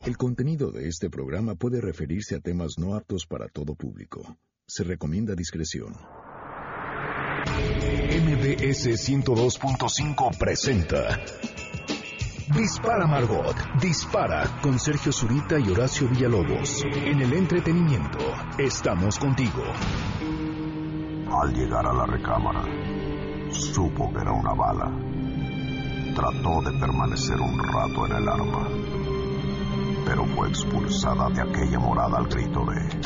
El contenido de este programa puede referirse a temas no aptos para todo público. Se recomienda discreción. MBS 102.5 presenta Dispara, Margot. Dispara con Sergio Zurita y Horacio Villalobos. En el entretenimiento, estamos contigo. Al llegar a la recámara, supo que era una bala. Trató de permanecer un rato en el arma, pero fue expulsada de aquella morada al grito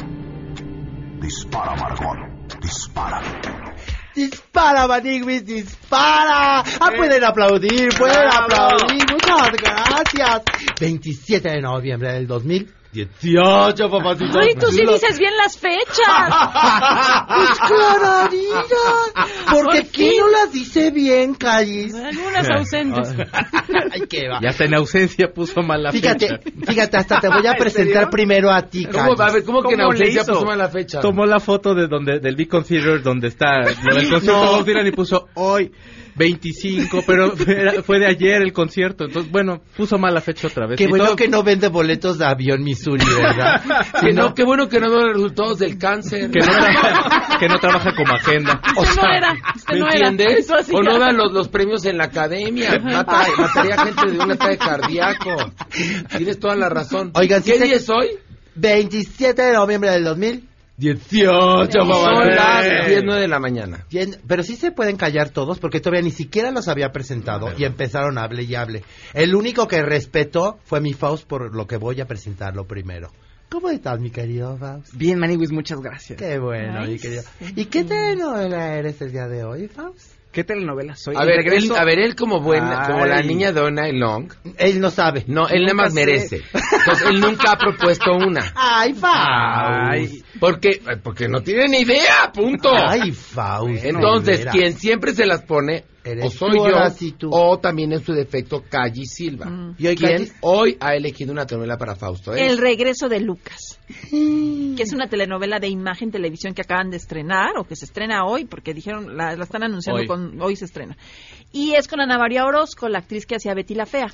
de: ¡Dispara, Margot! ¡Dispara! ¡Dispara, Maniguis! ¡Dispara! Pueden aplaudir, muchas gracias. 27 de noviembre del 2018, papacito. Ay, tú sí dices bien las fechas. Pues clararira. Porque ¿quién no las dice bien, Callis? Algunas ausentes. Ay, qué va. Ya hasta en ausencia puso mal la fecha. Fíjate, hasta te voy a presentar primero a ti, Callis. ¿Cómo que en ausencia puso mal la fecha? Tomó la foto de del Beacon Theater donde está lo del concierto de Bob Dylan y puso hoy 25, pero fue de ayer el concierto. Entonces, bueno, puso mal la fecha otra vez. Qué bueno que no vende boletos de avión Missouri, ¿verdad? Qué bueno que no da los resultados del cáncer. Que no trabaja como agenda. O sea, ¿me entiendes? O no dan los premios en la academia. Mataría gente de un ataque cardíaco. Tienes toda la razón. Oigan, ¿qué día es hoy? 27 de noviembre del 2018, Son las 10:09 de la mañana. Pero sí se pueden callar todos porque todavía ni siquiera los había presentado y empezaron a hable y hable. El único que respetó fue mi Faust, por lo que voy a presentarlo primero. ¿Cómo estás, mi querido Faust? Bien, Maniguis, muchas gracias. Qué bueno, mi querido. ¿Y qué telenovela eres el día de hoy, Faust? ¿Qué telenovela soy? A ver, él como la niña de All Night Long. Él no sabe. No, él nada más merece. Entonces, él nunca ha propuesto una. ¡Ay, Faust! Porque no tiene ni idea, punto. ¡Ay, Faust! Entonces, quien siempre se las pone, o soy yo, o también en su defecto, Calli Silva. ¿Y hoy quien hoy ha elegido una telenovela para Fausto? El regreso de Lucas, que es una telenovela de Imagen Televisión que acaban de estrenar, o que se estrena hoy, porque dijeron, la están anunciando hoy se estrena. Y es con Ana María Orozco, la actriz que hacía Betty la Fea.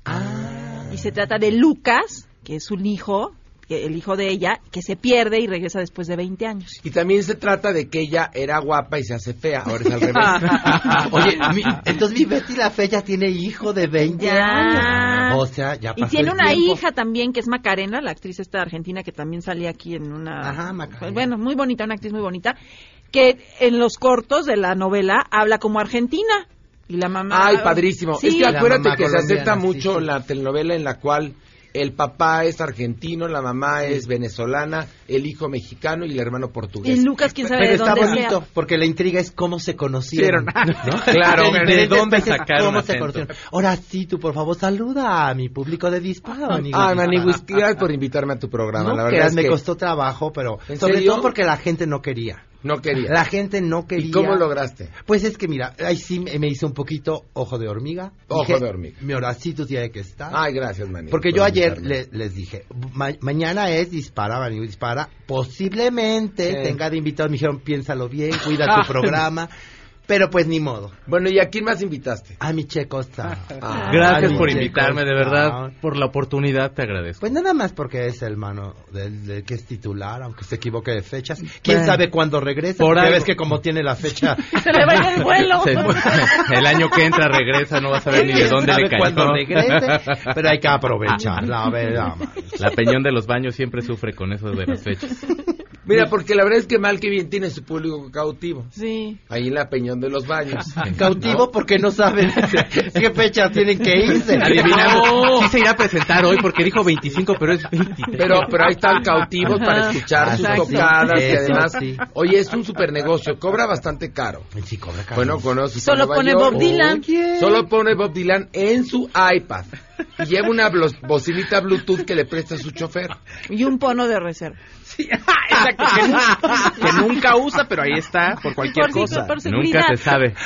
Y se trata de Lucas, que es un hijo, el hijo de ella, que se pierde y regresa después de 20 años. Y también se trata de que ella era guapa y se hace fea, ahora es al revés. Oye, entonces mi Betty la Fea ya tiene hijo de 20 años. O sea, ya pasó. Y tiene el una tiempo. hija también, que es Macarena, la actriz esta argentina que también salía aquí en una... Ajá, Macarena. Bueno, muy bonita, una actriz muy bonita, que en los cortos de la novela habla como argentina. Y la mamá... Ay, padrísimo. Sí. Es que acuérdate que se acepta colombiana, mucho sí. la telenovela en la cual el papá es argentino, la mamá es venezolana, el hijo mexicano y el hermano portugués. Y Lucas, quién sabe Pero de está dónde bonito, sea. porque la intriga es cómo se conocieron. ¿No? Claro, ¿de dónde sacaron cómo se acento? conocieron? Ahora sí, tú por favor saluda a mi público de Disparo. Maniguis, gracias por invitarme a tu programa. No la verdad creas, es me que costó trabajo, pero ¿En sobre serio? todo porque la gente no quería. no quería. La gente no quería. ¿Y cómo lograste? Pues es que mira, ahí sí me hice un poquito ojo de hormiga. Ojo de hormiga. Mi Horacito tiene que estar. Ay, gracias, Maniguis. Porque por yo ayer invitarme. les dije, mañana es Dispara, Maniguis Dispara. Posiblemente tenga de invitados. Me dijeron, piénsalo bien, cuida tu programa. Pero pues ni modo. Bueno, ¿y a quién más invitaste? A mi Checo está. Gracias por invitarme, de verdad. Por la oportunidad, te agradezco. Pues nada más porque es el hermano del que es titular, aunque se equivoque de fechas. ¿Quién sabe cuándo regresa? Por Porque algo. ves que como tiene la fecha... Se le va a ir el vuelo. El año que entra regresa, no vas a ver ni de dónde le cayó. Cuando regrese, pero hay que aprovechar, la verdad. La Peñón de los Baños siempre sufre con eso de las fechas. Mira, porque la verdad es que mal que bien tiene su público cautivo. Sí. Ahí en la Peñón de los Baños. Cautivo porque no saben qué fecha tienen que irse. Adivinamos. No. Sí se irá a presentar hoy porque dijo 25, pero es 23. Pero ahí están cautivos para escuchar sus Exacto. tocadas y Eso, además, sí. oye, es un super negocio, cobra bastante caro. Sí, cobra caro. Bueno, conoce. Solo pone Bob Dylan. Solo pone Bob Dylan en su iPad. Y lleva una bocinita Bluetooth que le presta a su chofer. Y un pono de reserva. Sí, exacto, que nunca usa, pero ahí está, por cualquier cosa. Por seguridad. Nunca se sabe.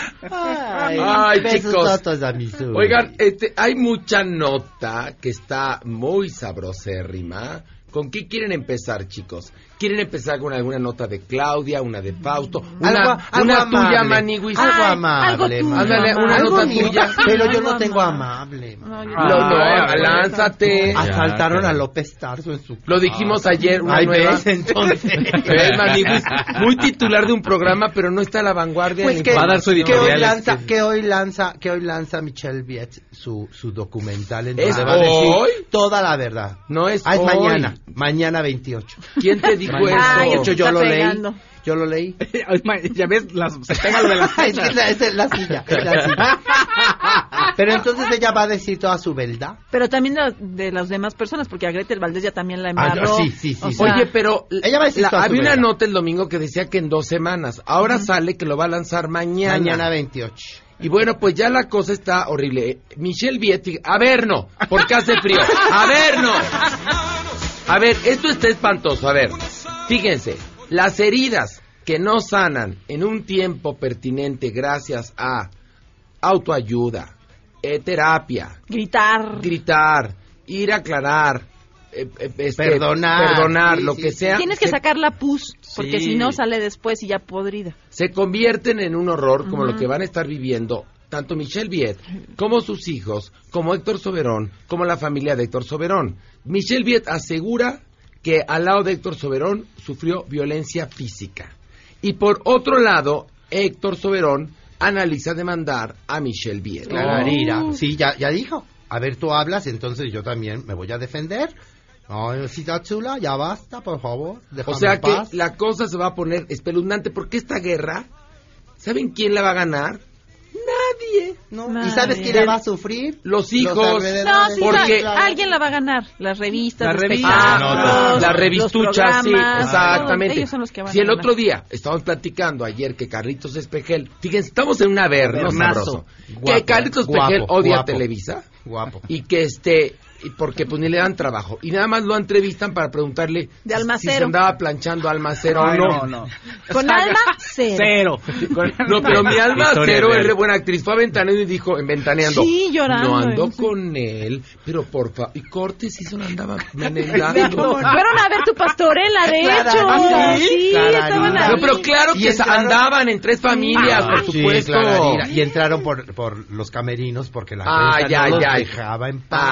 Ay, besos chicos. totos a mi sur. Oigan, hay mucha nota que está muy sabrosérrima ¿Con qué quieren empezar, chicos? ¿Quieren empezar con alguna nota de Claudia, una de Fausto? Una tuya, Maniwis. Algo amable. Ándale, una nota tuya. Pero yo no tengo amable. No, lánzate. Asaltaron a López Tarso en su... Lo dijimos ayer, una Ay, nueva. ¿ves? Entonces. ¿Ves, Maniwis? Muy titular de un programa, pero no está a la vanguardia. Pues que, va a dar su editorial. que hoy lanza Michelle Viet su documental en ¿Es donde va a decir hoy? toda la verdad. No es es hoy. mañana 28. ¿Quién te dijo eso? Ay, De hecho, yo lo pegando. leí. Yo lo leí. Ya ves, se pega lo de las Es la silla. Pero entonces ella va a decir toda su verdad. Pero también de las demás personas, porque a Gretel Valdés ya también la embarró. Sí. O sea, Oye, pero ella va a decir toda su había una verdad. nota el domingo que decía que en 2 semanas. Ahora sale que lo va a lanzar mañana. Mañana 28. Y bueno, pues ya la cosa está horrible. Michelle Viet, a ver, no, porque hace frío. A ver, no. A ver, esto está espantoso. A ver, fíjense, las heridas que no sanan en un tiempo pertinente gracias a autoayuda, terapia, gritar, ir a aclarar, perdonar, sí, lo sí, que sí. sea. tienes que se- sacar la pus, porque Sí. si no sale después y ya podrida. se convierten en un horror como lo que van a estar viviendo tanto Michelle Viet como sus hijos, como Héctor Soberón, como la familia de Héctor Soberón. Michelle Viet asegura que al lado de Héctor Soberón sufrió violencia física. Y por otro lado, Héctor Soberón analiza demandar a Michelle Viet. Clararira. Sí, ya dijo. A ver, tú hablas, entonces yo también me voy a defender. Ay, cita chula, ya basta, por favor. Déjame O sea en que paz. la cosa se va a poner espeluznante porque esta guerra, ¿saben quién la va a ganar? Nadie. No. Nadie. ¿Y sabes quién la va a sufrir? Los hijos. alrededores. No, sí, Porque- alguien la va a ganar. Las revistas, La los revista. espectáculos, La los revistucha, sí, programas, exactamente. ellos son los que van Si a el ganar. otro día estábamos platicando ayer que Carlitos Espejel, fíjense, estamos en un averno Avernazo. sabroso, que Guapo, Carlitos Espejel guapo, odia guapo. Televisa Guapo. y que y porque pues ni le dan trabajo y nada más lo entrevistan para preguntarle De si Almacero. se andaba planchando Almacero Ay, o no. no. Con alma, cero. No, pero mi Almacero Historia es real. re buena actriz. Fue a Ventaneando y dijo, en Ventaneando, Sí, llorando, no ando no sé. con él, pero por favor. Y Cortés hizo, andaba Fueron menendando. a ver tu pastorela, de Clara, hecho. ¿sí? Sí, Clararira. estaban No, ahí. pero claro Y que entraron- andaban en 3 familias, por Sí, supuesto. Clararira. Y entraron por los camerinos porque la prensa no los dejaba en paz.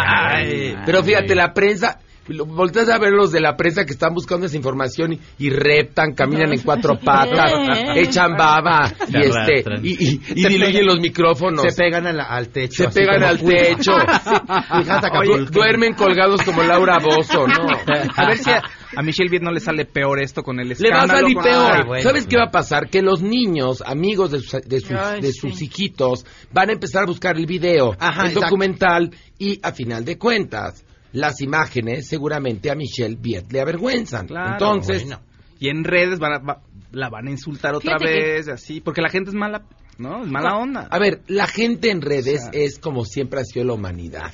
Ay. Pero fíjate, la prensa, volteas a ver los de la prensa que están buscando esa información y reptan, caminan en 4 patas, echan baba Se arrastran. y diluyen los micrófonos. Se pegan al techo. Se así pegan como al putas. techo. Fíjate, Oye, Acapulco. duermen colgados como Laura Bozzo, ¿no? A ver si a Michelle Viet no le sale peor esto con el Le va a escándalo. salir con- peor. Ay, bueno, ¿Sabes qué va a pasar? Que los niños, amigos de Ay, sus sí. hijitos, van a empezar a buscar el video, Ajá, el exacto. documental, y a final de cuentas, las imágenes seguramente a Michelle Viet le avergüenzan. Claro, Entonces, bueno. Y en redes la van a insultar otra Fíjate que- vez, así, porque la gente es mala, ¿no? Es mala onda. a ver, la gente en redes O sea, es como siempre ha sido la humanidad.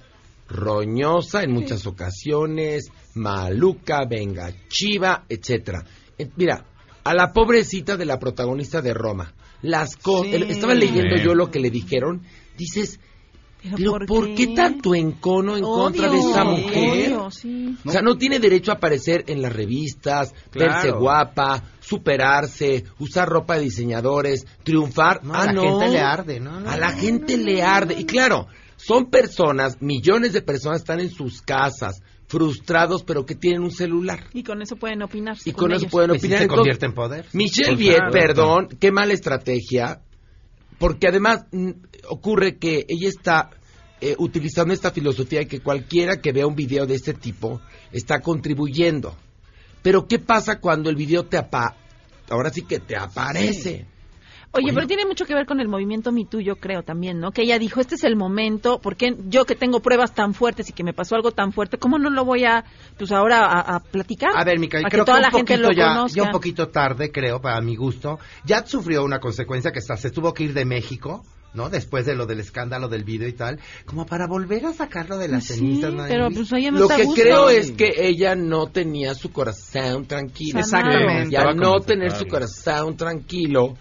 Roñosa en muchas ocasiones, maluca, vengachiva, etcétera. Mira, a la pobrecita de la protagonista de Roma, Sí. estaba leyendo Sí. yo lo que le dijeron, dices, pero ¿por ¿por qué tanto encono en contra de esa mujer? Odio, sí. O sea, no tiene derecho a aparecer en las revistas, Claro. verse guapa, superarse, usar ropa de diseñadores, triunfar. No, a la gente le arde, ¿no? A la gente le arde. Y claro, son personas, millones de personas están en sus casas, frustrados, pero que tienen un celular. Y con eso pueden opinar. Y con eso ellos. pueden Pues sí opinar. se Entonces, convierte en poder. Michelle Pues Viet, claro. perdón, qué mala estrategia, porque además ocurre que ella está utilizando esta filosofía de que cualquiera que vea un video de este tipo está contribuyendo. Pero ¿qué pasa cuando el video ahora sí que te aparece? Oye, pero tiene mucho que ver con el movimiento Me Too, yo creo también, ¿no? Que ella dijo, este es el momento, porque yo que tengo pruebas tan fuertes y que me pasó algo tan fuerte, ¿cómo no lo voy a, pues ahora a platicar? A ver, Mica, Para creo que toda un la gente poquito lo ya conozca. un poquito tarde, creo, para mi gusto. Ya sufrió una consecuencia que se tuvo que ir de México, ¿no? Después de lo del escándalo del video y tal, como para volver a sacarlo de las Sí, cenizas. ¿no? pero pues ella no Lo está a que gusto. creo es que ella no tenía su corazón tranquilo. Exactamente. Y al Estaba no como tener su separado. corazón tranquilo,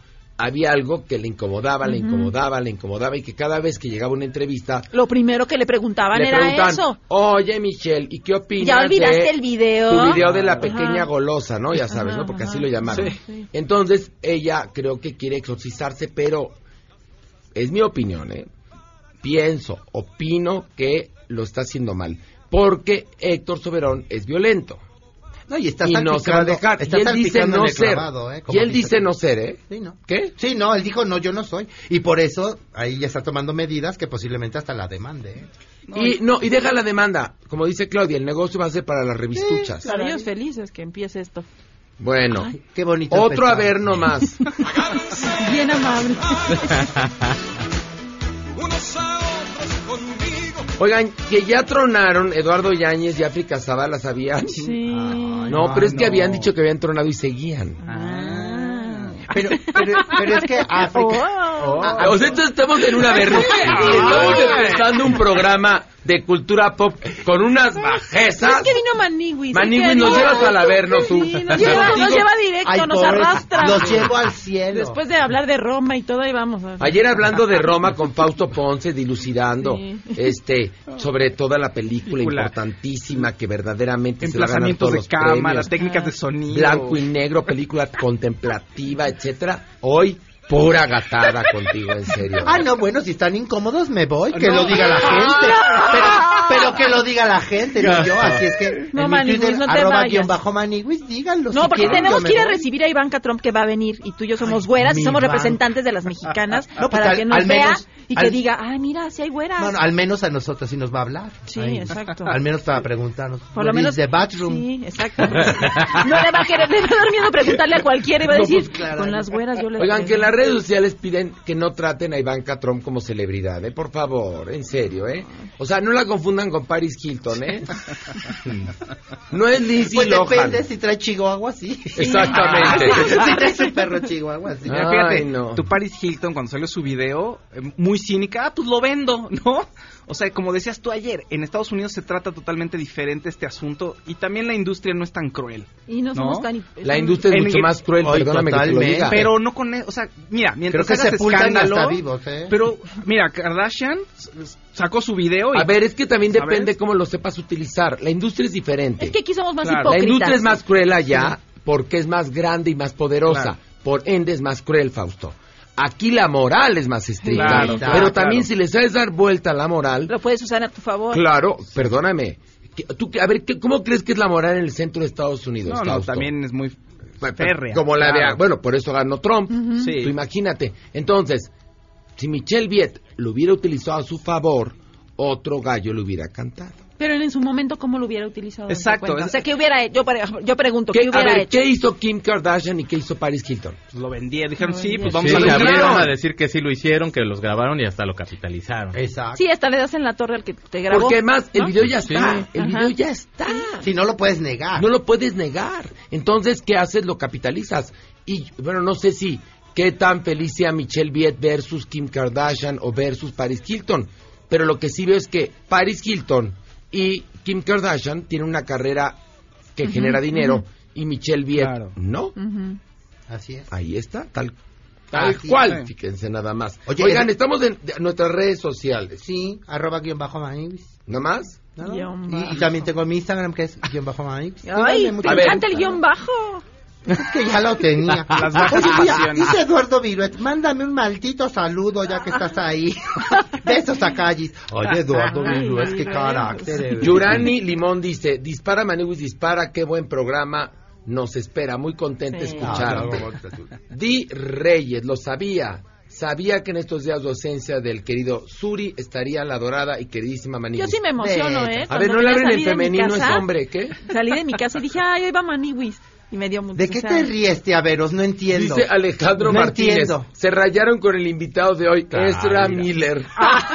había algo que le incomodaba, le incomodaba, y que cada vez que llegaba una entrevista... Lo primero que le preguntaban era eso. Oye, Michelle, ¿y qué opinas? ¿Ya olvidaste el video? Tu video de la pequeña golosa, ¿no? Ya sabes, ¿no? Porque así lo llamaron. Sí. Entonces, ella creo que quiere exorcizarse, pero es mi opinión, ¿eh? Opino que lo está haciendo mal. Porque Héctor Soberón es violento. No, y no se va a dejar. Y él dice no ser. Y él dice no ser, ¿eh? Sí, ¿no? ¿Qué? Sí, no, él dijo no, yo no soy. Y por eso ahí ya está tomando medidas que posiblemente hasta la demande, ¿eh? Y deja la demanda. Como dice Claudia, el negocio va a ser para las revistuchas. Para ellos felices que empiece esto. Bueno, ay, qué bonito. Otro a ver nomás. Bien amable. Oigan, que ya tronaron Eduardo Yáñez y África Zavala, ¿sabían? Sí. No, pero es que habían dicho que habían tronado y seguían. Pero es que África... O sea, entonces estamos en una verruga. Estamos empezando un programa de cultura pop con unas bajezas. Es que vino Maniwis. Maniwis, nos llevas al Averno tú. Sí, nos lleva directo, nos arrastra. Los llevo al cielo. Después de hablar de Roma y todo, ahí vamos. Ayer hablando de Roma con Fausto Ponce, dilucidando sobre toda la película importantísima que verdaderamente se va a ganar todos los cámara, premios. técnicas de sonido. Blanco y negro, película contemplativa, etcétera. Hoy pura gatada contigo, en serio. No, bueno, si están incómodos me voy, que lo diga la gente. Pero que lo diga la gente, no yo. Así es que no, en Maniwis, mi Twitter, no te vayas. @Maniwis, díganlo. No, si porque quieren, tenemos que ir a recibir a Ivanka Trump, que va a venir, y tú y yo somos güeras y somos representantes de las mexicanas, para que nos vea y que diga, mira, si hay güeras. Bueno, al menos a nosotros sí nos va a hablar. Sí, exacto. Al menos para preguntarnos. Por lo menos de bathroom. Sí, exacto. No le va a dar miedo preguntarle a cualquiera y va a decir, con las güeras yo le... Oigan, que en las redes sociales piden que no traten a Ivanka Trump como celebridad, por favor, en serio, O sea, no la confundan con Paris Hilton, No es Lindsay Lohan. Depende si trae chihuahua, sí. Exactamente. Si trae su perro chihuahua, sí. Fíjate, tu Paris Hilton, cuando salió su video, muy cínica, pues lo vendo, ¿no? O sea, como decías tú ayer, en Estados Unidos se trata totalmente diferente este asunto y también la industria no es tan cruel. Y no somos tan... La industria es mucho más cruel, perdóname que te lo diga. Pero no con... O sea, mira, mientras creo que hagas escándalo... Hasta vivos, Pero, mira, Kardashian sacó su video y... A ver, es que también depende cómo lo sepas utilizar. La industria es diferente. Es que aquí somos más hipócritas. La industria es más cruel allá porque es más grande y más poderosa. Por ende es más cruel, Fausto. Aquí la moral es más estricta, pero también si le sabes dar vuelta a la moral... Lo puedes usar a tu favor. Claro, perdóname. A ver, ¿cómo crees que es la moral en el centro de Estados Unidos, No, también es muy férrea. Como la de... Bueno, por eso ganó Trump. Sí. Tú imagínate. Entonces, si Michelle Viet lo hubiera utilizado a su favor, otro gallo le hubiera cantado. Pero en su momento, ¿cómo lo hubiera utilizado? Exacto. O sea, ¿qué hubiera hecho? Yo pregunto, ¿qué hubiera hecho? ¿Qué hizo Kim Kardashian y qué hizo Paris Hilton? Pues lo vendían, dijeron, pues vamos a abrieron a decir que sí lo hicieron, que los grabaron y hasta lo capitalizaron. Exacto. Sí, hasta le das en la torre al que te grabó. Porque además, el video ya está. El video ya está. Si no lo puedes negar. No lo puedes negar. Entonces, ¿qué haces? Lo capitalizas. Y, bueno, no sé si qué tan feliz sea Michelle Viet versus Kim Kardashian o versus Paris Hilton. Pero lo que sí veo es que Paris Hilton y Kim Kardashian tienen una carrera que genera dinero y Michelle Viet no. Así es. Ahí está, tal cual. Fíjense nada más. Oigan, estamos en nuestras redes sociales. Sí, @Maniwis. ¿No más? Y también tengo mi Instagram que es _Maniwis. Ay, me encanta el guión bajo. Es que ya lo tenía. Oye, dice Eduardo Viruet, mándame un maldito saludo ya que estás ahí. Besos a Callis. Oye, Eduardo Viruet, qué carácter. Yurani Limón dice, dispara Maniwis, dispara, qué buen programa nos espera, muy contenta de escucharte. Di Reyes, lo sabía. Sabía que en estos días de ausencia del querido Suri estaría la adorada y queridísima Maniwis. Yo sí me emociono, A ver, no le hablen en femenino, es hombre, ¿qué? Salí de mi casa y dije, hoy va Maniwis. Y me dio mucho. ¿De qué te ríes, Averos? No entiendo. Dice Alejandro Martínez. Se rayaron con el invitado de hoy, Ezra Miller.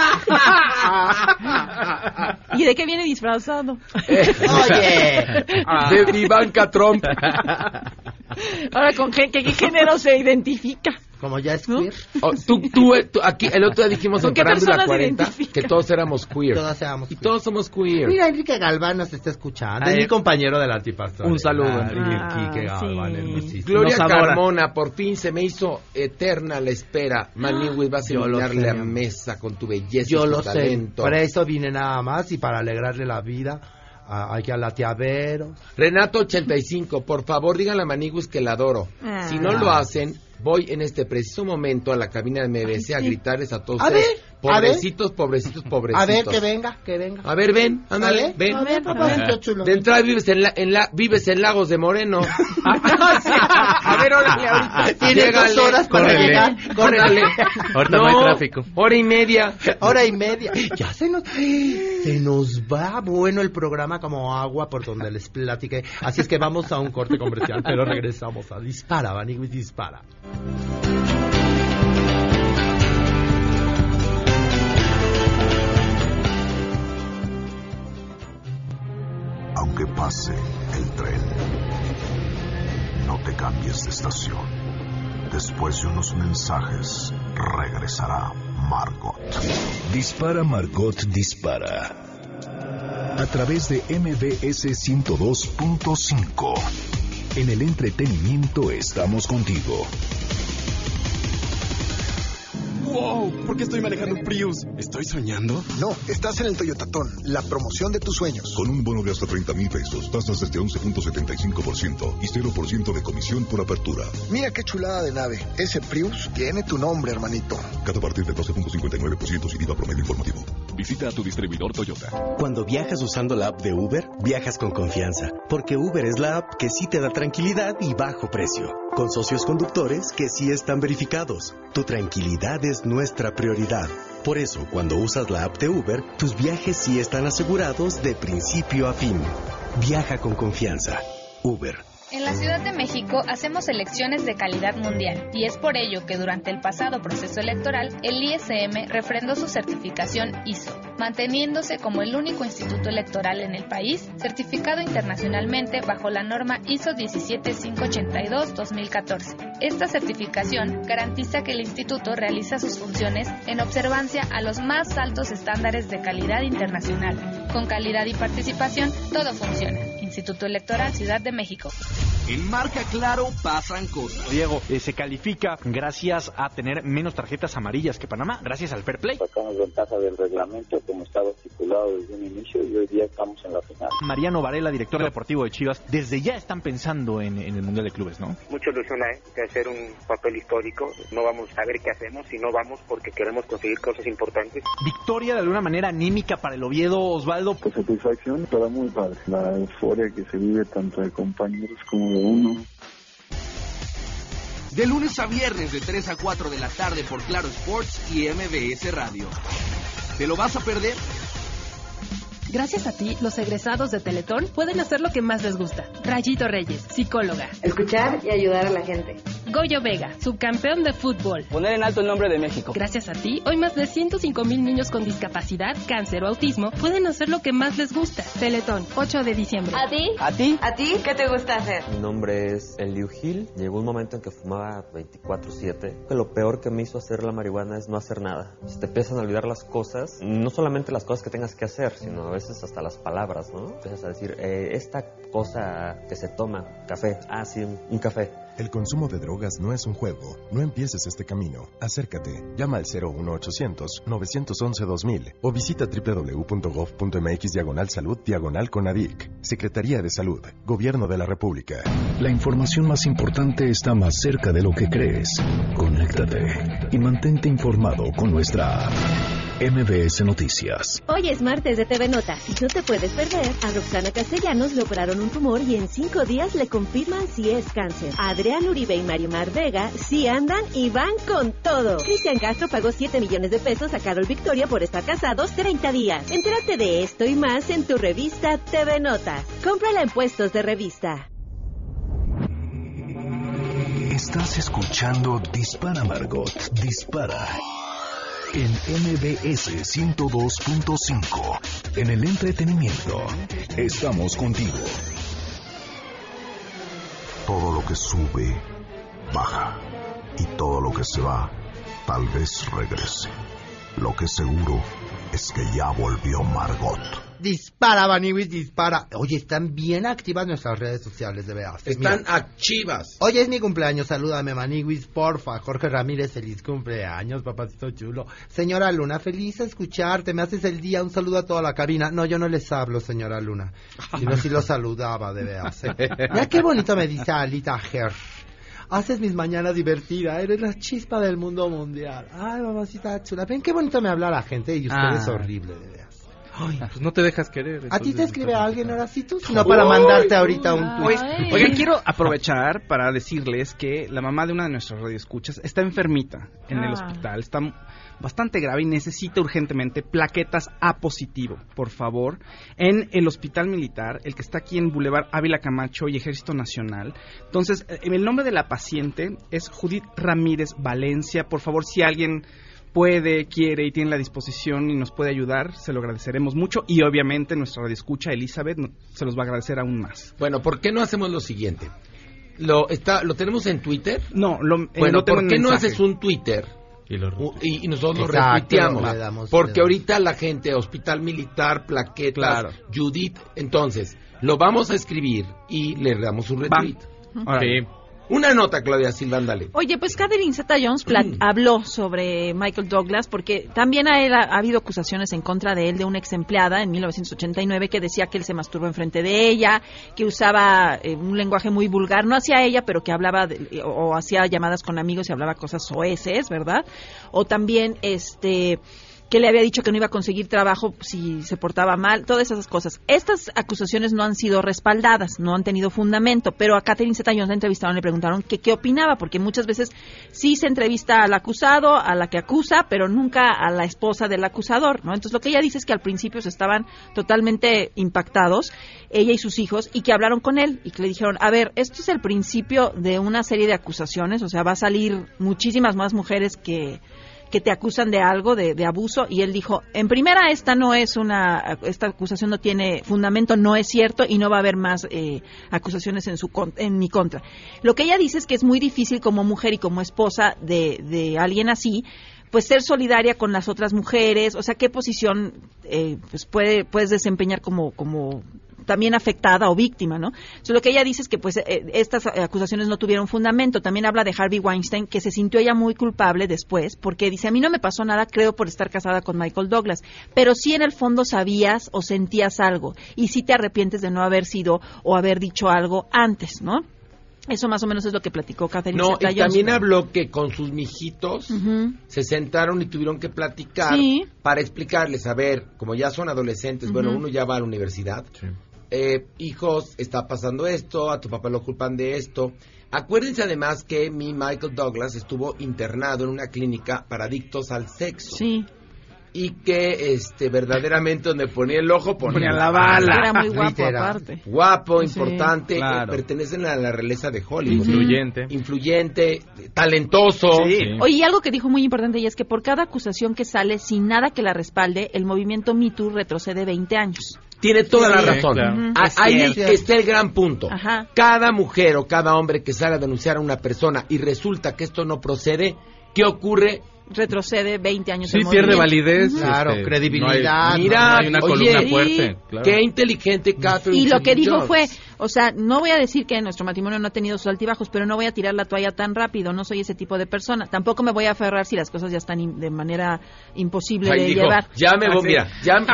¿Y de qué viene disfrazado? Oye. De Ivanka Trump. Ahora, ¿con qué género se identifica? Como ya es queer. Tú, aquí, el otro día dijimos en ¿Con qué Farándula personas 40 identificas? que todos éramos queer. Todos éramos Y queer. todos somos queer. Mira, Enrique Galván nos está escuchando. Es mi compañero del Antipastorela. Un saludo, Enrique. Enrique Galván, sí. hermosísimo. Gloria Nos adora. Carmona, por fin se me hizo eterna la espera. Maniwis, vas a Yo lo iluminarle sé. a Mesa con tu belleza Yo y tu lo sé. talento. Por eso vine nada más y para alegrarle la vida aquí a la tía Vero. Renato 85, por favor díganle a Maniwis que la adoro. Si no lo hacen, voy en este preciso momento a la cabina de MBS a gritarles a todos A ustedes. ver, Pobrecitos, pobrecitos, pobrecitos. A ver, que venga, que venga. A ver, ven, ándale, ven. A ver, papá, qué chulo. De entrada vives vives en Lagos de Moreno. A ver, órale, ahorita. Tienes 2 horas para Córrele. llegar. Córrele. Ahorita no hay tráfico. Hora y media. Hora y media. Ya se nos va bueno el programa como agua por donde les platiqué. Así es que vamos a un corte comercial, pero regresamos a Dispara, Maniwis Dispara. Aunque pase el tren, no te cambies de estación. Después de unos mensajes, regresará Margot. Dispara, Margot, dispara. A través de MBS 102.5. En el entretenimiento estamos contigo. ¡Wow! ¿Por qué estoy manejando un Prius? ¿Estoy soñando? No, estás en el Toyotatón, la promoción de tus sueños. Con un bono de hasta 30,000 pesos, tasas desde 11.75% y 0% de comisión por apertura. Mira qué chulada de nave. Ese Prius tiene tu nombre, hermanito. Cada partir de 12.59% sin IVA promedio informativo. Visita a tu distribuidor Toyota. Cuando viajas usando la app de Uber, viajas con confianza, porque Uber es la app que sí te da tranquilidad y bajo precio, con socios conductores que sí están verificados. Tu tranquilidad es nuestra prioridad. Por eso, cuando usas la app de Uber, tus viajes sí están asegurados de principio a fin. Viaja con confianza. Uber. En la Ciudad de México hacemos elecciones de calidad mundial y es por ello que durante el pasado proceso electoral el ISM refrendó su certificación ISO, manteniéndose como el único instituto electoral en el país certificado internacionalmente bajo la norma ISO 17582-2014. Esta certificación garantiza que el instituto realiza sus funciones en observancia a los más altos estándares de calidad internacional. Con calidad y participación, todo funciona. Instituto Electoral Ciudad de México. En Marca Claro pasan cosas. Diego, se califica gracias a tener menos tarjetas amarillas que Panamá, gracias al Fair Play. Sacamos ventaja del reglamento como estaba estipulado desde un inicio y hoy día estamos en la final. Mariano Varela, director deportivo de Chivas, desde ya están pensando en el Mundial de Clubes, ¿no? Mucha ilusión hay de hacer un papel histórico. No vamos a ver qué hacemos, sino vamos porque queremos conseguir cosas importantes. Victoria de alguna manera anímica para el Oviedo, Osvaldo. Pues satisfacción, pero muy padre. La euforia que se vive tanto de compañeros como de uno. De lunes a viernes de 3 a 4 de la tarde por Claro Sports y MBS Radio. ¿Te lo vas a perder? Gracias a ti, los egresados de Teletón pueden hacer lo que más les gusta. Rayito Reyes, psicóloga. Escuchar y ayudar a la gente. Goyo Vega, subcampeón de fútbol. Poner en alto el nombre de México. Gracias a ti, hoy más de 105,000 niños con discapacidad, cáncer o autismo pueden hacer lo que más les gusta. Teletón, 8 de diciembre. ¿A ti? ¿A ti? ¿A ti? ¿Qué te gusta hacer? Mi nombre es Eliu Gil. Llegó un momento en que fumaba 24/7. Que lo peor que me hizo hacer la marihuana es no hacer nada. Si te empiezan a olvidar las cosas, no solamente las cosas que tengas que hacer, sino a veces hasta las palabras, ¿no? Empiezas a decir, esta cosa que se toma, café, sí, un café. El consumo de drogas no es un juego. No empieces este camino. Acércate. Llama al 01800-911-2000 o visita www.gov.mx/salud/Conadic. Secretaría de Salud. Gobierno de la República. La información más importante está más cerca de lo que crees. Conéctate y mantente informado con nuestra app. MBS Noticias. Hoy es martes de TV Notas y no te puedes perder. A Roxana Castellanos le operaron un tumor y en 5 días le confirman si es cáncer. Adrián Uribe y Mariomar Vega sí andan y van con todo. Cristian Castro pagó 7 millones de pesos a Carol Victoria por estar casados 30 días. Entérate de esto y más en tu revista TV Notas. Cómprala en puestos de revista. Estás escuchando Dispara, Margot. Dispara. En MBS 102.5. En el entretenimiento. Estamos contigo. Todo lo que sube, baja. Y todo lo que se va, tal vez regrese. Lo que seguro es que ya volvió Margot. Dispara, Maniwis, dispara. Oye, están bien activas nuestras redes sociales, de veras. Están activas. Hoy es mi cumpleaños, salúdame, Maniwis, porfa. Jorge Ramírez, feliz cumpleaños, papacito chulo. Señora Luna, feliz escucharte, me haces el día. Un saludo a toda la cabina. No, yo no les hablo, señora Luna. Sino si lo saludaba, de veras. Mira qué bonito me dice Alita Hersh. Haces mis mañanas divertidas, eres la chispa del mundo mundial. Ay, mamacita chula. Ven qué bonito me habla la gente y usted es horrible, de veras. Ay, pues no te dejas querer. ¿A ti te escribe alguien ahora sí tú? No, para mandarte ahorita un tweet. Oigan, quiero aprovechar para decirles que la mamá de una de nuestras radioescuchas está enfermita en el hospital. Está bastante grave y necesita urgentemente plaquetas A positivo, por favor, en el Hospital Militar, el que está aquí en Boulevard Ávila Camacho y Ejército Nacional. Entonces, el nombre de la paciente es Judith Ramírez Valencia. Por favor, si alguien puede, quiere y tiene la disposición y nos puede ayudar, se lo agradeceremos mucho. Y obviamente nuestra radioescucha Elizabeth se los va a agradecer aún más. Bueno, ¿por qué no hacemos lo siguiente? ¿Lo tenemos en Twitter? No, bueno, ¿por qué no haces un Twitter? Y nosotros lo retuiteamos. Porque ahorita la gente, Hospital Militar, plaquetas, Judith, entonces, lo vamos a escribir y le damos un retweet. Sí. Una nota, Claudia Silva, ándale. Oye, pues Catherine Zeta-Jones habló sobre Michael Douglas porque también ha habido acusaciones en contra de él de una ex empleada en 1989 que decía que él se masturbó enfrente de ella, que usaba un lenguaje muy vulgar, no hacia ella, pero que hablaba o hacía llamadas con amigos y hablaba cosas soeces, ¿verdad? O también que le había dicho que no iba a conseguir trabajo si se portaba mal, todas esas cosas. Estas acusaciones no han sido respaldadas, no han tenido fundamento, pero a Catherine Zeta-Jones la entrevistaron y le preguntaron que qué opinaba, porque muchas veces sí se entrevista al acusado, a la que acusa, pero nunca a la esposa del acusador, ¿no? Entonces lo que ella dice es que al principio estaban totalmente impactados, ella y sus hijos, y que hablaron con él y que le dijeron, a ver, esto es el principio de una serie de acusaciones, o sea, va a salir muchísimas más mujeres que te acusan de algo, de abuso, y él dijo, en primera, esta acusación no tiene fundamento, no es cierto, y no va a haber más acusaciones en mi contra. Lo que ella dice es que es muy difícil como mujer y como esposa de alguien así, pues ser solidaria con las otras mujeres, o sea, qué posición pues puedes desempeñar como también afectada o víctima, ¿no? Entonces, lo que ella dice es que pues estas acusaciones no tuvieron fundamento. También habla de Harvey Weinstein, que se sintió ella muy culpable después, porque dice, a mí no me pasó nada, creo, por estar casada con Michael Douglas, pero sí en el fondo sabías o sentías algo, y sí te arrepientes de no haber sido o haber dicho algo antes, ¿no? Eso más o menos es lo que platicó Catherine Zeta-Jones. Y también habló que con sus mijitos se sentaron y tuvieron que platicar para explicarles, a ver, como ya son adolescentes, bueno, uno ya va a la universidad, hijos, está pasando esto, a tu papá lo culpan de esto. Acuérdense además que Michael Douglas estuvo internado en una clínica para adictos al sexo. Sí. Y que verdaderamente donde ponía el ojo ponía la bala. Era muy guapo aparte. Guapo, importante, claro. Pertenecen a la realeza de Hollywood. Influyente, talentoso. Sí. Oye, y algo que dijo muy importante, y es que por cada acusación que sale sin nada que la respalde, el movimiento Me Too retrocede 20 años. Tiene toda la razón. Claro. Ahí está el gran punto. Ajá. Cada mujer o cada hombre que sale a denunciar a una persona y resulta que esto no procede, ¿qué ocurre? Retrocede 20 años. Sí, pierde validez. Claro, credibilidad. No hay una columna fuerte. Claro. Qué inteligente Catherine. Y lo que dijo fue, o sea, no voy a decir que nuestro matrimonio no ha tenido sus altibajos, pero no voy a tirar la toalla tan rápido, no soy ese tipo de persona. Tampoco me voy a aferrar si las cosas ya están de manera imposible de llevar. Ya me voy, mira,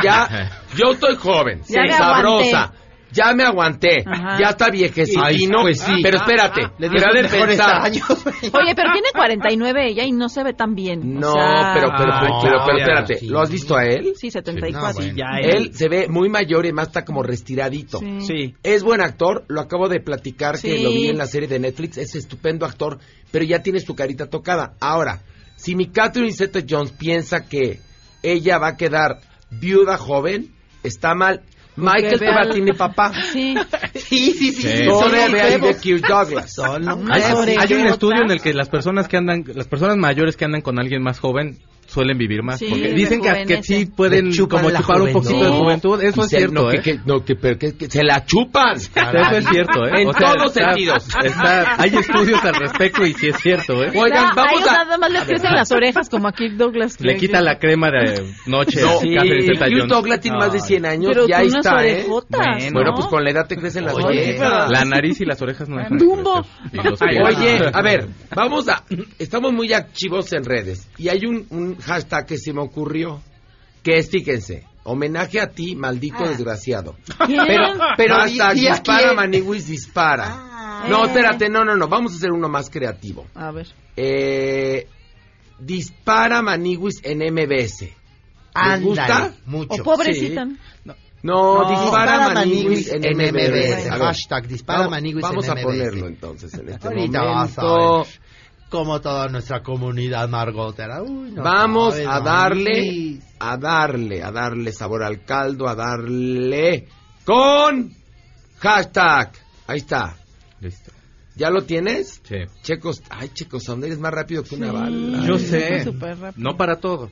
yo estoy joven, sabrosa. Ya me aguanté, ya está viejecito, pues sí. Pero espérate, le dirá de pensar. Oye, pero tiene 49 ella y no se ve tan bien. No, pero espérate, sí. ¿Lo has visto a él? Sí, 74. Sí, ya él se ve muy mayor y más está como restiradito. Sí. Es buen actor, lo acabo de platicar, que lo vi en la serie de Netflix, es estupendo actor, pero ya tiene su carita tocada. Ahora, si mi Catherine Zeta-Jones piensa que ella va a quedar viuda joven, está mal. Michael todavía tiene papá. Sí. Todavía de Kirk Douglas. Hay un estudio en el que las personas mayores que andan con alguien más joven suelen vivir más. Sí, porque dicen que sí pueden como chupar un poquito de juventud. Eso es cierto, que se la chupan. Eso es cierto, En todos sentidos. Hay estudios al respecto y sí es cierto, Oigan, vamos nada más les crecen las orejas como a Kirk Douglas. Le quita la crema de noche. Kirk Douglas tiene más de 100 años, pero ya está, Bueno, pues con la edad te crecen las orejas. La nariz y las orejas no dejan. Dumbo. Oye, a ver, estamos muy activos en redes y hay un hashtag que se me ocurrió, que es, fíjense, homenaje a ti, maldito desgraciado. Pero hashtag dispara, Maniguis, dispara. No, espérate, no, vamos a hacer uno más creativo. A ver. Dispara Maniguis en MBS. ¿Les gusta? Mucho. O pobrecita. Sí. No, dispara Maniguis en MBS. Hashtag dispara Maniguis en MBS. Vamos a ponerlo entonces en este ahorita momento. Como toda nuestra comunidad margotera. Vamos a darle sabor al caldo, a darle con hashtag. Ahí está. Listo. ¿Ya lo tienes? Sí. Checo Sound, eres más rápido que una bala. Yo sé. No para todo.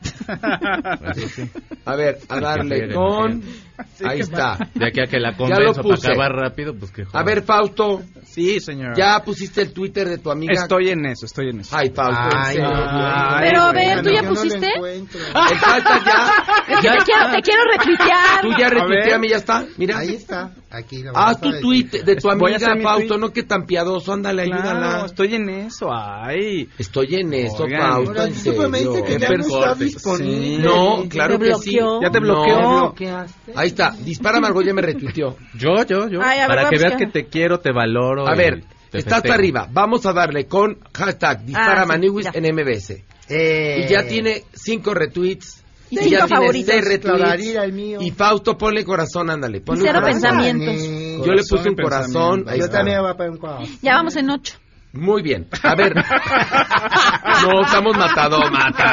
A ver, a darle con... Ahí está. De aquí a que la convenzo para acabar rápido, pues que joder. A ver, Fausto. Sí, señor. ¿Ya pusiste el Twitter de tu amiga? Estoy en eso. Ay, Fausto. Pero a ver, ¿tú ya pusiste? El falta ya. Te quiero retuitear. Tú ya retuiteame, ya está. Mira. Ahí está. Aquí haz tu tweet de tu amiga, Fausto, no que tan piadoso. Ándale, ayúdala. Estoy en eso. Ay. Estoy en eso, Fausto, en serio. Que ya no está disponible. No, claro que sí. Ya te bloqueó. Ahí está. Dispara, Margot ya me retuiteó. Yo. Ay, para que veas que te quiero, te valoro. A ver, está hasta arriba. Vamos a darle con hashtag Dispara Maniguis en MBS. Y ya tiene 5 retweets. Y ya tiene 6 retweets. Y Fausto, ponle corazón, ándale. Y 0 pensamientos. Yo le puse un corazón. Yo también voy a poner un corazón. Ya vamos en 8. Muy bien. A ver. No, estamos matando.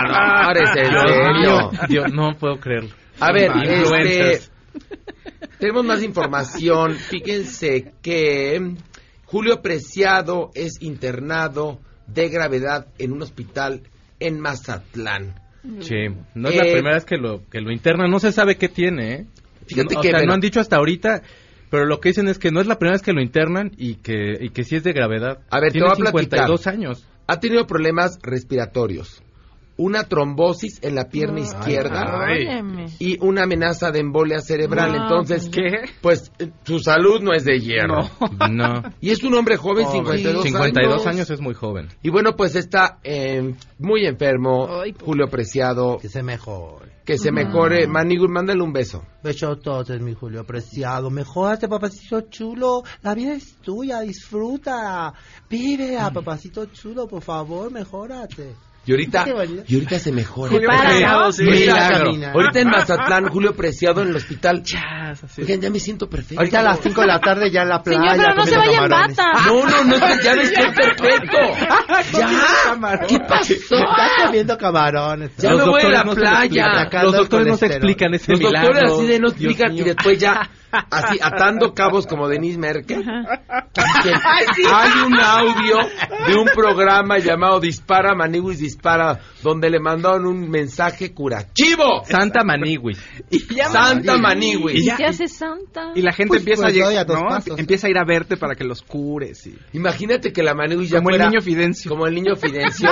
Dios, no puedo creerlo. A ver, tenemos más información. Fíjense que Julio Preciado es internado de gravedad en un hospital en Mazatlán. Sí, no es la primera vez que lo internan. No se sabe qué tiene, Fíjate no, que no han dicho hasta ahorita. Pero lo que dicen es que no es la primera vez que lo internan y que sí es de gravedad. A ver, tiene te voy a platicar. 52 años. Ha tenido problemas respiratorios, una trombosis en la pierna izquierda y una amenaza de embolia cerebral. Entonces, ¿qué? Pues su salud no es de hierro. No. Y es un hombre joven, 52 años es muy joven. Y bueno, pues está muy enfermo, Julio Preciado. Que se mejore. Que se mejore. Maniguis, mándale un beso. Besototes, mi Julio Preciado. Mejórate, papacito chulo. La vida es tuya, disfruta. Vive a papacito chulo, por favor, mejórate. Y ahorita se mejora. Milagro. Ahorita en Mazatlán, Julio Preciado en el hospital. Oigan, ya me siento perfecto. Ahorita a las 5 de la tarde ya en la playa. Señor, pero no se vaya en bata. No, ya me estoy perfecto. Ya. ¿Qué pasó? Estás comiendo camarones. Ya me voy a la playa. Los doctores no se explican ese milagro. Los doctores así de no explican y después ya así atando cabos como Denise Merkel. Hay un audio de un programa llamado Dispara Maniguis Dispara, donde le mandaron un mensaje curativo. Santa Maniguis. Santa Maniguis. ¿Y qué hace Santa? Y la gente empieza a ir a verte para que los cures. Imagínate que la Maniguis ya como el niño Fidencio. Como el niño Fidencio.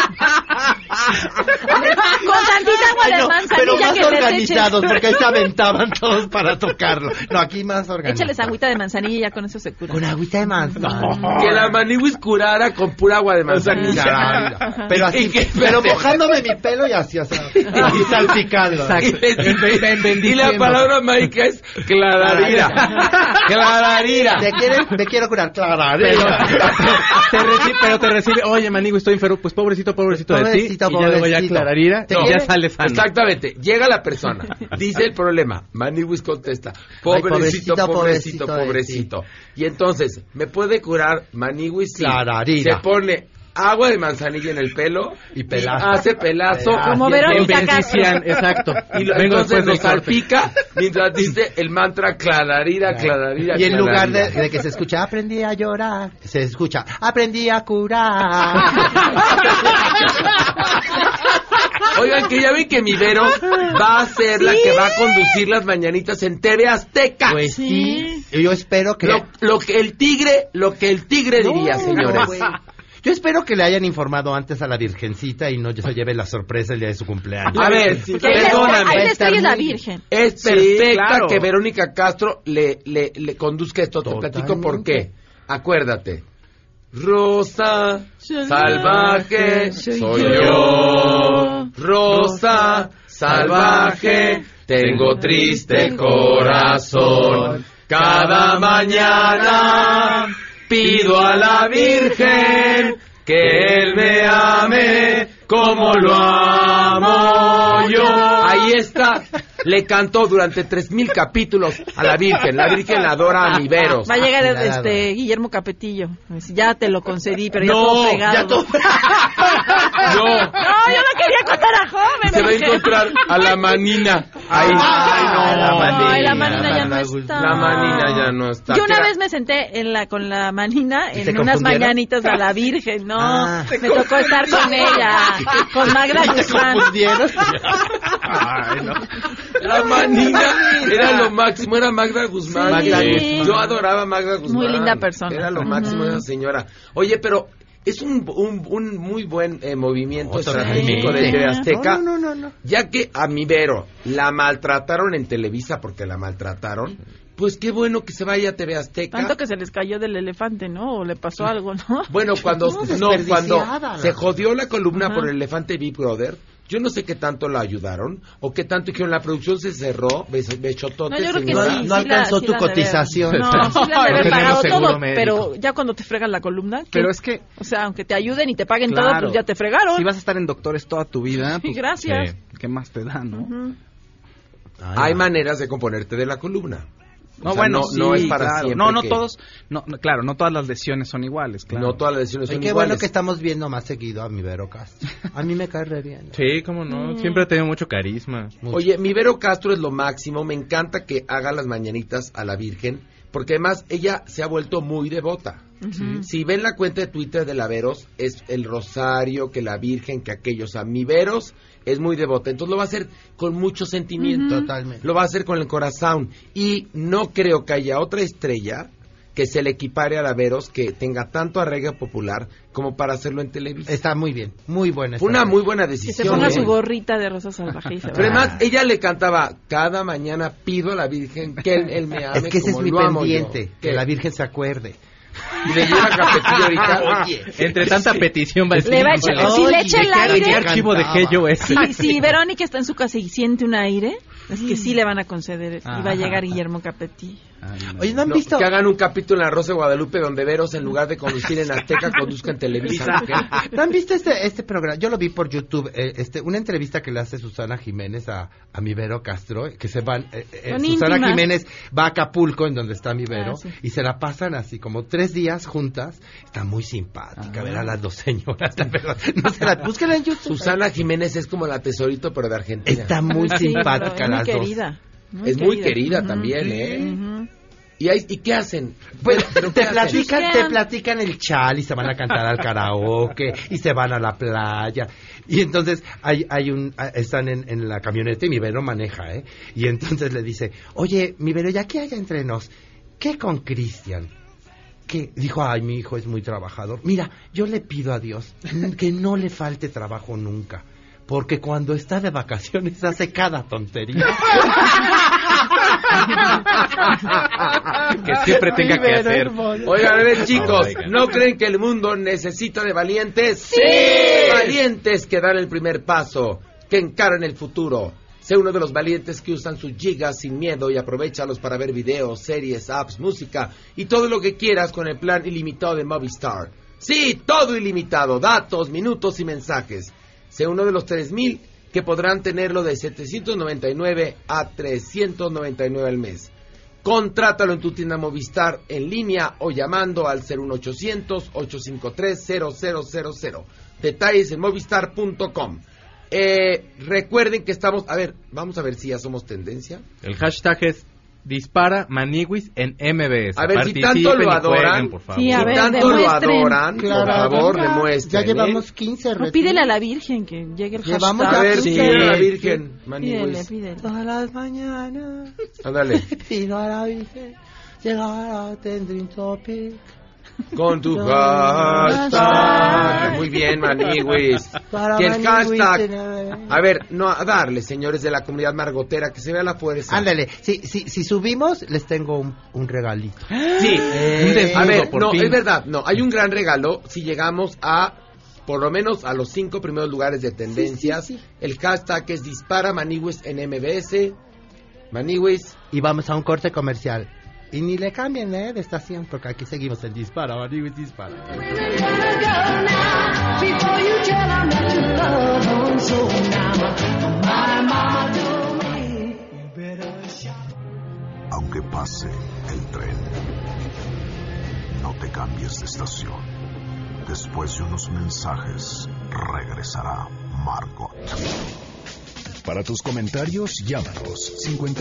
Con tantita agua de manzanilla. Pero más que organizados, porque ahí se aventaban todos para tocarlo. No, aquí más organizados. Échales agüita de manzanilla y ya con eso se cura. Con agüita de manzanilla. Que la Maniguis curara con pura agua de manzanilla. Pero así, pero mojándome mi pelo y así salpicando. Y la palabra mágica es clararira. Clararira. Te quiero curar, clararira. Pero te recibe, oye, Maniguis, estoy enfermo. Pues pobrecito de ti. Y ya luego ya clararira y ya sale sano. Exactamente. Llega la persona, dice el problema. Maniguis contesta, pobrecito. Y entonces, ¿me puede curar Maniguis? Sí. Clararira. Se pone agua de manzanilla en el pelo y hace pelazo. Como Verónica Castro. Exacto. Y entonces nos salpica mientras dice el mantra clararira. Y en lugar de que se escucha aprendí a llorar, se escucha aprendí a curar. Oigan, que ya ven que mi Vero va a ser la que va a conducir las mañanitas en TV Azteca. Pues sí. Yo espero que... Lo que el tigre diría, señores. Yo espero que le hayan informado antes a la Virgencita y no se lleve la sorpresa el día de su cumpleaños. A ver, perdóname. Ahí la estrella es la Virgen. Es perfecta que Verónica Castro le conduzca esto. Te platico por qué. Acuérdate. Rosa, salvaje, soy yo. Rosa, salvaje, tengo triste corazón. Cada mañana pido a la Virgen que Él me ame como lo amo yo. Ahí está. Le cantó durante 3,000 capítulos a la Virgen. La Virgen la adora a mi Vero. Va a llegar Guillermo Capetillo. Ya te lo concedí, pero ya todo fregado. No, yo no quería contar a joven. Se va a encontrar a la Manina. Ahí. La Manina ya no está. La Manina ya no está. Yo una vez me senté con la Manina en unas mañanitas a la Virgen. No, me tocó estar con ella, con Magda Guzmán. Ay, no. La Manina era lo máximo, era Magda Guzmán. Sí. Yo adoraba a Magda Guzmán. Muy linda persona. Era lo máximo esa señora. Oye, pero es un muy buen movimiento estratégico de TV Azteca. No. Ya que a mi Vero la maltrataron en Televisa porque la maltrataron. Pues qué bueno que se vaya a TV Azteca. Tanto que se les cayó del elefante, ¿no? O le pasó algo, ¿no? Bueno, cuando se jodió la columna por el elefante Big Brother, yo no sé qué tanto la ayudaron o qué tanto dijeron la producción se cerró, bechotote, no, yo creo señora. Que sí, no alcanzó tu cotización. No, sí la han de haber pagado todo, pero ya cuando te fregan la columna, ¿qué? Pero es que, o sea, aunque te ayuden y te paguen todo, pues ya te fregaron. Si vas a estar en Doctores toda tu vida, pues gracias. ¿Qué más te da, no? Hay maneras de componerte de la columna. No, bueno, no es para siempre. No todos, claro, no todas las lesiones son iguales, claro. No todas las lesiones son qué iguales. Bueno que estamos viendo más seguido a mi Vero Castro. A mí me cae re bien. Sí, cómo no, siempre ha tenido mucho carisma. Oye, mi Vero Castro es lo máximo, me encanta que haga las mañanitas a la Virgen, porque además ella se ha vuelto muy devota. Si ven la cuenta de Twitter de la Veros, es el rosario, que la Virgen, que aquello, o sea, mi Veros es muy devota, entonces lo va a hacer con mucho sentimiento. Totalmente. Lo va a hacer con el corazón, y no creo que haya otra estrella que se le equipare a la Veros, que tenga tanto arraigo popular como para hacerlo en Televisa. Está muy bien, muy buena. Fue una muy buena decisión. Que se ponga su gorrita de rosa salvaje. Pero además, ella le cantaba, cada mañana pido a la Virgen que él me ame. Es que ese es mi pendiente, que la Virgen se acuerde. Y le lleva Capetillo ahorita. Oye, entre tanta petición va a decir. Le va a echar, si le echa el aire. ¿Qué archivo de Hello es? Si Verónica está en su casa y siente un aire, es que sí le van a conceder. Y va a llegar Guillermo Capetillo. Oye, ¿no han visto? Que hagan un capítulo en La Rosa de Guadalupe donde Veros, en lugar de conducir en Azteca, conduzca en Televisa. ¿No han visto este programa? Yo lo vi por YouTube. Una entrevista que le hace Susana Jiménez a mi Vero Castro, que se van. Susana íntimas. Jiménez va a Acapulco, en donde está mi Vero, y se la pasan así como 3 días juntas. Está muy simpática ver a las dos señoras. La verdad. No se la búsquenla en YouTube. Susana Jiménez es como la Tesorito, pero de Argentina. Está muy simpática las dos. Es muy querida también, ¿eh? ¿Y qué hacen? Pues te platican el chal y se van a cantar al karaoke y se van a la playa. Y entonces están en la camioneta y mi Vero maneja, ¿eh? Y entonces le dice, oye, mi Vero, ya que haya entre nos, ¿qué con Cristian? Que dijo, ay, mi hijo es muy trabajador. Mira, yo le pido a Dios que no le falte trabajo nunca. Porque cuando está de vacaciones hace cada tontería. Que siempre tenga que hacer. Oigan, a ver, chicos, ¿no creen que el mundo necesita de valientes? ¡Sí! Valientes que dan el primer paso, que encaran el futuro. Sé uno de los valientes que usan sus gigas sin miedo y aprovéchalos para ver videos, series, apps, música y todo lo que quieras con el plan ilimitado de Movistar. Sí, todo ilimitado, datos, minutos y mensajes. Sé uno de los 3,000 que podrán tenerlo de 799 a 399 al mes. Contrátalo en tu tienda Movistar en línea o llamando al 01800-853-0000. Detalles en movistar.com. Recuerden que estamos... A ver, vamos a ver si ya somos tendencia. El hashtag es Dispara Maniwis en MBS. A ver, si tanto lo adoran, por favor. Sí, a ver, si tanto lo demuestren. adoran, por favor, demuestren. Ya llevamos 15 No, pídele a la Virgen que llegue el Llevamos hashtag. A ver, Sí. pídele a la Virgen, Maniwis. Pídele. Todas las mañanas. Ándale. Pido a la Virgen. Llegará Trending Topic. Con tu hashtag. Muy bien, Maniwis. Que el hashtag. A ver, no, a darle, señores de la comunidad margotera, que se vea la fuerza. Ándale, si subimos, les tengo un regalito. Sí, a ver, por no, fin. es verdad, no, hay un gran regalo si llegamos a, por lo menos a los 5 primeros lugares de tendencias. Sí. El hashtag es Dispara Maniwis en MBS. Maniwis. Y vamos a un corte comercial. Y ni le cambien de estación, porque aquí seguimos el Dispara, Maniwis Dispara. Aunque pase el tren, no te cambies de estación. Después de unos mensajes, regresará Margot. Para tus comentarios, llámanos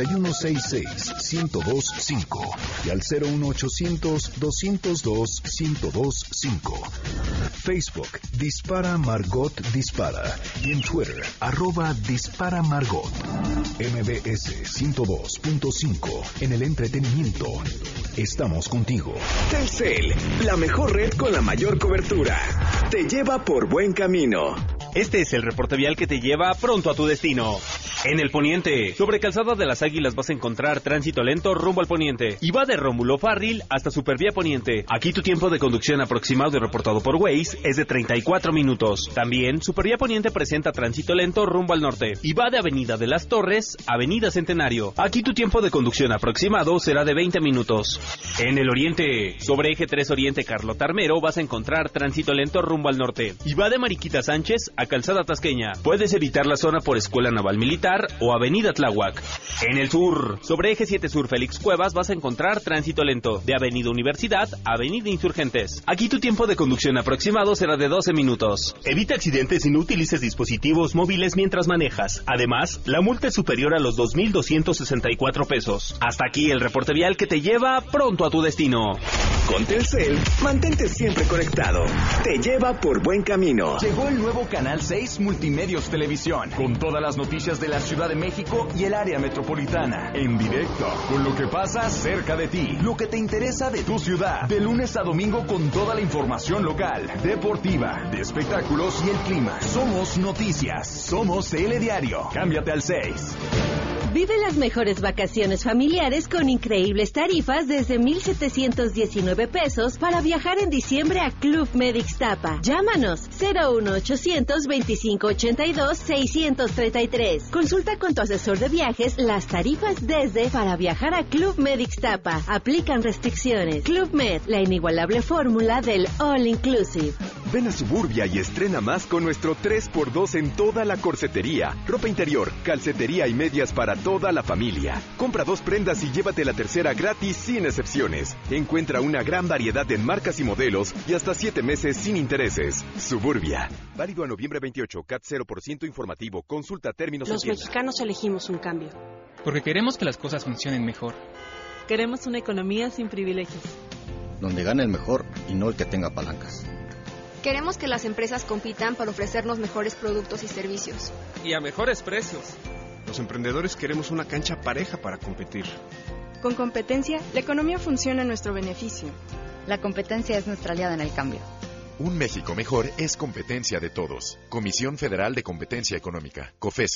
5166-1025 y al 01800-202-1025. Facebook, Dispara Margot Dispara. Y en Twitter, @Dispara Margot. MBS 102.5 en el entretenimiento. Estamos contigo. Telcel, la mejor red con la mayor cobertura. Te lleva por buen camino. Este es el reporte vial que te lleva pronto a tu destino. En el poniente, sobre Calzada de las Águilas vas a encontrar tránsito lento rumbo al poniente y va de Rómulo Farril hasta Supervía Poniente. Aquí tu tiempo de conducción aproximado y reportado por Waze es de 34 minutos. También, Supervía Poniente presenta tránsito lento rumbo al norte y va de Avenida de las Torres a Avenida Centenario. Aquí tu tiempo de conducción aproximado será de 20 minutos. En el oriente, sobre Eje 3 Oriente Carlota Armero vas a encontrar tránsito lento rumbo al norte y va de Mariquita Sánchez a Calzada Tasqueña. Puedes evitar la zona por Escuela Naval Militar o Avenida Tláhuac. En el sur, sobre Eje 7 Sur Félix Cuevas vas a encontrar tránsito lento de Avenida Universidad a Avenida Insurgentes. Aquí tu tiempo de conducción aproximado será de 12 minutos. Evita accidentes y no utilices dispositivos móviles mientras manejas. Además, la multa es superior a los 2,264 pesos. Hasta aquí el reporte vial que te lleva pronto a tu destino. Con Telcel, mantente siempre conectado. Te lleva por buen camino. Llegó el nuevo Canal 6 Multimedios Televisión, con todas las noticias de la Ciudad de México y el área metropolitana. En directo, con lo que pasa cerca de ti, lo que te interesa de tu ciudad. De lunes a domingo con toda la información local, deportiva, de espectáculos y el clima. Somos noticias, somos Telediario. Cámbiate al 6. Vive las mejores vacaciones familiares con increíbles tarifas desde 1,719 pesos para viajar en diciembre a Club Med Ixtapa. Llámanos 01800 2582 633. Consulta con tu asesor de viajes las tarifas desde para viajar a Club Med Ixtapa. Aplican restricciones. Club Med, la inigualable fórmula del All Inclusive. Ven a Suburbia y estrena más con nuestro 3x2 en toda la corsetería, ropa interior, calcetería y medias para toda la familia. Compra 2 prendas y llévate la tercera gratis sin excepciones. Encuentra una gran variedad en marcas y modelos y hasta 7 meses sin intereses. Suburbia. Válido a noviembre 28, CAT 0% informativo. Consulta términos en Los tienda. mexicanos elegimos un cambio. Porque queremos que las cosas funcionen mejor. Queremos una economía sin privilegios. Donde gane el mejor y no el que tenga palancas. Queremos que las empresas compitan para ofrecernos mejores productos y servicios. Y a mejores precios. Los emprendedores queremos una cancha pareja para competir. Con competencia, la economía funciona a nuestro beneficio. La competencia es nuestra aliada en el cambio. Un México mejor es competencia de todos. Comisión Federal de Competencia Económica, COFESE.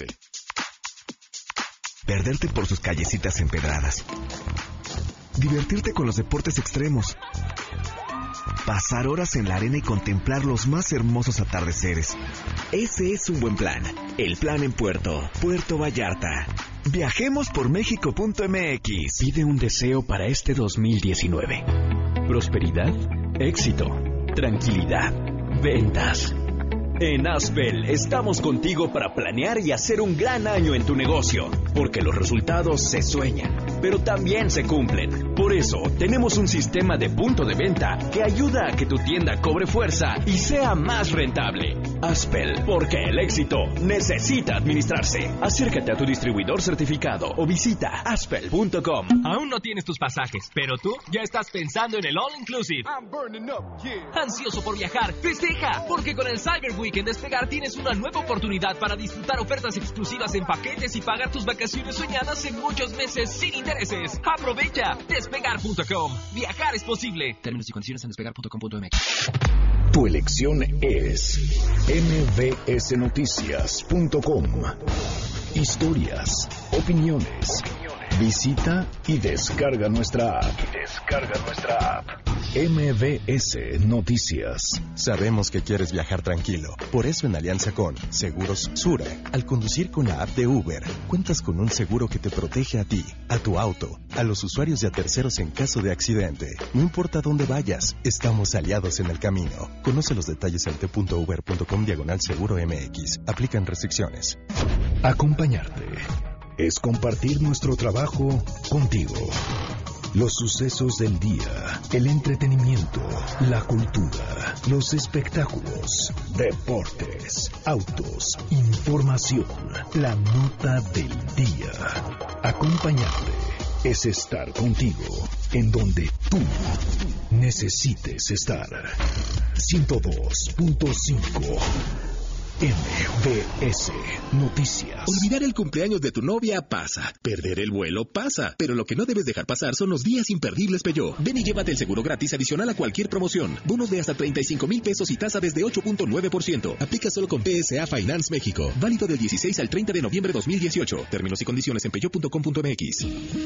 Perderte por sus callecitas empedradas. Divertirte con los deportes extremos. Pasar horas en la arena y contemplar los más hermosos atardeceres. Ese es un buen plan. El plan en Puerto Vallarta. Viajemos por México.mx. Pide un deseo para este 2019. Prosperidad, éxito, tranquilidad, ventas. En Aspel estamos contigo para planear y hacer un gran año en tu negocio, porque los resultados se sueñan, pero también se cumplen. Por eso, tenemos un sistema de punto de venta que ayuda a que tu tienda cobre fuerza y sea más rentable. Aspel, porque el éxito necesita administrarse. Acércate a tu distribuidor certificado o visita aspel.com. Aún no tienes tus pasajes, pero tú ya estás pensando en el All Inclusive. Ansioso por viajar, festeja, porque con el Cyber Week en Despegar tienes una nueva oportunidad para disfrutar ofertas exclusivas en paquetes y pagar tus vacaciones soñadas en muchos meses sin intereses. ¡Aprovecha! Despegar.com. Viajar es posible. Términos y condiciones en despegar.com.mx. Tu elección es mbsnoticias.com. Historias, opiniones. Visita y descarga nuestra app. MBS Noticias. Sabemos que quieres viajar tranquilo. Por eso en alianza con Seguros Sura, al conducir con la app de Uber, cuentas con un seguro que te protege a ti, a tu auto, a los usuarios y a terceros en caso de accidente. No importa dónde vayas, estamos aliados en el camino. Conoce los detalles en t.uber.com/seguro MX. Aplican restricciones. Acompañarte es compartir nuestro trabajo contigo. Los sucesos del día, el entretenimiento, la cultura, los espectáculos, deportes, autos, información, la nota del día. Acompañarte es estar contigo en donde tú necesites estar. 102.5 MBS Noticias. Olvidar el cumpleaños de tu novia pasa. Perder el vuelo pasa. Pero lo que no debes dejar pasar son los días imperdibles Peugeot. Ven y llévate el seguro gratis adicional a cualquier promoción. Bonos de hasta 35,000 pesos y tasa desde 8.9%. Aplica solo con PSA Finance México. Válido del 16 al 30 de noviembre 2018. Términos y condiciones en peugeot.com.mx.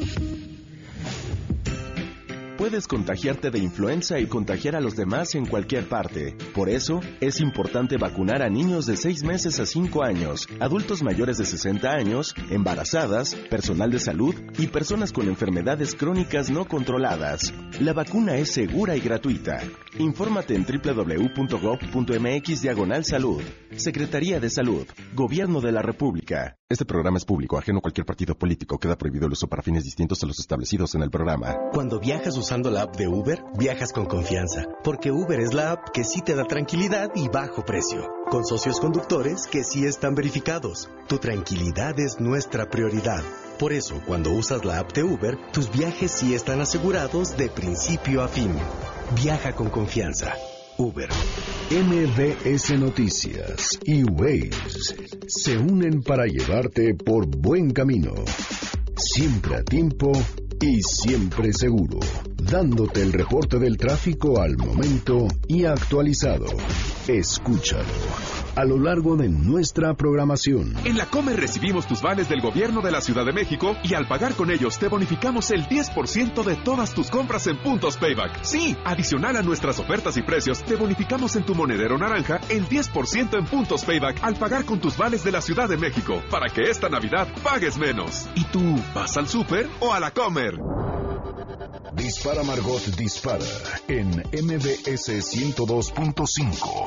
Puedes contagiarte de influenza y contagiar a los demás en cualquier parte. Por eso, es importante vacunar a niños de 6 meses a 5 años, adultos mayores de 60 años, embarazadas, personal de salud y personas con enfermedades crónicas no controladas. La vacuna es segura y gratuita. Infórmate en www.gov.mx/salud. Secretaría de Salud. Gobierno de la República. Este programa es público, ajeno a cualquier partido político. Queda prohibido el uso para fines distintos a los establecidos en el programa. Cuando viajas usando la app de Uber, viajas con confianza. Porque Uber es la app que sí te da tranquilidad y bajo precio. Con socios conductores que sí están verificados. Tu tranquilidad es nuestra prioridad. Por eso, cuando usas la app de Uber, tus viajes sí están asegurados de principio a fin. Viaja con confianza. Uber. MBS Noticias y Waze se unen para llevarte por buen camino. Siempre a tiempo y siempre seguro. Dándote el reporte del tráfico al momento y actualizado. Escúchalo a lo largo de nuestra programación. En la Comer recibimos tus vales del gobierno de la Ciudad de México y al pagar con ellos te bonificamos el 10% de todas tus compras en puntos Payback. Sí, adicional a nuestras ofertas y precios, te bonificamos en tu monedero naranja el 10% en puntos Payback al pagar con tus vales de la Ciudad de México, para que esta Navidad pagues menos. ¿Y tú, vas al súper o a la Comer? Dispara Margot Dispara en MBS 102.5.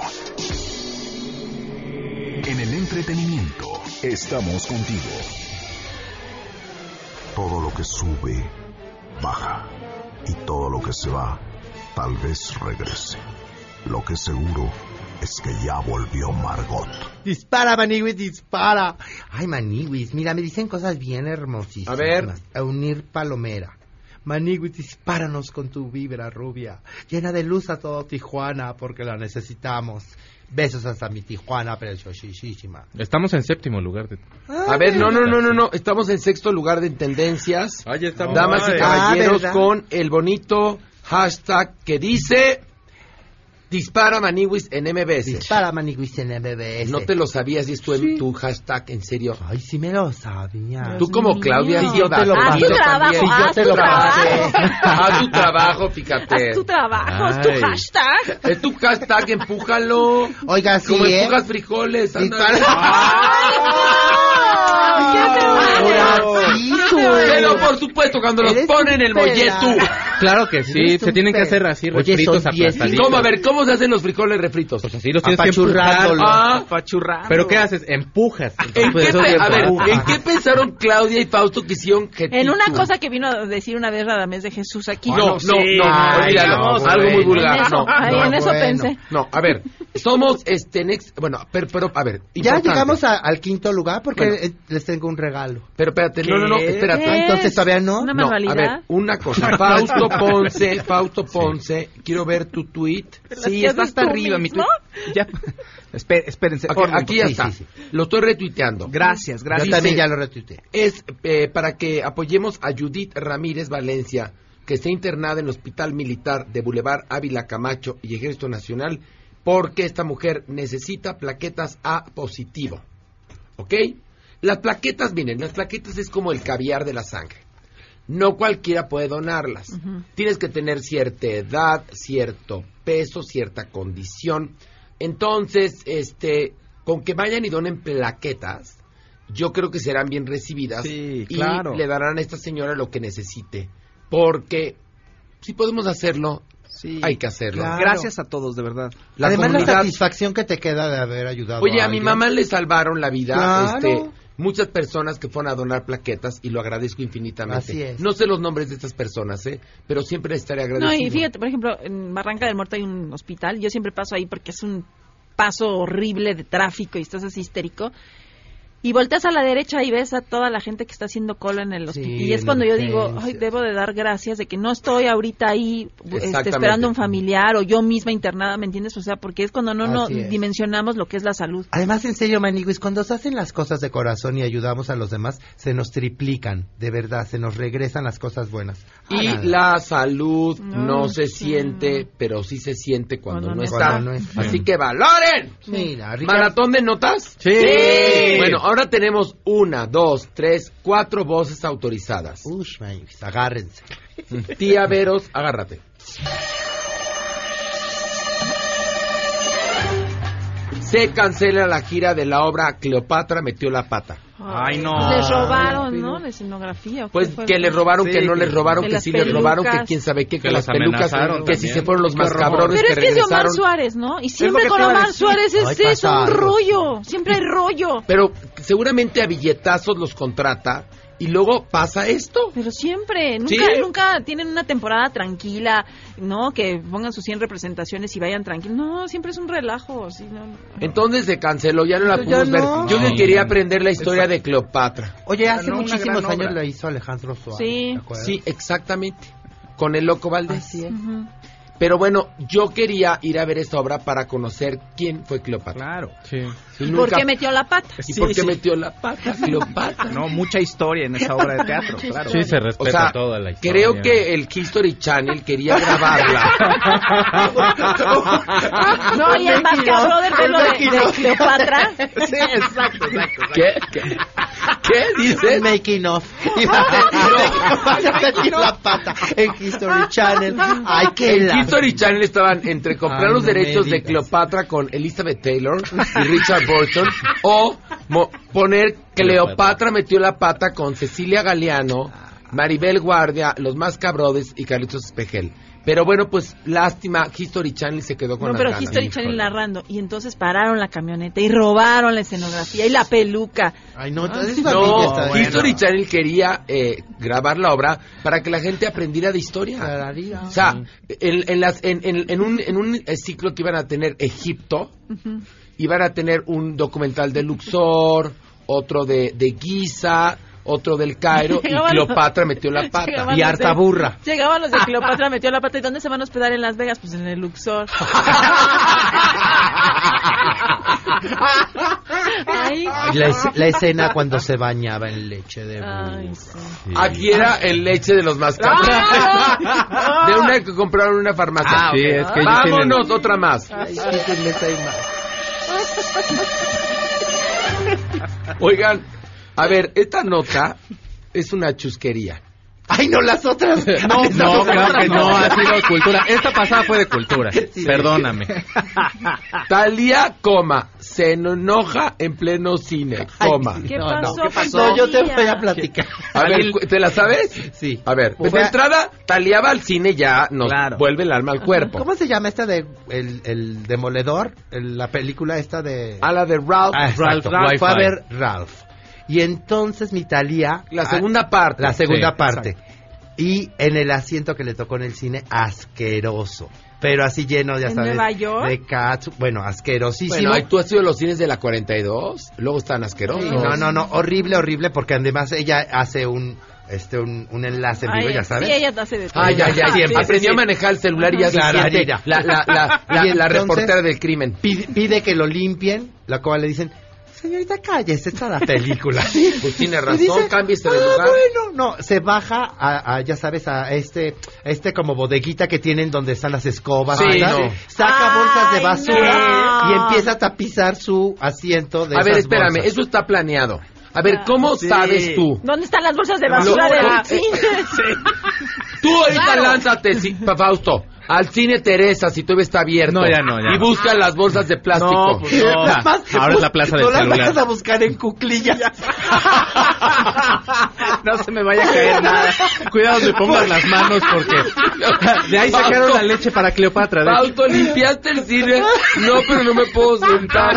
En el entretenimiento, estamos contigo. Todo lo que sube, baja. Y todo lo que se va, tal vez regrese. Lo que seguro es que ya volvió Margot. Dispara, Maniwis, dispara. Ay, Maniwis, mira, me dicen cosas bien hermosísimas. A ver. Eunir Palomera. Maniwis, dispáranos con tu vibra rubia. Llena de luz a todo Tijuana, porque la necesitamos. Besos hasta mi Tijuana preciosísima. Estamos en 7º lugar. A ver, no. Estamos en 6º lugar de tendencias. Ahí estamos. Damas y caballeros, con el bonito hashtag que dice... Dispara Maniwis en MBS. Dispara Maniwis en MBS. ¿No te lo sabías? ¿Y es tu hashtag? ¿En serio? Ay, sí me lo sabía. Tú como Claudia. Sí, yo te lo haz tu trabajo, haz tu trabajo. Haz tu trabajo, fíjate. Haz tu trabajo, es tu hashtag. Es tu hashtag, empújalo. Oiga, sí, como empujas frijoles. Pero por supuesto, cuando los ponen el molleto. Claro que sí, se tienen que hacer así refritos aplastaditos. ¿Cómo? A ver, ¿cómo se hacen los frijoles refritos? Pues así los tienes que empujar. Apachurrando. ¿Pero qué haces? Empujas. ¿En qué pensaron Claudia y Fausto que hicieron En una cosa que vino a decir una vez Radamés de Jesús aquí. No, algo muy vulgar. En eso pensé. No, a ver, somos bueno, pero a ver. Ya llegamos al quinto lugar porque les tengo un regalo. Pero espérate, no, espérate. Entonces todavía no. Una manualidad. A ver, una cosa. Fausto Ponce, quiero ver tu tweet. Sí, está hasta arriba mi tweet. Ya. Espérense. Aquí ya está. Sí. Lo estoy retuiteando. Gracias. Yo también ya lo retuiteé. Es para que apoyemos a Judith Ramírez Valencia, que está internada en el Hospital Militar de Boulevard Ávila Camacho y Ejército Nacional, porque esta mujer necesita plaquetas A positivo. ¿Ok? Las plaquetas, miren, las plaquetas es como el caviar de la sangre. No cualquiera puede donarlas. Tienes que tener cierta edad, cierto peso, cierta condición. Entonces, con que vayan y donen plaquetas, yo creo que serán bien recibidas. Sí, claro. Y le darán a esta señora lo que necesite. Porque si podemos hacerlo, hay que hacerlo. Claro. Gracias a todos, de verdad. Además, la satisfacción que te queda de haber ayudado Oye, a mi mamá le salvaron la vida. Claro. Muchas personas que fueron a donar plaquetas y lo agradezco infinitamente. Así es. No sé los nombres de estas personas, pero siempre estaré agradecido. No, y fíjate, por ejemplo, en Barranca del Muerto hay un hospital. Yo siempre paso ahí porque es un paso horrible de tráfico y estás así histérico. Y volteas a la derecha y ves a toda la gente que está haciendo cola en el hospital. Y es cuando yo digo, debo de dar gracias de que no estoy ahorita ahí esperando a un familiar o yo misma internada, ¿me entiendes? O sea, porque es cuando no dimensionamos lo que es la salud. Además, en serio, Maniguis, cuando se hacen las cosas de corazón y ayudamos a los demás, se nos triplican, de verdad, se nos regresan las cosas buenas. Y la salud no se siente, pero sí se siente cuando no está. Así que valoren. Mira, ¿Maratón de notas? Sí. Bueno, ahora tenemos 1, 2, 3, 4 voces autorizadas. Ush, agárrense. Tía Veros, agárrate. Se cancela la gira de la obra Cleopatra metió la pata. Ay, no. Les robaron, ¿no? La escenografía. Pues que les robaron, que no les robaron, que sí les robaron, que quién sabe qué, que las pelucas, que si se fueron los mascabrones que regresaron. Pero es que es de Omar Suárez, ¿no? Y siempre con Omar Suárez es eso, un rollo. Siempre hay rollo. Pero seguramente a billetazos los contrata. Y luego pasa esto. Pero siempre, nunca tienen una temporada tranquila, ¿no? Que pongan sus 100 representaciones y vayan tranquilos. No, siempre es un relajo. ¿Sí? No. Entonces se canceló, ya no la pudimos ver. Yo le quería aprender la historia de Cleopatra. Oye, hace muchísimos años la hizo Alejandro Suárez. Sí, exactamente. Con el Loco Valdés. Así es. Pero bueno, yo quería ir a ver esta obra para conocer quién fue Cleopatra. Claro. Sí. ¿Y por qué metió la pata? ¿Y por qué metió la pata, Cleopatra? No, mucha historia en esa obra de teatro, claro. Sí, se respeta toda la historia. Creo que el History Channel quería grabarla. No, y el más cabrón del pelo de Cleopatra. Sí, exacto. ¿Qué dices? Making of. Vas a meter la pata en History Channel. Ay, en History Channel estaban entre comprar los derechos de Cleopatra con Elizabeth Taylor y Richard Burton o poner Cleopatra metió la pata con Cecilia Galeano, Maribel Guardia, los más cabrones y Carlitos Espejel. Pero bueno, pues lástima, History Channel se quedó con las ganas. No, pero History Channel narrando. Y entonces pararon la camioneta y robaron la escenografía y la peluca. Ay, no, History Channel quería grabar la obra para que la gente aprendiera de historia. O sea, en un ciclo que iban a tener Egipto, iban a tener un documental de Luxor, otro de Giza, otro del Cairo, y Cleopatra metió la pata. Y harta burra. Llegaban los de Cleopatra metió la pata. ¿Y dónde se van a hospedar en Las Vegas? Pues en el Luxor. La escena cuando se bañaba en leche de burra. Sí. Aquí era en leche de los más cabros. De una que compraron en una farmacia. Sí, es que vámonos, otra más. Oigan, a ver, esta nota es una chusquería. ¡Ay, no, las otras! No, claro que no, ha sido cultura. Esta pasada fue de cultura, perdóname. Thalía, se enoja en pleno cine. Toma. ¿Qué pasó? ¿Qué pasó? No, yo te voy a platicar. A ver, ¿te la sabes? Sí. A ver, de entrada, Talía va al cine, ya nos vuelve el alma al cuerpo. ¿Cómo se llama esta de el Demoledor? La película esta de... la de Ralph. Ralph. Fue a ver Ralph. Y entonces mi Talía... La segunda parte. La segunda parte. Exacto. Y en el asiento que le tocó en el cine, asqueroso. Pero así lleno, ya sabes, Nueva York? de cats. Bueno, asquerosísimo. Bueno, ¿tú has ido a los cines de la 42? Luego están asquerosos. Sí, no, horrible, porque además ella hace un enlace en vivo, ya sabes. Sí, ella hace de todo. Ya. Siempre, aprendió a manejar el celular y ya se siente la reportera del crimen. Pide que lo limpien, la cual le dicen... Señorita, cállese, está la película. Pues tiene razón, cámbiese de lugar. Bueno, se baja a ya sabes, a este como bodeguita que tienen donde están las escobas. Sí, saca bolsas de basura y empieza a tapizar su asiento de esas espérame, bolsas. Eso está planeado. A ver, ¿cómo sabes tú? ¿Dónde están las bolsas de basura del cine? Tú ahorita lánzate, Fausto, al cine Teresa, si todavía está abierto. No, ya. Y busca las bolsas de plástico. No, pues no. Ahora es la plaza del celular. No las vas a buscar en cuclillas. No se me vaya a caer nada. Cuidado, me pongas las manos porque de ahí sacaron la leche para Cleopatra. Fausto, limpiaste el cine. No, pero no me puedo sentar.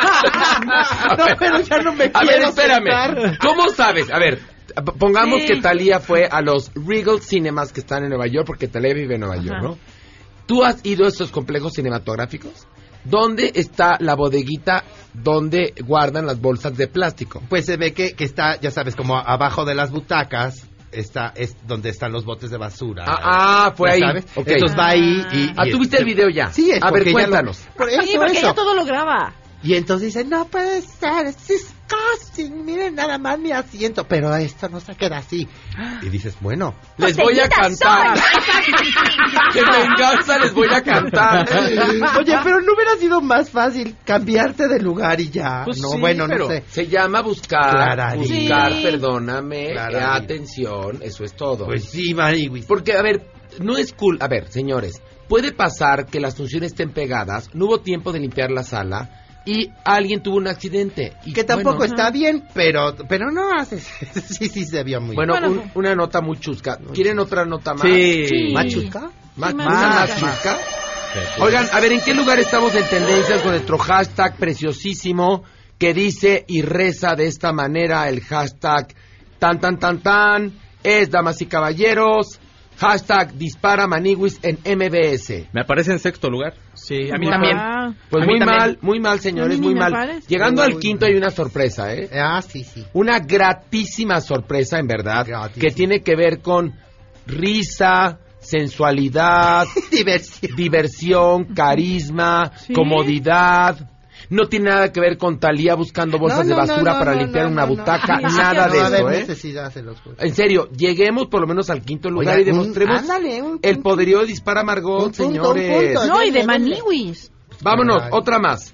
Pero ya no me quiero. A ver, espérame. Sentar. ¿Cómo sabes? A ver, pongamos que Talía fue a los Regal Cinemas que están en Nueva York, porque Talía vive en Nueva York, ¿no? ¿Tú has ido a estos complejos cinematográficos? ¿Dónde está la bodeguita donde guardan las bolsas de plástico? Pues se ve que está, ya sabes, como abajo de las butacas. Es donde están los botes de basura. Fue ahí. ¿Sabes? Okay. Entonces va ahí y... ¿tú viste el video ya? Sí, a ver, cuéntanos. Porque ella todo lo graba. Y entonces dice, no puede ser, es disgusting, miren nada más mi asiento, pero esto no se queda así. Y dices, bueno, les voy a cantar. Que venganza les voy a cantar. Oye, pero no hubiera sido más fácil cambiarte de lugar y ya. Pues no, sí, bueno, pero no sé. se llama buscar, perdóname, Clararía. atención, eso es todo. Pues sí, Marihuis. Porque, a ver, no es cool. A ver, señores, puede pasar que las funciones estén pegadas, no hubo tiempo de limpiar la sala y alguien tuvo un accidente. Y que tampoco está bien, pero no haces. sí, se vio muy bien. Bueno, una nota muy chusca. ¿Quieren otra nota más? Sí. ¿Más chusca? ¿Más chusca? Oigan, a ver, ¿en qué lugar estamos en tendencias con nuestro hashtag preciosísimo que dice y reza de esta manera? El hashtag tan, es, damas y caballeros, hashtag dispara Maniguis en MBS. Me aparece en sexto lugar. Sí, a mí también. Pues muy mal, señores, muy mal. Llegando al quinto hay una sorpresa, ¿eh? Sí. Una gratísima sorpresa, en verdad, que tiene que ver con risa, sensualidad, diversión, carisma, comodidad. No tiene nada que ver con Talía buscando bolsas de basura para limpiar una butaca, nada de eso, ¿eh? Necesidad, se los juro. En serio, lleguemos por lo menos al quinto lugar y demostremos el poderío de Dispara Margot, señores. No, y de Maniwis. Vámonos, otra más.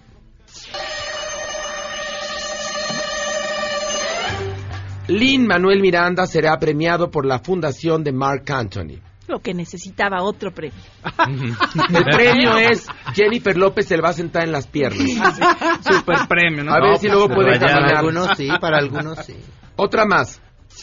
Lin-Manuel Miranda será premiado por la fundación de Marc Anthony. Lo que necesitaba otro premio. El premio es Jennifer López se le va a sentar en las piernas. Super premio, ¿no? A ver si luego puede caminar. Para algunos sí. Otra más.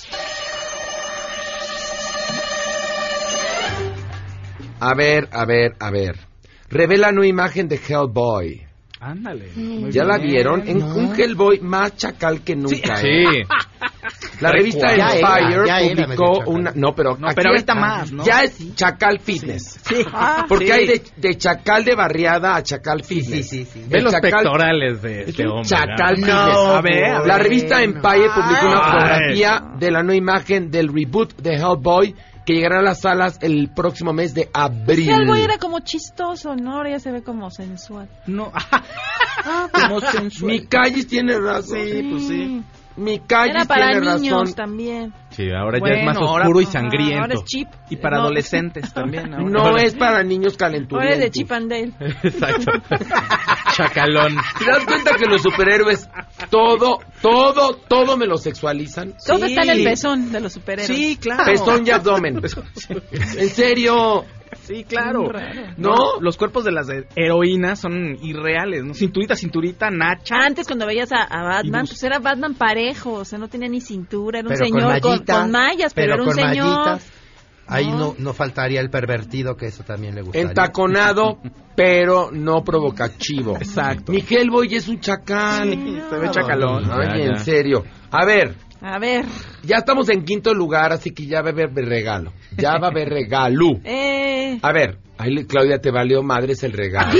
A ver. Revela nueva imagen de Hellboy. Ándale. ¿Ya la vieron? Un Hellboy más chacal que nunca. Sí. La revista Empire publicó una... No, pero ahorita más, ¿no? Ya es Chacal Fitness. Sí. Porque hay de Chacal de barriada a Chacal Fitness. Sí. Ven los pectorales de este hombre. Chacal Fitness. A ver. La revista Empire publicó una fotografía de la nueva imagen del reboot de Hellboy que llegará a las salas el próximo mes de abril. Sí, algo era como chistoso, ¿no? Ahora ya se ve como sensual. No. Como sensual. Mi Callis tiene razón. Sí, pues sí. Mi Callis tiene razón. Para niños también. Sí, ahora ya es más oscuro y sangriento. Ahora es chip. Y para adolescentes también. Ahora. No es para niños calenturentos. Ahora es de Chip and Dale. Exacto. Chacalón. ¿Te das cuenta que los superhéroes todo me lo sexualizan? Todo está en el pezón de los superhéroes. Sí, claro. Pezón y abdomen. En serio. Sí, claro. ¿No? Los cuerpos de las heroínas son irreales, ¿no? Cinturita, nacha. Antes, cuando veías a Batman, pues era Batman parejo, o sea, no tenía ni cintura, era un Pero señor con mallas, pero era un con señor. mallitas. Ahí no faltaría el pervertido, que eso también le gustaría. Entaconado, pero no provocativo. Exacto. Mi Hellboy es un chacal. Se ve chacalón. Ay, en serio. A ver. Ya estamos en quinto lugar, así que ya va a haber regalo. Ya va a haber regalo. A ver, ahí, Claudia, te valió madres el regalo.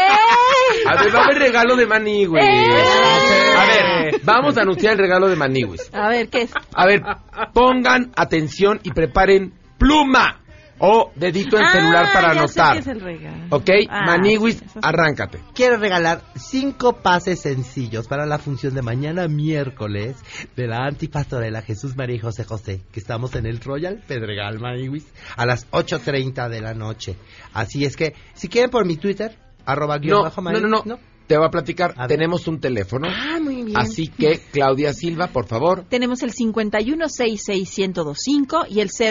A ver, va a haber regalo de Maniwis. A ver, vamos a anunciar el regalo de Maniwis. A ver, ¿qué es? A ver, pongan atención y preparen pluma o dedito en celular para anotar. Sé que es el regalo. ¿Ok? Maniwis, arráncate. Quiero regalar 5 pases sencillos para la función de mañana miércoles de la Antipastorela Jesús, María y José José, que estamos en el Royal Pedregal, Maniwis, a las 8:30 de la noche. Así es que, si quieren por mi Twitter, @_Maniwis. No. Te voy a platicar. Tenemos un teléfono. Muy bien. Así que, Claudia Silva, por favor. Tenemos el 5166-1025 y el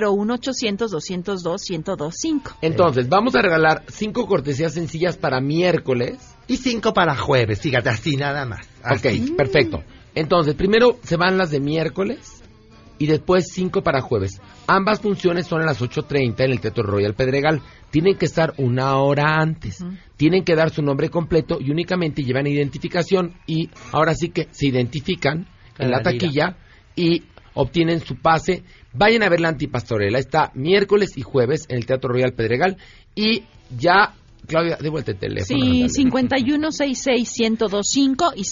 01800-202-1025. Entonces, vamos a regalar 5 cortesías sencillas para miércoles. Y 5 para jueves, fíjate, así nada más. Así. Ok, perfecto. Entonces, primero se van las de miércoles y después 5 para jueves. Ambas funciones son a las 8:30 en el Teatro Royal Pedregal. Tienen que estar 1 hora antes. Tienen que dar su nombre completo y únicamente llevan identificación. Y ahora sí que se identifican en la taquilla y obtienen su pase. Vayan a ver la Antipastorela. Está miércoles y jueves en el Teatro Royal Pedregal. Y ya, Claudia, de vuelta el teléfono. Sí, 5166-1025 y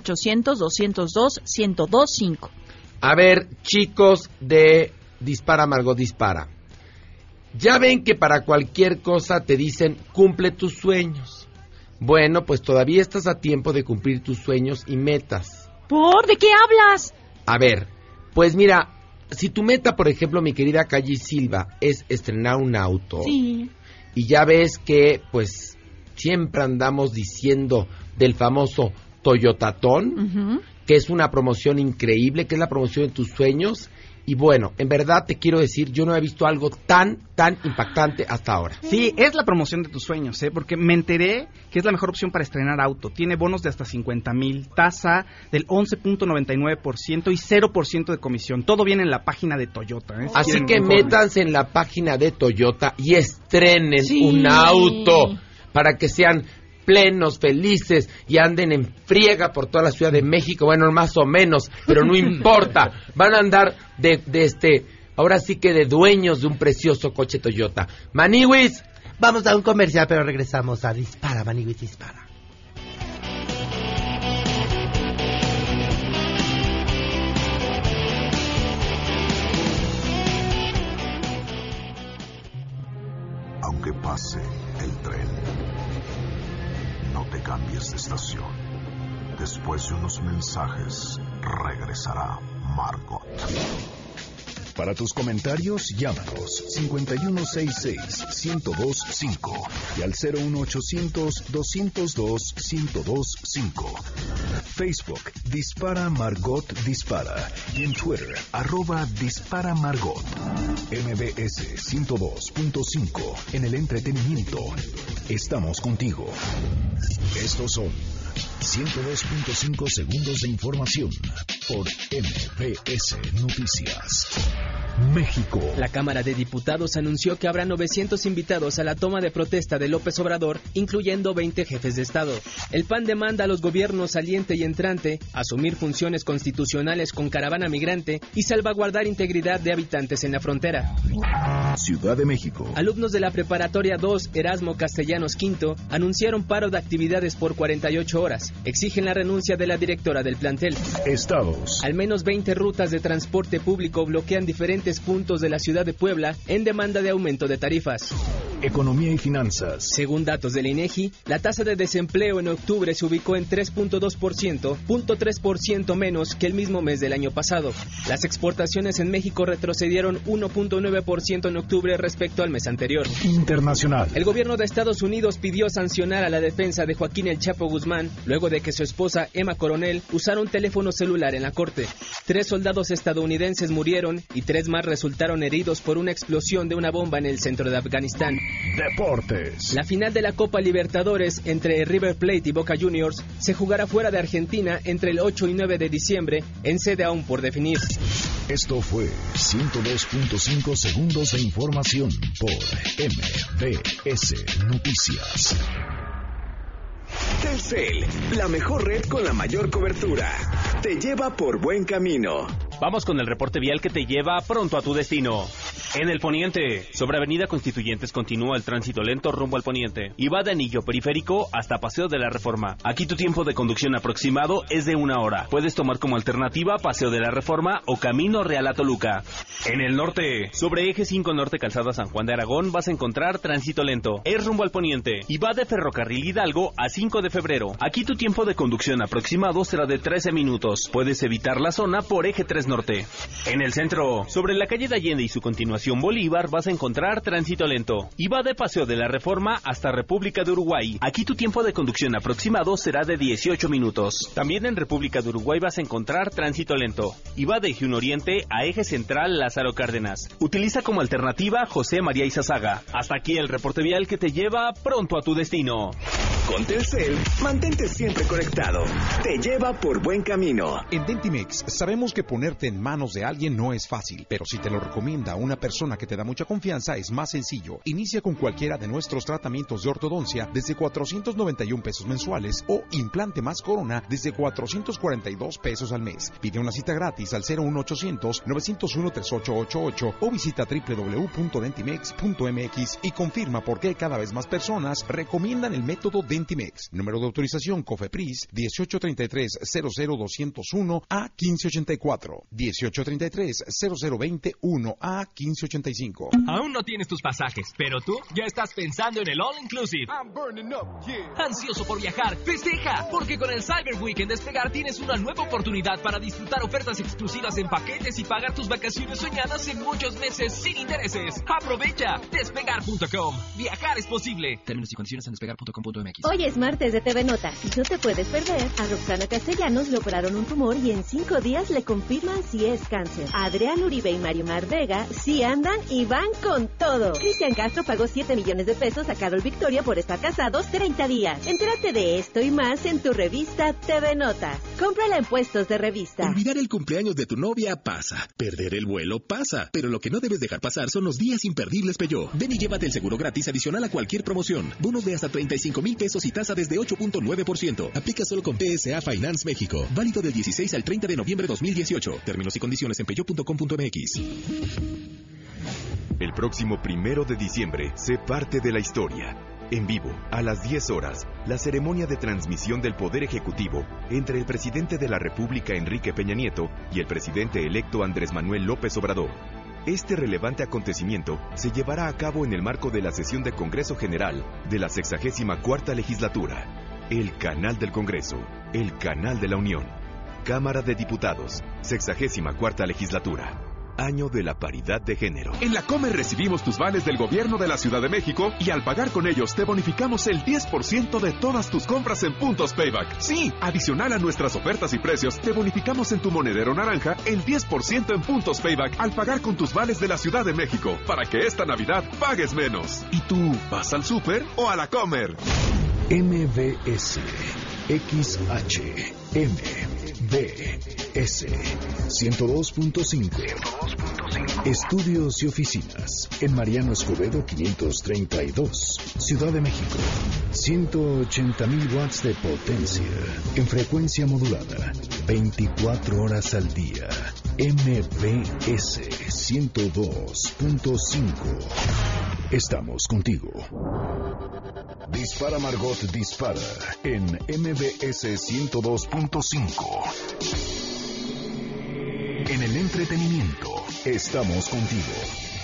01800-202-1025. A ver, chicos de Dispara, Margot, Dispara. Ya ven que para cualquier cosa te dicen, cumple tus sueños. Bueno, pues todavía estás a tiempo de cumplir tus sueños y metas. ¿De qué hablas? A ver, pues mira, si tu meta, por ejemplo, mi querida Calle Silva, es estrenar un auto. Sí. Y ya ves que, pues, siempre andamos diciendo del famoso Toyotatón, que es una promoción increíble, que es la promoción de tus sueños. Y bueno, en verdad te quiero decir, yo no he visto algo tan impactante hasta ahora. Sí, es la promoción de tus sueños, porque me enteré que es la mejor opción para estrenar auto. Tiene bonos de hasta 50,000, tasa del 11.99% y 0% de comisión. Todo viene en la página de Toyota. Así que métanse en la página de Toyota y estrenen un auto para que sean plenos, felices y anden en friega por toda la Ciudad de México. Bueno, más o menos, pero no importa. Van a andar ahora sí que de dueños de un precioso coche Toyota. Maniwis, vamos a un comercial, pero regresamos a Dispara, Maniwis, Dispara. Aunque pase el tren, no te cambies de estación. Después de unos mensajes, regresará Margot. Para tus comentarios, llámanos 5166-1025 y al 01800-202-1025. Facebook, Dispara Margot Dispara. Y en Twitter, @Dispara Margot. MBS 102.5. En el entretenimiento, estamos contigo. Estos son 102.5 segundos de información por MBS Noticias. México. La Cámara de Diputados anunció que habrá 900 invitados a la toma de protesta de López Obrador, incluyendo 20 jefes de Estado. El PAN demanda a los gobiernos saliente y entrante asumir funciones constitucionales con caravana migrante y salvaguardar integridad de habitantes en la frontera. Ciudad de México. Alumnos de la Preparatoria 2 Erasmo Castellanos V anunciaron paro de actividades por 48 horas. Exigen la renuncia de la directora del plantel. Estados. Al menos 20 rutas de transporte público bloquean diferentes puntos de la ciudad de Puebla en demanda de aumento de tarifas. Economía y finanzas. Según datos del INEGI, la tasa de desempleo en octubre se ubicó en 3.2%, 0.3% menos que el mismo mes del año pasado. Las exportaciones en México retrocedieron 1.9% en octubre respecto al mes anterior. Internacional. El gobierno de Estados Unidos pidió sancionar a la defensa de Joaquín El Chapo Guzmán luego de que su esposa Emma Coronel usara un teléfono celular en la corte. 3 soldados estadounidenses murieron y 3 más resultaron heridos por una explosión de una bomba en el centro de Afganistán. Deportes. La final de la Copa Libertadores entre River Plate y Boca Juniors se jugará fuera de Argentina entre el 8 y 9 de diciembre, en sede aún por definir. Esto fue 102.5 segundos de información por MBS Noticias. Telcel, la mejor red con la mayor cobertura. Te lleva por buen camino. Vamos con el reporte vial que te lleva pronto a tu destino. En el poniente, sobre Avenida Constituyentes continúa el tránsito lento rumbo al poniente y va de Anillo Periférico hasta Paseo de la Reforma. Aquí tu tiempo de conducción aproximado es de 1 hora. Puedes tomar como alternativa Paseo de la Reforma o Camino Real a Toluca. En el norte, sobre Eje 5 Norte Calzada San Juan de Aragón vas a encontrar tránsito lento. Es rumbo al poniente y va de Ferrocarril Hidalgo a 5 de febrero. Aquí tu tiempo de conducción aproximado será de 13 minutos. Puedes evitar la zona por Eje 3 Norte. En el centro, sobre la calle de Allende y su continuación Bolívar vas a encontrar tránsito lento y va de Paseo de la Reforma hasta República de Uruguay. Aquí tu tiempo de conducción aproximado será de 18 minutos. También en República de Uruguay vas a encontrar tránsito lento y va de Eje 1 Oriente a Eje Central Lázaro Cárdenas. Utiliza como alternativa José María Izazaga. Hasta aquí el reporte vial que te lleva pronto a tu destino. Con Telcel, mantente siempre conectado. Te lleva por buen camino. En Dentimex sabemos que ponerte en manos de alguien no es fácil, pero si te lo recomienda una persona que te da mucha confianza es más sencillo. Inicia con cualquiera de nuestros tratamientos de ortodoncia desde 491 pesos mensuales o implante más corona desde 442 pesos al mes. Pide una cita gratis al 01800 901 3888 o visita www.dentimex.mx y confirma por qué cada vez más personas recomiendan el método Dentimex. Número de autorización COFEPRIS 1833-00201A1584 1833-00201A1585. Aún no tienes tus pasajes, pero tú ya estás pensando en el All Inclusive. Ansioso por viajar, festeja, porque con el Cyber Week en Despegar tienes una nueva oportunidad para disfrutar ofertas exclusivas en paquetes y pagar tus vacaciones soñadas en muchos meses sin intereses. Aprovecha, despegar.com. Viajar es posible. Términos y condiciones en despegar.com.mx. Hoy es martes de TV Notas y no te puedes perder. A Roxana Castellanos le operaron un tumor y en 5 días le confirman si es cáncer. A Adrián Uribe y Mario Mar Vega sí andan y van con todo. Cristian Castro pagó 7 millones de pesos a Carol Victoria por estar casados 30 días. Entérate de esto y más en tu revista TV Notas. Cómprala en puestos de revista. Olvidar el cumpleaños de tu novia pasa. Perder el vuelo pasa. Pero lo que no debes dejar pasar son los días imperdibles Peugeot. Ven y llévate el seguro gratis adicional a cualquier promoción. Bonos de hasta 35,000 pesos y tasa desde 8.9%. Aplica solo con PSA Finance México. Válido del 16 al 30 de noviembre 2018. Términos y condiciones en peugeot.com.mx. El próximo 1 de diciembre, sé parte de la historia. En vivo, a las 10 horas, la ceremonia de transmisión del Poder Ejecutivo entre el presidente de la República, Enrique Peña Nieto, y el presidente electo Andrés Manuel López Obrador. Este relevante acontecimiento se llevará a cabo en el marco de la sesión de Congreso General de la 64ª Legislatura. El canal del Congreso, el canal de la Unión. Cámara de Diputados, 64ª Legislatura. Año de la paridad de género. En la Comer recibimos tus vales del Gobierno de la Ciudad de México y al pagar con ellos te bonificamos el 10% de todas tus compras en puntos Payback. Sí, adicional a nuestras ofertas y precios, te bonificamos en tu monedero naranja el 10% en puntos Payback al pagar con tus vales de la Ciudad de México, para que esta Navidad pagues menos. ¿Y tú, vas al súper o a la Comer? MBS XHMBS 102.5 Estudios y oficinas en Mariano Escobedo 532, Ciudad de México. 180,000 watts de potencia en frecuencia modulada, 24 horas al día. MBS 102.5. Estamos contigo. Dispara Margot Dispara en MBS 102.5. En el entretenimiento, estamos contigo.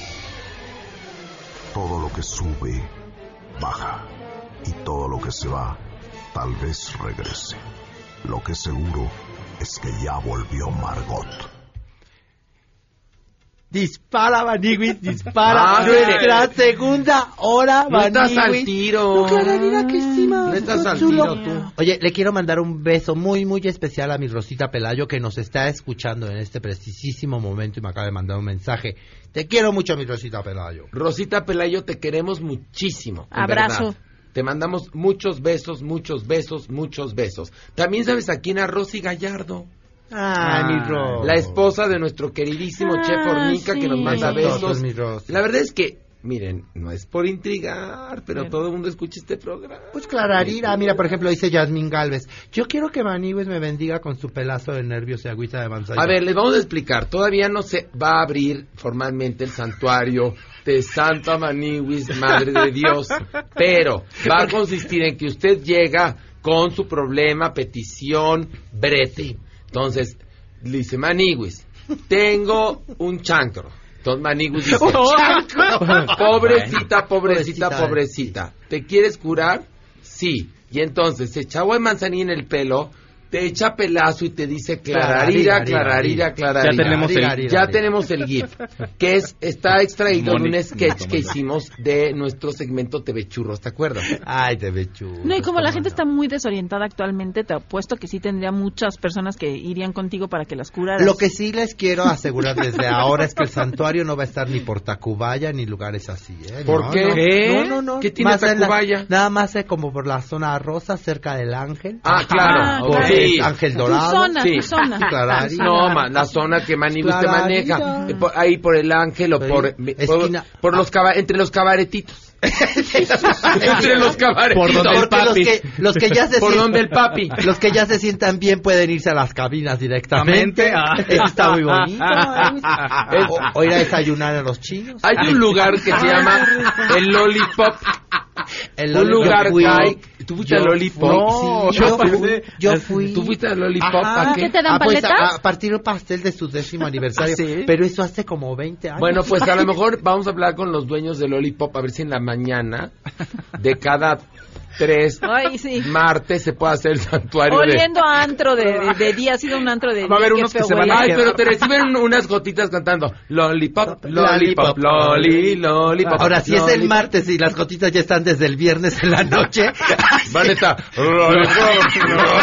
Todo lo que sube, baja. Y todo lo que se va, tal vez regrese. Lo que seguro es que ya volvió Margot. Dispara, Maniguis, dispara. Nuestra segunda hora, Maniguis. No estás al tiro. No, Clararira, que sí, no estás al tiro tú. Oye, le quiero mandar un beso muy, muy especial a mi Rosita Pelayo, que nos está escuchando en este precisísimo momento y me acaba de mandar un mensaje. Te quiero mucho, mi Rosita Pelayo. Rosita Pelayo, te queremos muchísimo. Abrazo. Verdad. Te mandamos muchos besos, muchos besos, muchos besos. También sabes a quién, a Rosy Gallardo. Mi Ros. La esposa de nuestro queridísimo chef Fornica, que nos manda besos. La verdad es que, miren, no es por intrigar, pero todo el mundo escucha este programa. Pues Clararira, mira, por ejemplo, dice Yasmín Galvez, yo quiero que Maniguis me bendiga con su pelazo de nervios y agüita de manzana. A ver, les vamos a explicar, todavía no se va a abrir formalmente el santuario de Santa Maniguis, Madre de Dios, pero va a consistir en que usted llega con su problema, petición, brete. Entonces, le dice, Maniguis, tengo un chancro. Entonces Maniguis dice, pobrecita, ¿te quieres curar? Sí. Y entonces se echa agua de manzanilla en el pelo, te echa pelazo y te dice clararira. Ya tenemos el GIF, que está extraído de un sketch que hicimos de nuestro segmento TV Churros, ¿te acuerdas? Ay, TV Churros. No, y como la gente está muy desorientada actualmente, te apuesto que sí tendría muchas personas que irían contigo para que las curaras. Lo que sí les quiero asegurar desde ahora es que el santuario no va a estar ni por Tacubaya ni lugares así, ¿eh? ¿Por qué? No. ¿Qué tiene Tacubaya? Nada más como por la zona rosa, cerca del Ángel. Claro. Por Sí. Ángel Dorado. Tu zona. No, la zona que Maniguis te maneja. Ahí por el Ángel o por los entre los cabaretitos. Entre los cabaretitos. Por donde el papi. Los que ya se por donde el papi. Los que ya se sientan bien pueden irse a las cabinas directamente. Eso está muy bonito. O ir a desayunar a los chinos. Hay un lugar que se llama el Lollipop. Un lugar que hay. ¿Tú fuiste al Lollipop? No, sí, yo fui. ¿Tú fuiste al Lollipop? ¿A qué te dan paletas? Pues a partir del pastel de su 10º aniversario. ¿Sí? Pero eso hace como 20 años. Bueno, pues a lo mejor vamos a hablar con los dueños del Lollipop a ver si en la mañana de cada 3 martes se puede hacer el santuario. Oliendo a antro de día, ha sido un antro de día. Va a haber unos que se van a... Ay, pero te reciben unas gotitas cantando Lollipop, Lollipop, Lollipop. Ahora, si es el martes y las gotitas ya están desde el viernes en la noche, van a estar Lollipop,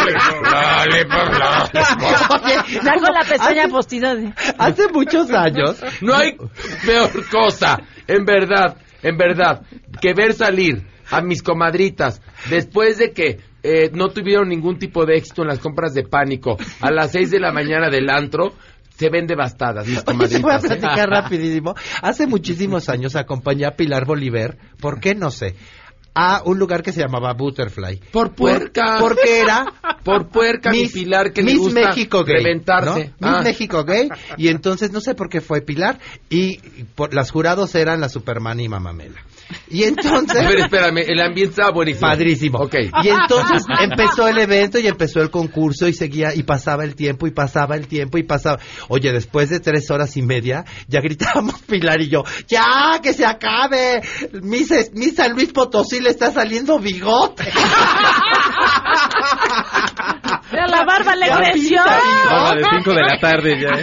Lollipop. Oye, da con la pestaña postiza. Hace muchos años. No hay peor cosa, en verdad, que ver salir a mis comadritas después de que no tuvieron ningún tipo de éxito en las compras de Pánico a las 6 de la mañana del antro. Se ven devastadas mis comadritas. Oye, voy a platicar rapidísimo. Hace muchísimos años acompañé a Pilar Bolívar, ¿por qué? No sé, a un lugar que se llamaba Butterfly. Por puerca. Porque era... Por puerca, mi Pilar, que le gusta México gay, reventarse. ¿no? Miss México Gay. Y entonces, no sé por qué fue Pilar. Y las jurados eran la Superman y Mamamela. Y entonces... A ver, espérame, el ambiente estaba buenísimo. Padrísimo. Okay. Y entonces empezó el evento y empezó el concurso y seguía, y pasaba el tiempo, y pasaba el tiempo, y pasaba... Oye, después de 3 horas y media, ya gritábamos Pilar y yo, ¡ya, que se acabe! Miss San Luis Potosí le está saliendo bigote. La barba le creció. Barba de 5 de la tarde ya.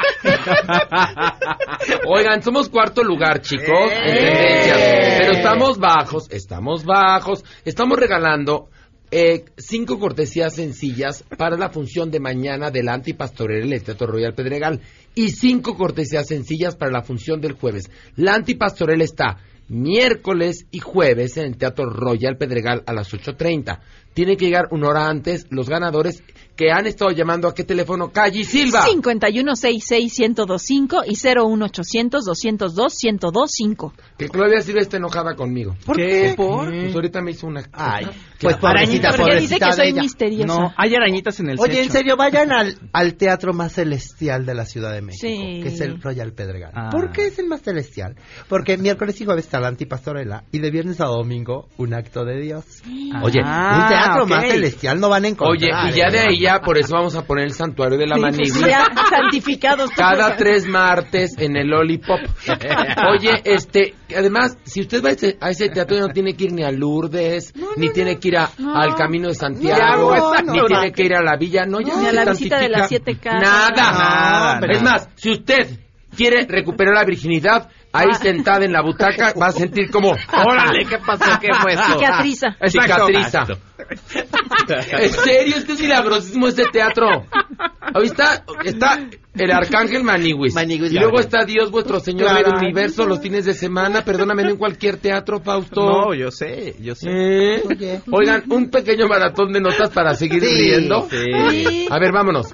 Oigan, somos cuarto lugar, chicos, en tendencias. Pero estamos bajos. Estamos regalando 5 cortesías sencillas para la función de mañana del Antipastorela en el Teatro Royal Pedregal. Y 5 cortesías sencillas para la función del jueves. La Antipastorela está miércoles y jueves en el Teatro Royal Pedregal a las 8:30. Tienen que llegar una hora antes los ganadores que han estado llamando. ¿A qué teléfono? Calle Silva. 5166-1025 y 01800-202-1025. Que Claudia Silva está enojada conmigo. ¿Por qué? Pues ahorita me hizo una... Ay, pues pobrecita, porque dice que soy ella. misteriosa. No, hay arañitas en el techo. Oye, en serio, vayan al teatro más celestial de la Ciudad de México, sí, que es el Royal Pedregal. ¿Por qué es el más celestial? Porque miércoles y jueves está la Antipastorela y de viernes a domingo un acto de Dios. Oye, un teatro más celestial no van a encontrar. Oye, y ya de ahí ya, por eso vamos a poner el santuario de la Manigua. Pues ya santificados. Cada 3 martes en el Lollipop. Oye, además, si usted va a ese teatro, no tiene que ir ni a Lourdes, ni tiene que ir al Camino de Santiago, ni tiene que ir a la Villa, ni a la visita de las 7 casas. Nada. Es más, si usted quiere recuperar la virginidad, ahí sentada en la butaca, va a sentir como, órale, ¿qué pasó? ¿Qué fue esto? Cicatriza. Cicatriza. En serio, es que es milagrosísimo este teatro. Ahí está el Arcángel Maniwis. Y luego está Dios, vuestro Señor del Universo, los fines de semana. Perdóname, no en cualquier teatro, Fausto. No, yo sé. Oye. Oigan, un pequeño maratón de notas para seguir riendo. Sí. A ver, vámonos.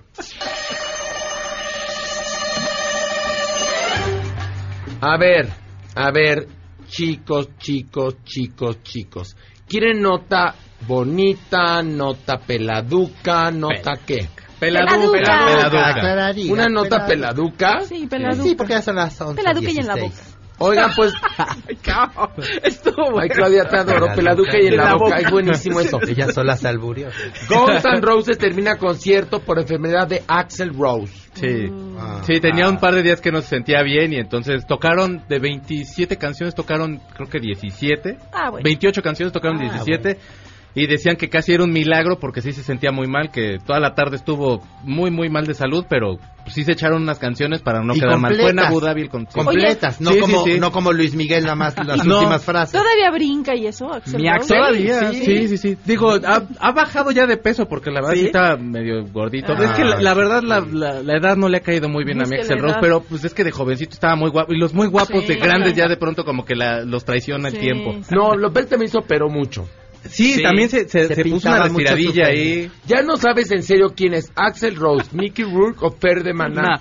A ver, chicos. ¿Quieren nota bonita, nota peladuca, nota qué? Peladuca. ¿Una nota peladuca? Sí, peladuca. Sí, porque ya son las 11. Peladuca y en la boca. Oigan, pues... Ay, Claudia, te adoro. Peladuca y en la boca. Es buenísimo eso. Ellas son las alburios. Guns N' Roses termina concierto por enfermedad de Axl Rose. Sí. Sí, tenía un par de días que no se sentía bien y entonces tocaron de 27 canciones, tocaron creo que 17. 28 canciones, tocaron 17. Bueno. Y decían que casi era un milagro porque sí se sentía muy mal, que toda la tarde estuvo muy mal de salud, pero sí se echaron unas canciones para no quedar mal. Fue en Abu Dhabi el concierto. Completas, no como Luis Miguel, nada más las últimas frases. ¿Todavía brinca y eso, Axl Rose? Todavía, sí. Digo, ha bajado ya de peso porque la verdad sí está medio gordito. Es que la verdad la edad no le ha caído muy bien a mi Axl Rose, pero pues es que de jovencito estaba muy guapo. Y los muy guapos de grandes ya de pronto como que los traiciona el tiempo. No, López también se operó mucho. Sí, también se puso una retiradilla ahí. Ya no sabes en serio quién es Axl Rose, Mickey Rourke o Fer de Maná.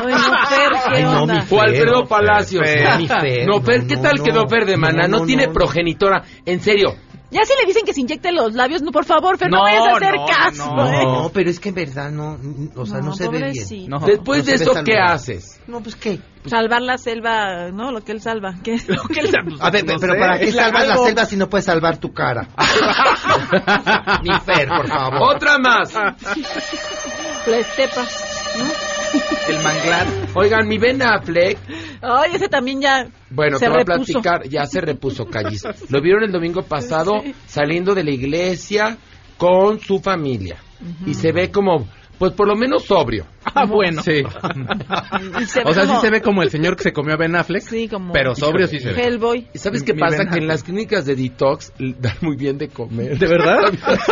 O Alfredo Palacios. No, Fer, ¿qué tal quedó Fer de Maná? No tiene progenitora. En serio. Ya si le dicen que se inyecte los labios, no, por favor, Fer, no vayas a hacer caso. No, pero es que en verdad no se ve bien. Después de eso, ¿qué haces? No, pues ¿qué? Salvar la selva, ¿no? Lo que él salva. A ver, pero ¿para qué salvas la selva si no puedes salvar tu cara? Ni Fer, por favor. Otra más. La estepa, ¿no? El manglar. Oigan, mi Ben Affleck. Ay, ese también ya. Bueno, te voy a platicar. Ya se repuso, Callis. Lo vieron el domingo pasado saliendo de la iglesia con su familia. Y se ve como, pues por lo menos sobrio. Bueno. Sí. O sea, sí se ve como el señor que se comió a Ben Affleck. Sí, como. Pero sobrio sí se ve. Hellboy. ¿Y sabes qué pasa? Que en las clínicas de detox dan muy bien de comer. ¿De verdad?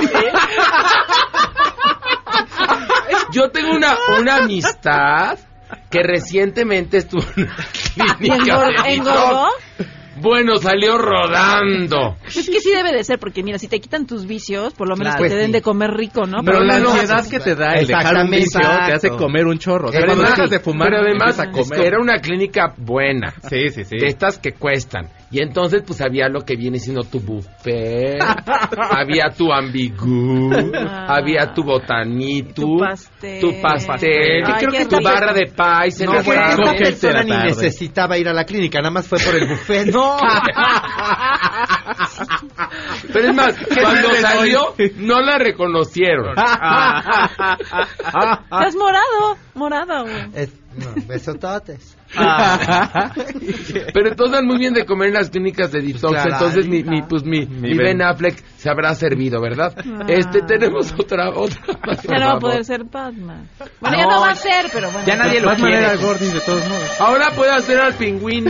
Yo tengo una amistad que recientemente estuvo en una clínica. ¿Engordó? Bueno, salió rodando. Es que sí debe de ser, porque mira, si te quitan tus vicios, por lo menos que te den de comer rico, ¿no? Pero la ansiedad que te da el dejar un vicio te hace comer un chorro. Pero cuando dejas de fumar, pero además era una clínica buena. Sí. De estas que cuestan. Y entonces, pues, había lo que viene siendo tu buffet, había tu ambigú, había tu botanito, tu pastel, creo que tu barra de pais en la esta persona ni necesitaba ir a la clínica, nada más fue por el buffet. ¡No! Pero es más, cuando salió, no la reconocieron. Estás morado, güey. Besototes. Pero entonces dan muy bien de comer en las clínicas de detox. Pues entonces mi Ben Affleck se habrá servido, ¿verdad? Tenemos otra. Ya no va a poder ser Batman. Bueno, ya no va a ser, pero bueno. Ya nadie lo quiere. Era Gordon de todos modos. Ahora puede hacer al pingüino.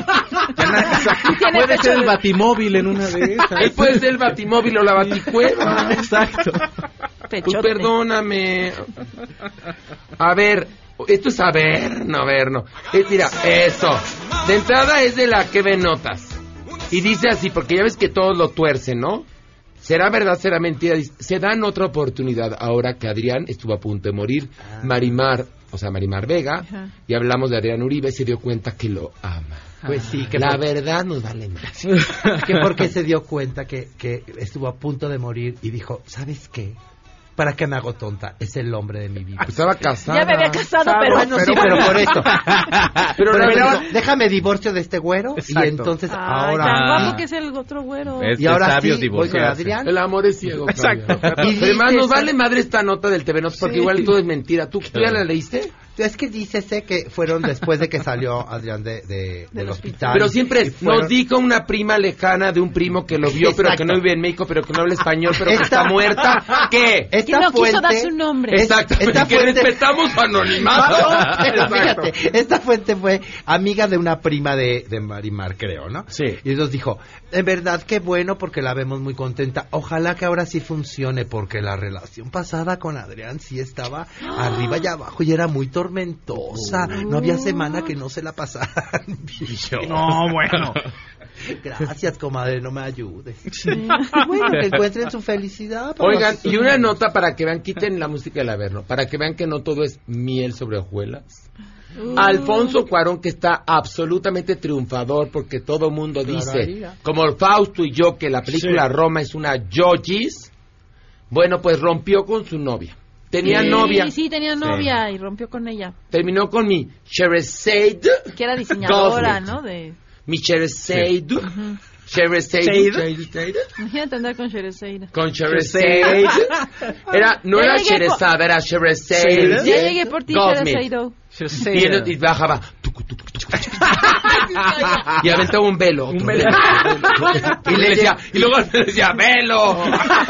Puede ser el Batimóvil en una de esas. Él puede ser el Batimóvil o la Baticueva. Exacto. Tú perdóname. A ver. Esto es no. Mira, eso. De entrada es de la que ve notas. Y dice así, porque ya ves que todos lo tuercen, ¿no? ¿Será verdad, será mentira? Se dan otra oportunidad ahora que Adrián estuvo a punto de morir. Marimar Vega, y hablamos de Adrián Uribe, se dio cuenta que lo ama. Pues sí, que la verdad nos vale más. Que porque se dio cuenta que estuvo a punto de morir y dijo, ¿sabes qué? ¿Para qué me hago tonta? Es el hombre de mi vida. Pues estaba casada. Ya me había casado, pero... Bueno, sí, pero por esto. pero déjame divorcio de este güero. Exacto. Y entonces ahora... Tan guapo que es el otro güero. Y ahora sí, voy con Adrián. El amor es ciego. Exacto. Y además nos vale madre esta nota del TV Notas, porque igual todo es mentira. ¿Tú ya la leíste? Es que dícese que fueron después de que salió Adrián del hospital. Pero siempre nos dijo una prima lejana de un primo que lo vio, pero que no vive en México, pero que no habla español, pero que está muerta. ¿Qué? Que no quiso dar su nombre. Exactamente, que respetamos su anonimato. Pero fíjate, esta fuente fue amiga de una prima de Marimar, creo, ¿no? Sí. Y entonces dijo, en verdad, qué bueno, porque la vemos muy contenta. Ojalá que ahora sí funcione, porque la relación pasada con Adrián sí estaba arriba y abajo y era muy tormentosa. No había semana que no se la pasaran bien. No, bueno. Gracias, comadre, no me ayudes. Sí. Bueno, que encuentren su felicidad. Oigan, y una nota para que vean, quiten la música del Averno, para que vean que no todo es miel sobre hojuelas. Alfonso Cuarón, que está absolutamente triunfador, porque todo mundo dice, como Fausto y yo, que la película Roma es una yoyis. Bueno, pues rompió con su novia. Tenía novia. Sí, tenía novia y rompió con ella. Terminó con mi Sherazade, que era diseñadora, ¿no? Mi Sherazade. Imagínate andar con Sherazade. Con Sherazade. No era Sherazade, era Sherazade. Ya llegué por ti, Sherazade. Y bajaba. Y aventaba un velo. Y le decía, y luego le decía, velo.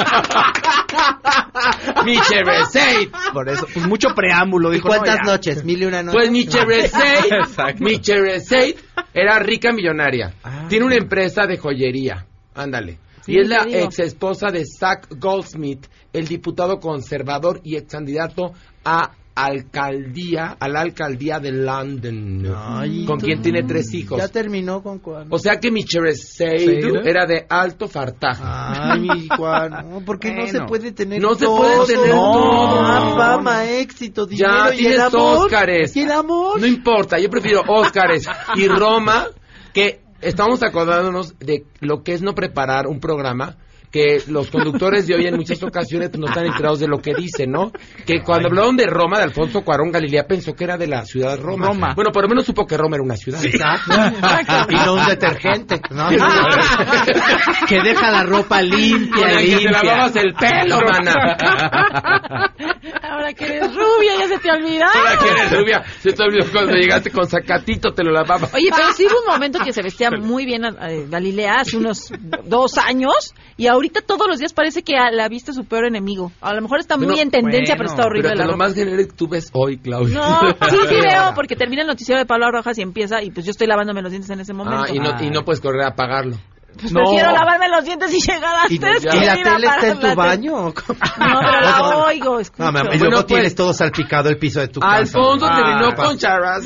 Mi Sherazade. Por eso, pues mucho preámbulo. Dijo, ¿cuántas noches? 1001 noches. Pues mi Sherazade era rica millonaria. Tiene una empresa de joyería. Ándale. Sí, y es la ex esposa de Zach Goldsmith, el diputado conservador y ex candidato a la alcaldía de London. Ay, con quien tiene 3 hijos. Ya terminó con Juan. O sea que mi Sherazade era de alto fartaje. Ay, mi Juan, no, porque no se puede tener todo. No se puede tener todo. Fama, éxito, dinero, ya tienes Óscares. Y el amor. No importa, yo prefiero Óscares y Roma, que estamos acordándonos de lo que es no preparar un programa, que los conductores de hoy en muchas ocasiones no están enterados de lo que dicen, ¿no? Que cuando hablaron de Roma, de Alfonso Cuarón, Galilea pensó que era de la ciudad de Roma. Bueno, por lo menos supo que Roma era una ciudad. Sí. Exacto. Y no un detergente. No. Que deja la ropa limpia. Que te lavabas el pelo, mana. Ahora que eres rubia, ya se te olvidó. Ahora que eres rubia, se te olvidó cuando llegaste con Zacatito, te lo lavabas. Oye, pero sí hubo un momento que se vestía muy bien Galilea, hace unos 2 años, y ahorita todos los días parece que la vista es su peor enemigo. A lo mejor está muy en tendencia, pero está horrible pero la ropa. Lo más genérico tú ves hoy, Claudia. No, sí veo, porque termina el noticiero de Pablo Rojas y empieza, y pues yo estoy lavándome los dientes en ese momento. Y no puedes correr a apagarlo. Pues prefiero lavarme los dientes y llegar antes. ¿Y la tele está en tu baño? No, pero la oigo. Y luego tienes todo salpicado el piso de tu casa. Alfonso terminó con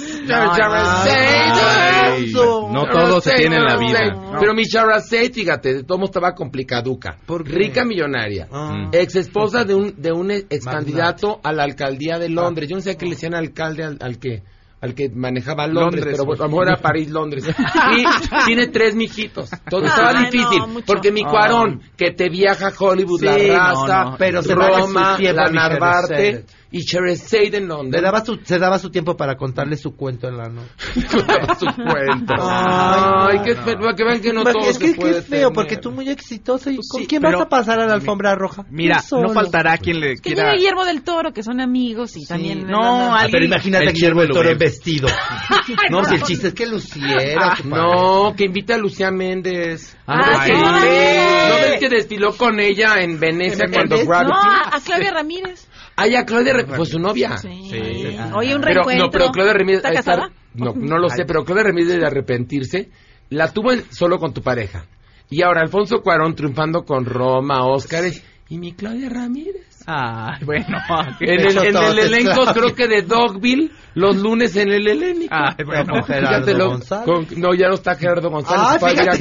Sherazade. No todo se tiene en la vida. Pero mi Sherazade, fíjate, de todo modo estaba complicaduca. Rica millonaria. Ex esposa de un ex candidato a la alcaldía de Londres. Yo no sé qué le decían alcalde al que manejaba Londres, pero a lo mejor era París, Londres. Y tiene 3 mijitos. Todo estaba difícil, porque mi Cuarón, que te viaja a Hollywood, la raza, pero Roma, la Narvarte y Sherazade en Londres. Se daba su tiempo para contarle su cuento en la noche. Su cuento. Ay, que vean que no todo es que se puede es feo, porque tú muy exitoso. ¿Y con quién vas a pasar a la alfombra roja? Mira, no faltará quien le que quiera... llegue Guillermo del Toro, que son amigos y también... No, pero imagínate a Guillermo del Toro en vestido. No, si el chiste es que luciera. No, que invita a Lucía Méndez. ¿No ves que desfiló con ella en Venecia cuando Gravity? No, a Claudia Ramírez. A Claudia Ramírez fue su novia. Sí. Oye, un reencuentro. Pero Claudia Ramírez... ¿Está casada? No lo sé, pero Claudia Ramírez de arrepentirse, la tuvo solo con tu pareja. Y ahora Alfonso Cuarón triunfando con Roma, Óscares, y mi Claudia Ramírez. Ay, bueno. En el elenco, creo que de Dogville, los lunes en el Helénico. Ay, bueno, Gerardo González. No, ya no está Gerardo González.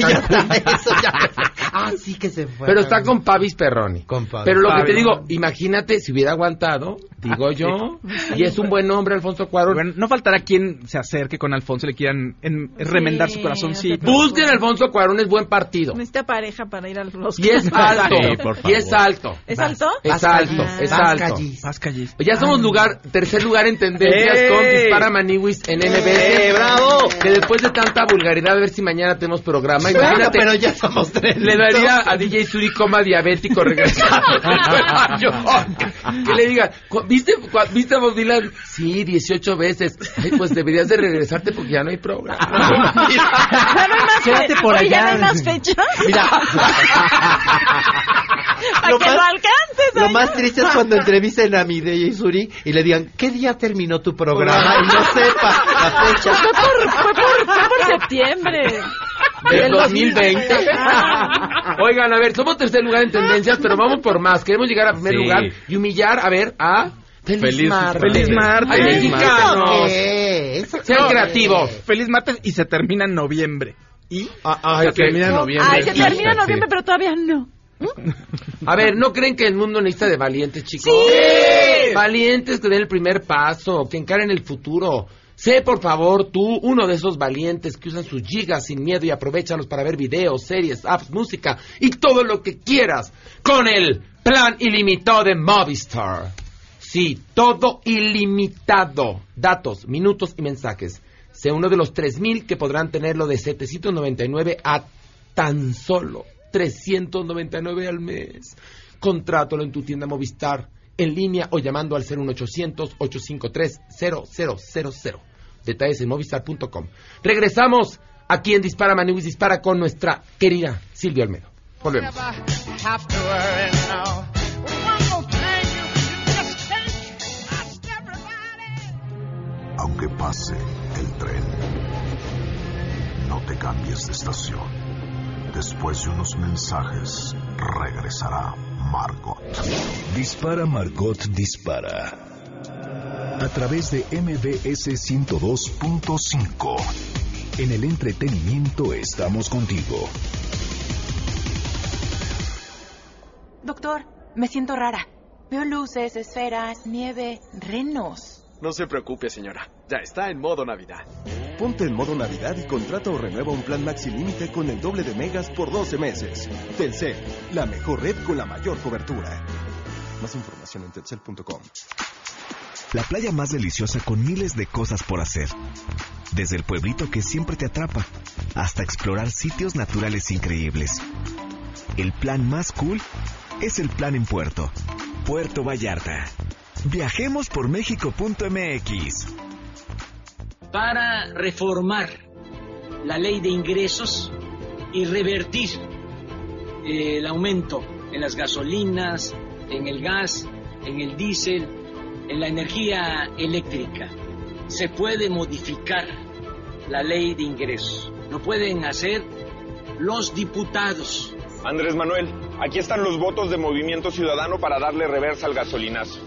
Sí que se fue. Pero está con Pavis Perroni. Pero lo que te digo, imagínate si hubiera aguantado, digo yo, y es un buen hombre Alfonso Cuarón. Bueno, no faltará quien se acerque con Alfonso y le quieran remendar su corazoncito. Busquen a Alfonso Cuarón, es buen partido. Necesita pareja para ir al Oscar. Y es alto. Y es alto. ¿Es alto? Es alto. Ya somos tercer lugar en tendencias con Dispara Maniwis en NBC. ¡Bravo! Que después de tanta vulgaridad, a ver si mañana tenemos programa. Imagínate, pero ya somos 3. Le daría a DJ Suri coma diabético regresando. Que le diga, ¿Viste a Bob Dylan? Sí, 18 veces. Ay, pues deberías de regresarte porque ya no hay programa. Quédate por allá. ¿Ya no hay más fecha? Mira. Para que lo alcances. Lo más triste es cuando entrevisten a Mireya y Suri y le digan, ¿qué día terminó tu programa? Y no sepa la fecha. Fue por septiembre. Del 2020. Oigan, a ver, somos tercer lugar en tendencias, pero vamos por más. Queremos llegar a primer lugar y humillar, a ver, a... ¡Feliz martes! ¡Feliz martes! ¡Ay, mexicanos! Sean creativos. ¡Feliz martes! Y se termina en noviembre. ¿Y? Se termina en noviembre. Ay, se termina en noviembre, pero todavía no. A ver, ¿no creen que el mundo necesita de valientes, chicos? ¡Sí! Valientes que den el primer paso, que encaren el futuro. Sé, por favor, tú, uno de esos valientes que usan sus gigas sin miedo y aprovéchalos para ver videos, series, apps, música y todo lo que quieras con el plan ilimitado de Movistar. Sí, todo ilimitado. Datos, minutos y mensajes. Sé uno de los 3,000 que podrán tenerlo de 799 a tan solo 399 al mes. Contrátalo en tu tienda Movistar, en línea o llamando al 01800-853-0000. Detalles en movistar.com. Regresamos aquí en Dispara Maniwis Dispara con nuestra querida Silvia Olmedo. Volvemos. Aunque pase el tren, no te cambies de estación. Después de unos mensajes, regresará Margot. Dispara Margot Dispara. A través de MBS 102.5. En el entretenimiento estamos contigo. Doctor, me siento rara. Veo luces, esferas, nieve, renos. No se preocupe, señora. Ya está en modo Navidad. Ponte en modo Navidad y contrata o renueva un plan Maxi Límite con el doble de megas por 12 meses. Telcel, la mejor red con la mayor cobertura. Más información en telcel.com. La playa más deliciosa con miles de cosas por hacer. Desde el pueblito que siempre te atrapa, hasta explorar sitios naturales increíbles. El plan más cool es el plan en Puerto Vallarta. Viajemos por México.mx. Para reformar la ley de ingresos y revertir el aumento en las gasolinas, en el gas, en el diésel, en la energía eléctrica. Se puede modificar la ley de ingresos. Lo pueden hacer los diputados. Andrés Manuel, aquí están los votos de Movimiento Ciudadano para darle reversa al gasolinazo.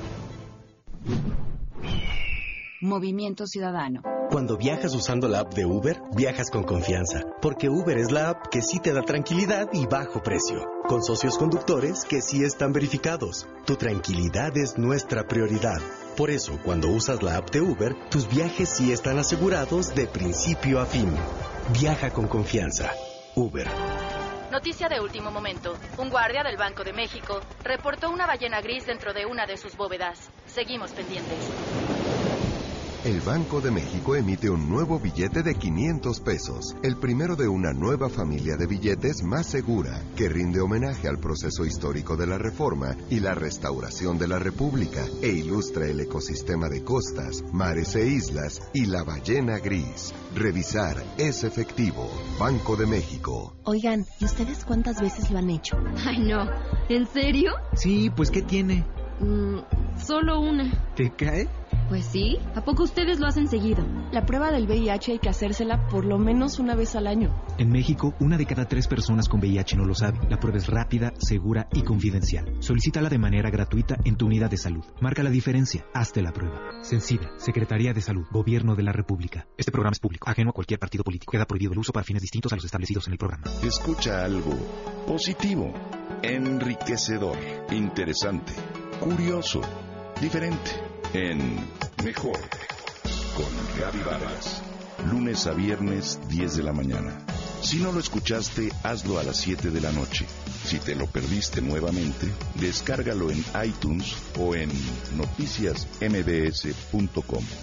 Movimiento Ciudadano. Cuando viajas usando la app de Uber, viajas con confianza, porque Uber es la app que sí te da tranquilidad y bajo precio, con socios conductores que sí están verificados. Tu tranquilidad es nuestra prioridad. Por eso, cuando usas la app de Uber, tus viajes sí están asegurados de principio a fin. Viaja con confianza. Uber. Noticia de último momento. Un guardia del Banco de México reportó una ballena gris dentro de una de sus bóvedas. Seguimos pendientes. El Banco de México emite un nuevo billete de 500 pesos, el primero de una nueva familia de billetes más segura, que rinde homenaje al proceso histórico de la Reforma y la restauración de la República, e ilustra el ecosistema de costas, mares e islas y la ballena gris. Revisar es efectivo. Banco de México. Oigan, ¿y ustedes cuántas veces lo han hecho? Ay, no. ¿En serio? Sí, pues ¿qué tiene? Solo una. ¿Te cae? Pues sí, ¿a poco ustedes lo hacen seguido? La prueba del VIH hay que hacérsela por lo menos una vez al año. En México, 1 de cada 3 personas con VIH no lo sabe. La prueba es rápida, segura y confidencial. Solicítala de manera gratuita en tu unidad de salud. Marca la diferencia. Hazte la prueba. Sencilla. Secretaría de Salud. Gobierno de la República. Este programa es público, ajeno a cualquier partido político. Queda prohibido el uso para fines distintos a los establecidos en el programa. Escucha algo positivo, enriquecedor, interesante, curioso, diferente. En Mejor con Gaby Vargas, lunes a viernes 10 de la mañana. Si no lo escuchaste, hazlo a las 7 de la noche. Si te lo perdiste nuevamente, descárgalo en iTunes o en noticiasmbs.com.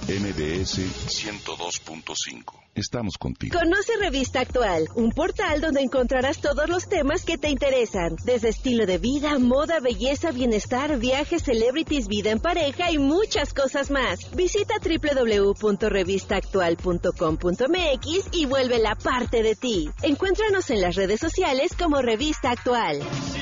MBS 102.5. Estamos contigo. Conoce Revista Actual, un portal donde encontrarás todos los temas que te interesan, desde estilo de vida, moda, belleza, bienestar, viajes, celebrities, vida en pareja y muchas cosas más. Visita www.revistaactual.com.mx y vuélvela parte de ti. Encuéntranos en las redes sociales como Revista Actual.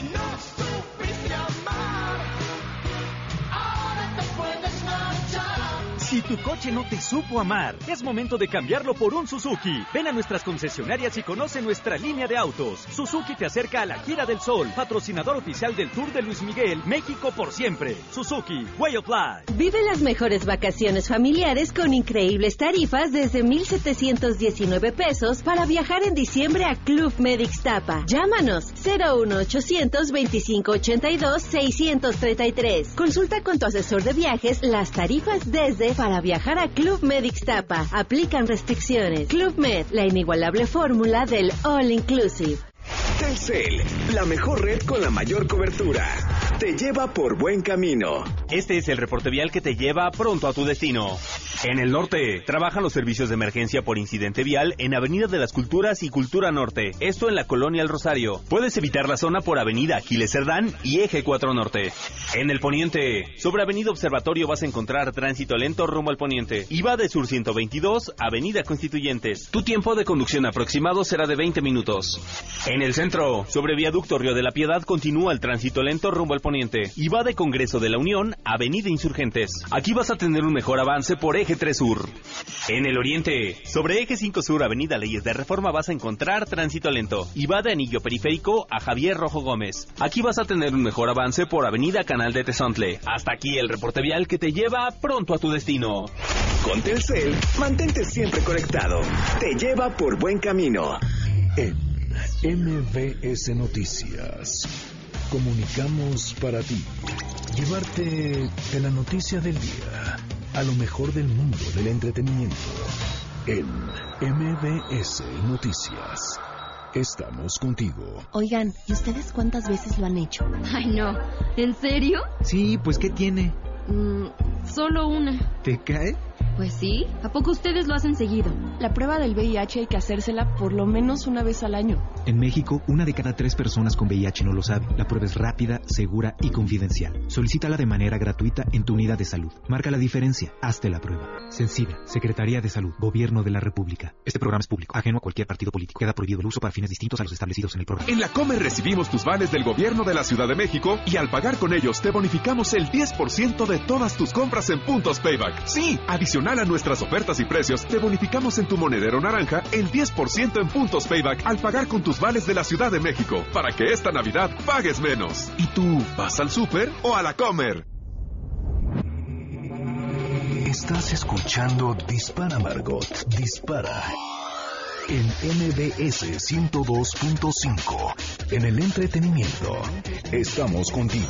Si tu coche no te supo amar, es momento de cambiarlo por un Suzuki. Ven a nuestras concesionarias y conoce nuestra línea de autos. Suzuki te acerca a la Gira del Sol, patrocinador oficial del Tour de Luis Miguel, México por siempre. Suzuki, Way of Life. Vive las mejores vacaciones familiares con increíbles tarifas desde 1,719 pesos para viajar en diciembre a Club Med Ixtapa. Llámanos 01800 2582 633. Consulta con tu asesor de viajes las tarifas desde para viajar a Club Med Ixtapa. Aplican restricciones. Club Med, la inigualable fórmula del All Inclusive. Telcel, la mejor red con la mayor cobertura. Te lleva por buen camino. Este es el reporte vial que te lleva pronto a tu destino. En el norte, trabajan los servicios de emergencia por incidente vial en Avenida de las Culturas y Cultura Norte. Esto en la Colonia El Rosario. Puedes evitar la zona por Avenida Aquiles Cerdán y Eje 4 Norte. En el poniente, sobre Avenida Observatorio vas a encontrar tránsito lento rumbo al poniente. Y va de Sur 122, Avenida Constituyentes. Tu tiempo de conducción aproximado será de 20 minutos. En el centro, sobre Viaducto Río de la Piedad continúa el tránsito lento rumbo al poniente. Y va de Congreso de la Unión, Avenida Insurgentes. Aquí vas a tener un mejor avance por Eje 3 Sur. En el oriente, sobre Eje 5 Sur, Avenida Leyes de Reforma vas a encontrar tránsito lento. Y va de Anillo Periférico a Javier Rojo Gómez. Aquí vas a tener un mejor avance por Avenida Canal de Tezontle. Hasta aquí el reporte vial que te lleva pronto a tu destino. Con Telcel, mantente siempre conectado. Te lleva por buen camino. En MBS Noticias, comunicamos para ti. Llevarte de la noticia del día a lo mejor del mundo del entretenimiento. En MBS Noticias, estamos contigo. Oigan, ¿y ustedes cuántas veces lo han hecho? Ay, no. ¿En serio? Sí, pues ¿qué tiene? Solo una. ¿Te cae? Pues sí. ¿A poco ustedes lo hacen seguido? La prueba del VIH hay que hacérsela por lo menos una vez al año. En México, 1 de cada 3 personas con VIH no lo sabe. La prueba es rápida, segura y confidencial. Solicítala de manera gratuita en tu unidad de salud. Marca la diferencia. Hazte la prueba. Sencilla. Secretaría de Salud. Gobierno de la República. Este programa es público, ajeno a cualquier partido político. Queda prohibido el uso para fines distintos a los establecidos en el programa. En la Comer recibimos tus vales del Gobierno de la Ciudad de México y al pagar con ellos te bonificamos el 10% de todas tus compras en puntos Payback. Sí, adicional a nuestras ofertas y precios, te bonificamos en tu monedero naranja el 10% en puntos Payback al pagar con tus vales de la Ciudad de México, para que esta Navidad pagues menos. ¿Y tú vas al súper o a la Comer? Estás escuchando Dispara, Margot. Dispara. En MBS 102.5. En el entretenimiento, estamos contigo.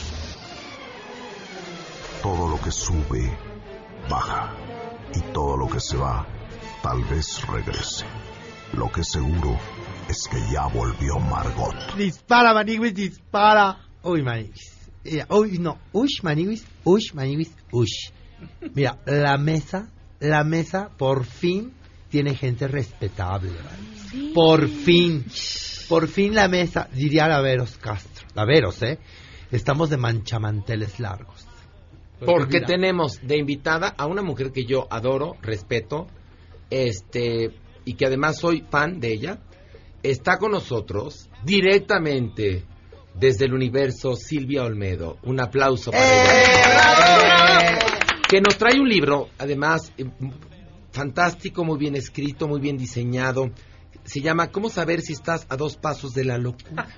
Todo lo que sube, baja. Y todo lo que se va, tal vez regrese. Lo que seguro es que ya volvió Margot. Dispara, Maniguis, dispara. Uy, Maniguis. Uy, no. Ush, Maniguis. Ush, Maniguis. Ush. Mira, la mesa, por fin tiene gente respetable. Sí. Por fin la mesa, diría Laveros Castro. Laveros, estamos de manchamanteles largos. Porque tenemos de invitada a una mujer que yo adoro, respeto, y que además soy fan de ella. Está con nosotros directamente desde el universo Silvia Olmedo. Un aplauso para ella. Que nos trae un libro, además, fantástico, muy bien escrito, muy bien diseñado. Se llama ¿Cómo saber si estás a 2 pasos de la locura?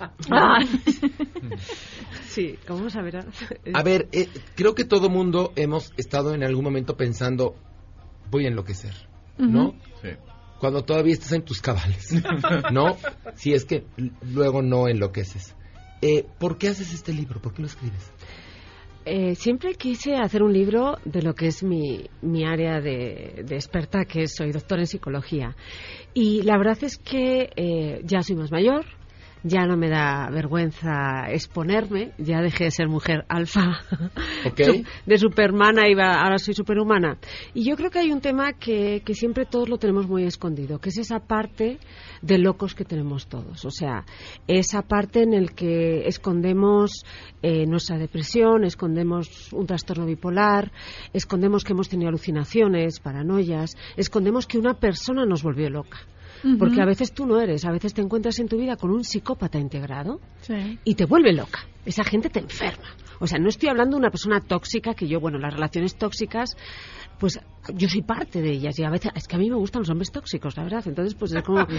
Sí, ¿cómo saber? A ver, creo que todo mundo hemos estado en algún momento pensando, voy a enloquecer, ¿no? Sí. Cuando todavía estás en tus cabales, ¿no? Si es que luego no enloqueces. ¿Por qué haces este libro? ¿Por qué lo escribes? Siempre quise hacer un libro de lo que es mi área de experta, que soy doctora en psicología. Y la verdad es que ya soy más mayor, ya no me da vergüenza exponerme, ya dejé de ser mujer alfa, de supermana ahora soy superhumana. Y yo creo que hay un tema que siempre todos lo tenemos muy escondido, que es esa parte de locos que tenemos todos. O sea, esa parte en el que escondemos nuestra depresión, escondemos un trastorno bipolar, escondemos que hemos tenido alucinaciones, paranoias, escondemos que una persona nos volvió loca. Porque a veces tú no eres, a veces te encuentras en tu vida con un psicópata integrado y te vuelve loca. Esa gente te enferma. O sea, no estoy hablando de una persona tóxica, que yo, las relaciones tóxicas, pues yo soy parte de ellas y a veces, es que a mí me gustan los hombres tóxicos, la verdad. Entonces, pues es como...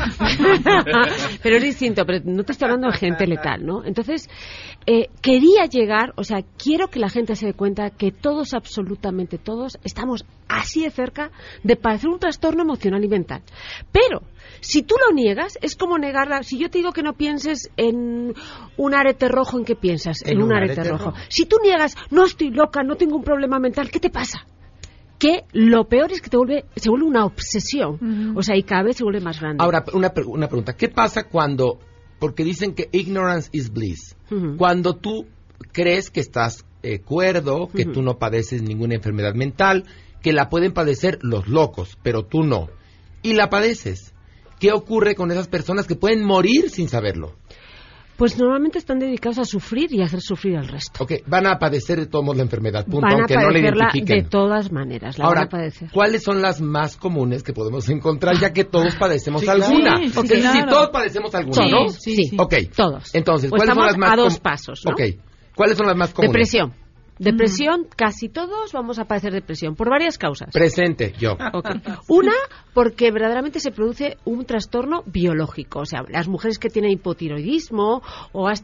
pero es distinto, pero no te estoy hablando de gente letal, ¿no? Entonces, quería llegar, o sea, quiero que la gente se dé cuenta que todos, absolutamente todos, estamos así de cerca de padecer un trastorno emocional y mental. Pero si tú lo niegas, es como negarla. Si yo te digo que no pienses en un arete rojo, ¿en qué piensas? En un arete rojo. Si tú niegas, no estoy loca, no tengo un problema mental, ¿qué te pasa? Que lo peor es que se vuelve una obsesión. O sea, y cada vez se vuelve más grande. Ahora, una pregunta. ¿Qué pasa cuando, porque dicen que ignorance is bliss, cuando tú crees que estás cuerdo, que tú no padeces ninguna enfermedad mental, que la pueden padecer los locos, pero tú no, y la padeces? ¿Qué ocurre con esas personas que pueden morir sin saberlo? Pues normalmente están dedicados a sufrir y a hacer sufrir al resto. Ok, van a padecer de todos modos la enfermedad, punto, van aunque no la identifiquen. De todas maneras, la Ahora, van a padecer. ¿cuáles son las más comunes que podemos encontrar, ya que todos padecemos alguna? Sí, claro. Si todos padecemos alguna, ¿no? Sí, ok, todos. Entonces, pues ¿cuáles son las más a dos pasos, ¿no? Ok, ¿cuáles son las más comunes? Depresión, casi todos vamos a padecer depresión, por varias causas. Presente, yo. Okay. Una, porque verdaderamente se produce un trastorno biológico. O sea, las mujeres que tienen hipotiroidismo o has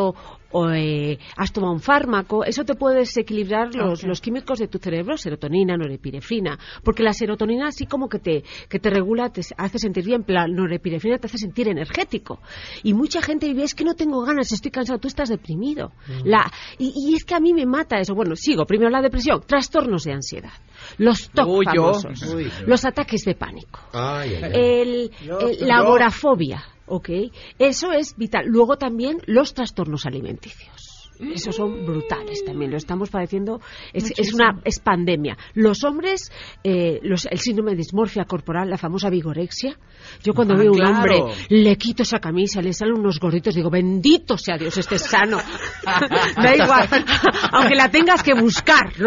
tomado un fármaco, eso te puede desequilibrar los químicos de tu cerebro, serotonina, norepinefrina. Porque la serotonina así como que te regula, te hace sentir bien, la norepinefrina te hace sentir energético. Y mucha gente dice, es que no tengo ganas, estoy cansado, tú estás deprimido. Y es que a mí me mata eso. Bueno, sigo. Primero la depresión, trastornos de ansiedad, los TOC famosos, los ataques de pánico, la agorafobia, eso es vital. Luego también los trastornos alimenticios. Esos son brutales también, lo estamos padeciendo, es pandemia. Los hombres, el síndrome de dismorfia corporal, la famosa vigorexia. Yo cuando veo un hombre, le quito esa camisa, le salen unos gorditos, digo, bendito sea Dios, esté sano. Da igual, aunque la tengas que buscar, ¿no?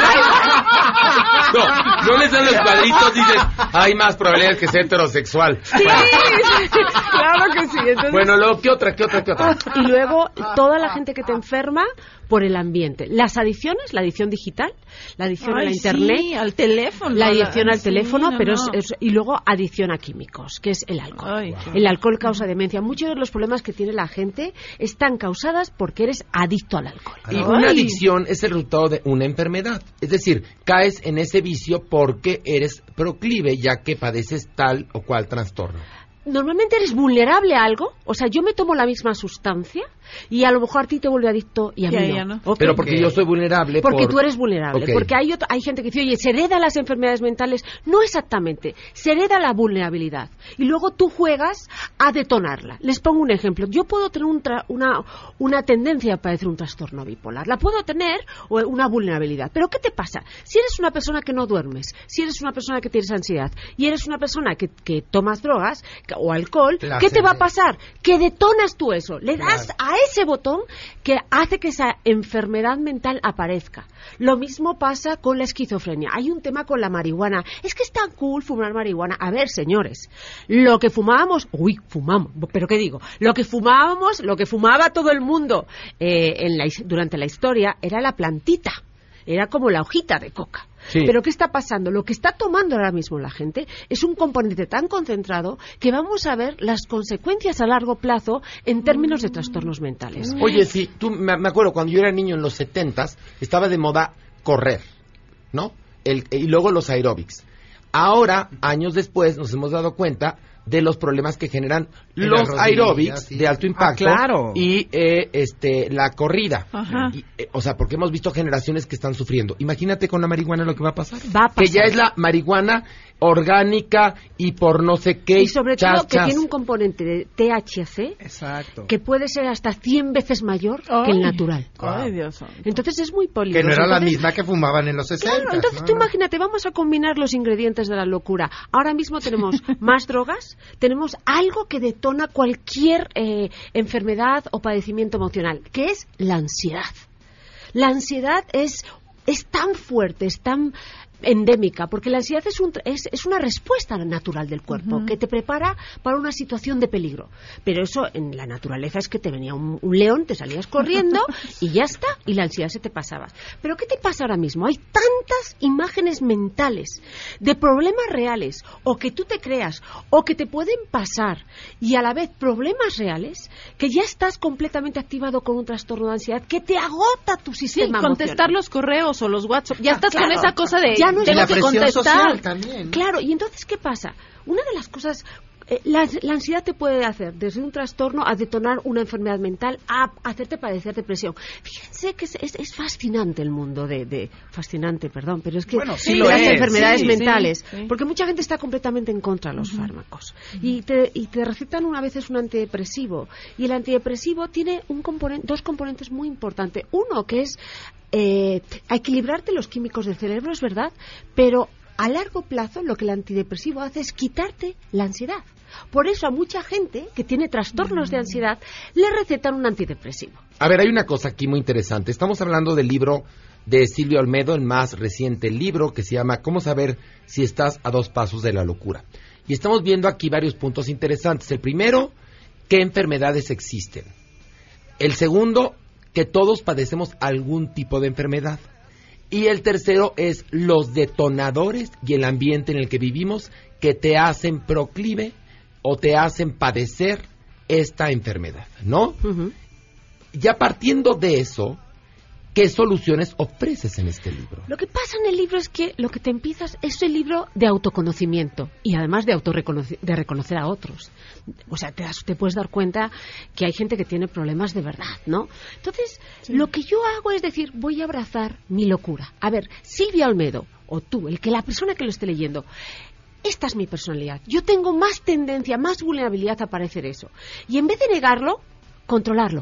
No le salen los cuadritos, dices, hay más probabilidades que sea heterosexual. Sí, claro que sí. Entonces, bueno, luego, ¿qué otra? Y luego, toda la gente que te enferma por el ambiente. Las adicciones, la adicción digital, la adicción a la internet, al teléfono, la adicción al teléfono, y luego adicción a químicos, que es el alcohol. El alcohol causa demencia. Muchos de los problemas que tiene la gente están causadas porque eres adicto al alcohol. Y una adicción es el resultado de una enfermedad. Es decir, caes en ese vicio porque eres proclive, ya que padeces tal o cual trastorno. Normalmente eres vulnerable a algo, o sea, yo me tomo la misma sustancia y a lo mejor a ti te vuelve adicto y a mí no. Pero porque yo soy vulnerable. Porque tú eres vulnerable, porque hay gente que dice, oye, se hereda las enfermedades mentales. No exactamente, se hereda la vulnerabilidad y luego tú juegas a detonarla. Les pongo un ejemplo, yo puedo tener una tendencia a padecer un trastorno bipolar, la puedo tener, o una vulnerabilidad, pero ¿qué te pasa? Si eres una persona que no duermes, si eres una persona que tienes ansiedad y eres una persona que tomas drogas o alcohol, ¿qué te va a pasar? Que detonas tú eso, le das a ese botón que hace que esa enfermedad mental aparezca. Lo mismo pasa con la esquizofrenia. Hay un tema con la marihuana. Es que es tan cool fumar marihuana. A ver, señores, lo que fumábamos, pero ¿qué digo? Lo que fumaba todo el mundo durante la historia era la plantita. Era como la hojita de coca. Sí. Pero ¿qué está pasando? Lo que está tomando ahora mismo la gente es un componente tan concentrado que vamos a ver las consecuencias a largo plazo en términos de trastornos mentales. Oye, sí, me acuerdo cuando yo era niño en los 70s, estaba de moda correr, ¿no? Y luego los aeróbics. Ahora, años después, nos hemos dado cuenta de los problemas que generan los aeróbics de alto impacto y la corrida. O sea, porque hemos visto generaciones que están sufriendo. Imagínate con la marihuana lo que va a pasar. Que ya es la marihuana orgánica y por no sé qué. Y sobre todo que tiene un componente de THC que puede ser hasta 100 veces mayor que el natural. Ay, Dios. Entonces es muy peligroso. Que no era la misma que fumaban en los 60. Claro, entonces tú imagínate, vamos a combinar los ingredientes de la locura. Ahora mismo tenemos más drogas, tenemos algo que detona cualquier enfermedad o padecimiento emocional, que es la ansiedad. La ansiedad es tan fuerte, es tan endémica, porque la ansiedad es una respuesta natural del cuerpo que te prepara para una situación de peligro. Pero eso en la naturaleza es que te venía un león, te salías corriendo y ya está, y la ansiedad se te pasaba. Pero ¿qué te pasa ahora mismo? Hay tantas imágenes mentales de problemas reales, o que tú te creas, o que te pueden pasar, y a la vez problemas reales, que ya estás completamente activado con un trastorno de ansiedad que te agota tu sistema emocional. Contestar los correos o los WhatsApp, ya estás con esa cosa de ya no es la que presión contestar. social también, ¿no? Claro, y entonces, ¿qué pasa? Una de las cosas, la ansiedad te puede hacer desde un trastorno a detonar una enfermedad mental, a hacerte padecer depresión. Fíjense que es fascinante el mundo fascinante, perdón, pero es que las enfermedades mentales, porque mucha gente está completamente en contra de los fármacos y te recetan una vez un antidepresivo, y el antidepresivo tiene dos componentes muy importantes. Uno que es a equilibrarte los químicos del cerebro, es verdad, pero a largo plazo lo que el antidepresivo hace es quitarte la ansiedad. Por eso a mucha gente que tiene trastornos de ansiedad le recetan un antidepresivo. A ver, hay una cosa aquí muy interesante. Estamos hablando del libro de Silvia Olmedo, el más reciente libro, que se llama ¿Cómo saber si estás a 2 pasos de la locura? Y estamos viendo aquí varios puntos interesantes. El primero, ¿qué enfermedades existen? El segundo, que todos padecemos algún tipo de enfermedad. Y el tercero es los detonadores y el ambiente en el que vivimos que te hacen proclive o te hacen padecer esta enfermedad, ¿no? Ya partiendo de eso, ¿qué soluciones ofreces en este libro? Lo que pasa en el libro es que lo que te empiezas es el libro de autoconocimiento y además de reconocer a otros. O sea, te puedes dar cuenta que hay gente que tiene problemas de verdad, ¿no? Entonces, lo que yo hago es decir, voy a abrazar mi locura. A ver, Silvia Olmedo, o tú, la persona que lo esté leyendo, esta es mi personalidad. Yo tengo más tendencia, más vulnerabilidad a padecer eso. Y en vez de negarlo, controlarlo.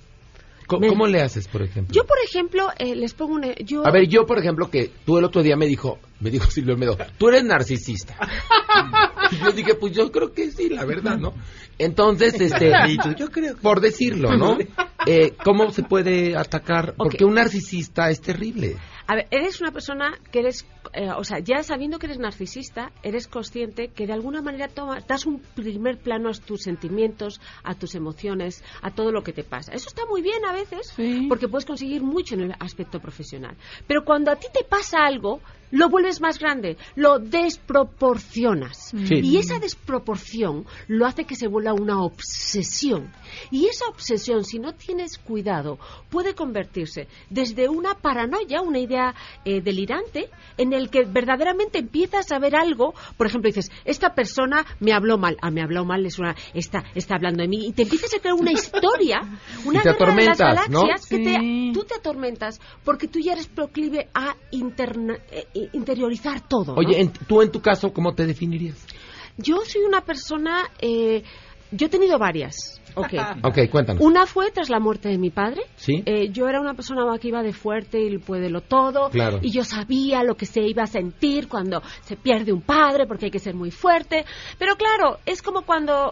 ¿Cómo le haces, por ejemplo? Yo, por ejemplo, les pongo un... A ver, yo, por ejemplo, que tú el otro día me dijo Silvia Olmedo, tú eres narcisista. Y yo dije, pues yo creo que sí, la verdad, ¿no? Entonces, yo creo. Por decirlo, ¿no? ¿Cómo se puede atacar? Porque un narcisista es terrible. A ver, eres una persona que eres... ya sabiendo que eres narcisista, eres consciente que de alguna manera das un primer plano a tus sentimientos, a tus emociones, a todo lo que te pasa. Eso está muy bien a veces, porque puedes conseguir mucho en el aspecto profesional. Pero cuando a ti te pasa algo, lo vuelves más grande, lo desproporcionas. Y esa desproporción lo hace que se vuelva una obsesión. Y esa obsesión, si no tienes cuidado, puede convertirse desde una paranoia, una idea delirante, en el que verdaderamente empiezas a ver algo. Por ejemplo, dices, esta persona me habló mal. Me habló mal, está hablando de mí. Y te empiezas a crear una historia, una guerra de las galaxias, ¿no? Tú te atormentas porque tú ya eres proclive a interiorizar todo, ¿no? Oye, tú en tu caso, ¿cómo te definirías? Yo soy una persona... yo he tenido varias. Ok, cuéntanos. Una fue tras la muerte de mi padre. ¿Sí? Yo era una persona que iba de fuerte y puédelo todo. Claro. Y yo sabía lo que se iba a sentir cuando se pierde un padre, porque hay que ser muy fuerte. Pero claro, es como cuando...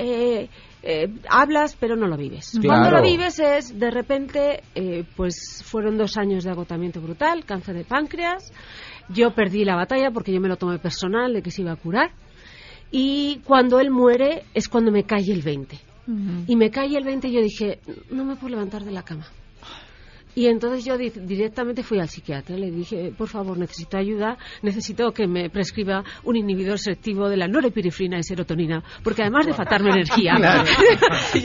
hablas pero no lo vives. Claro. Cuando lo vives es de repente pues fueron 2 años de agotamiento brutal, cáncer de páncreas. Yo perdí la batalla porque yo me lo tomé personal de que se iba a curar, y cuando él muere es cuando me cae el 20. Y me cae el 20 y yo dije, no me puedo levantar de la cama. Y entonces yo directamente fui al psiquiatra, le dije, por favor, necesito ayuda, necesito que me prescriba un inhibidor selectivo de la norepinefrina y serotonina, porque además de faltarme energía. Claro. y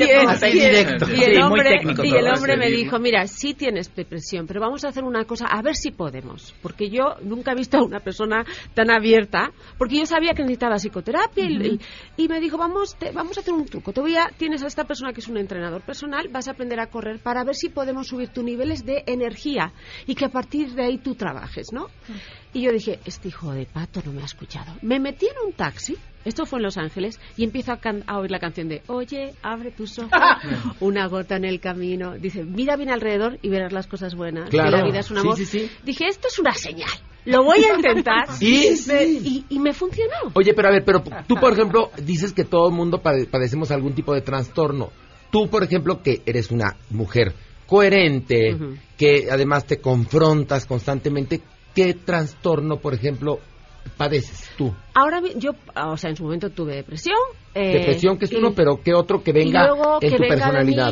el hombre me dijo, mira, sí tienes depresión, pero vamos a hacer una cosa, a ver si podemos, porque yo nunca he visto a una persona tan abierta, porque yo sabía que necesitaba psicoterapia y me dijo, vamos a hacer un truco, tienes a esta persona que es un entrenador personal, vas a aprender a correr para ver si podemos subir tus niveles de energía y que a partir de ahí tú trabajes, ¿no? Y yo dije, este hijo de pato no me ha escuchado. Me metí en un taxi, esto fue en Los Ángeles, y empiezo a oír la canción de Oye, abre tus ojos, una gota en el camino. Dice, mira bien alrededor y verás las cosas buenas. Claro. Que la vida es un amor. Sí. Dije, esto es una señal. Lo voy a intentar. Y me funcionó. Oye, pero tú, por ejemplo, dices que todo el mundo padecemos algún tipo de trastorno. Tú, por ejemplo, que eres una mujer coherente, que además te confrontas constantemente, ¿qué trastorno, por ejemplo, padeces tú? Ahora yo, en su momento tuve depresión. Depresión, que es uno, pero ¿qué otro que venga en tu personalidad?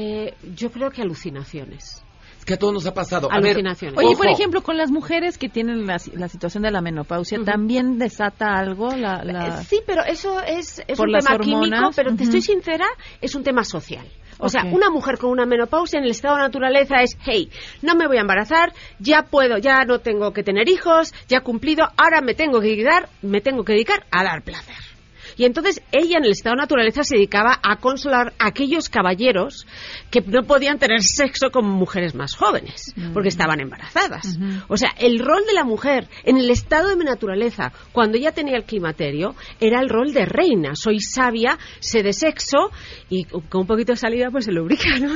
Yo creo que alucinaciones. Es que a todos nos ha pasado. Alucinaciones. Oye, por ejemplo, con las mujeres que tienen la situación de la menopausia, ¿también desata algo? Sí, pero eso es por un tema químico, pero te estoy sincera, es un tema social. O sea, una mujer con una menopausia en el estado de naturaleza es, hey, no me voy a embarazar, ya no tengo que tener hijos, ya he cumplido, ahora me tengo que dedicar a dar placer. Y entonces ella en el estado de naturaleza se dedicaba a consolar a aquellos caballeros que no podían tener sexo con mujeres más jóvenes, porque estaban embarazadas. O sea, el rol de la mujer en el estado de naturaleza, cuando ella tenía el climaterio, era el rol de reina. Soy sabia, sé de sexo, y con un poquito de salida pues se lubrica, ¿no?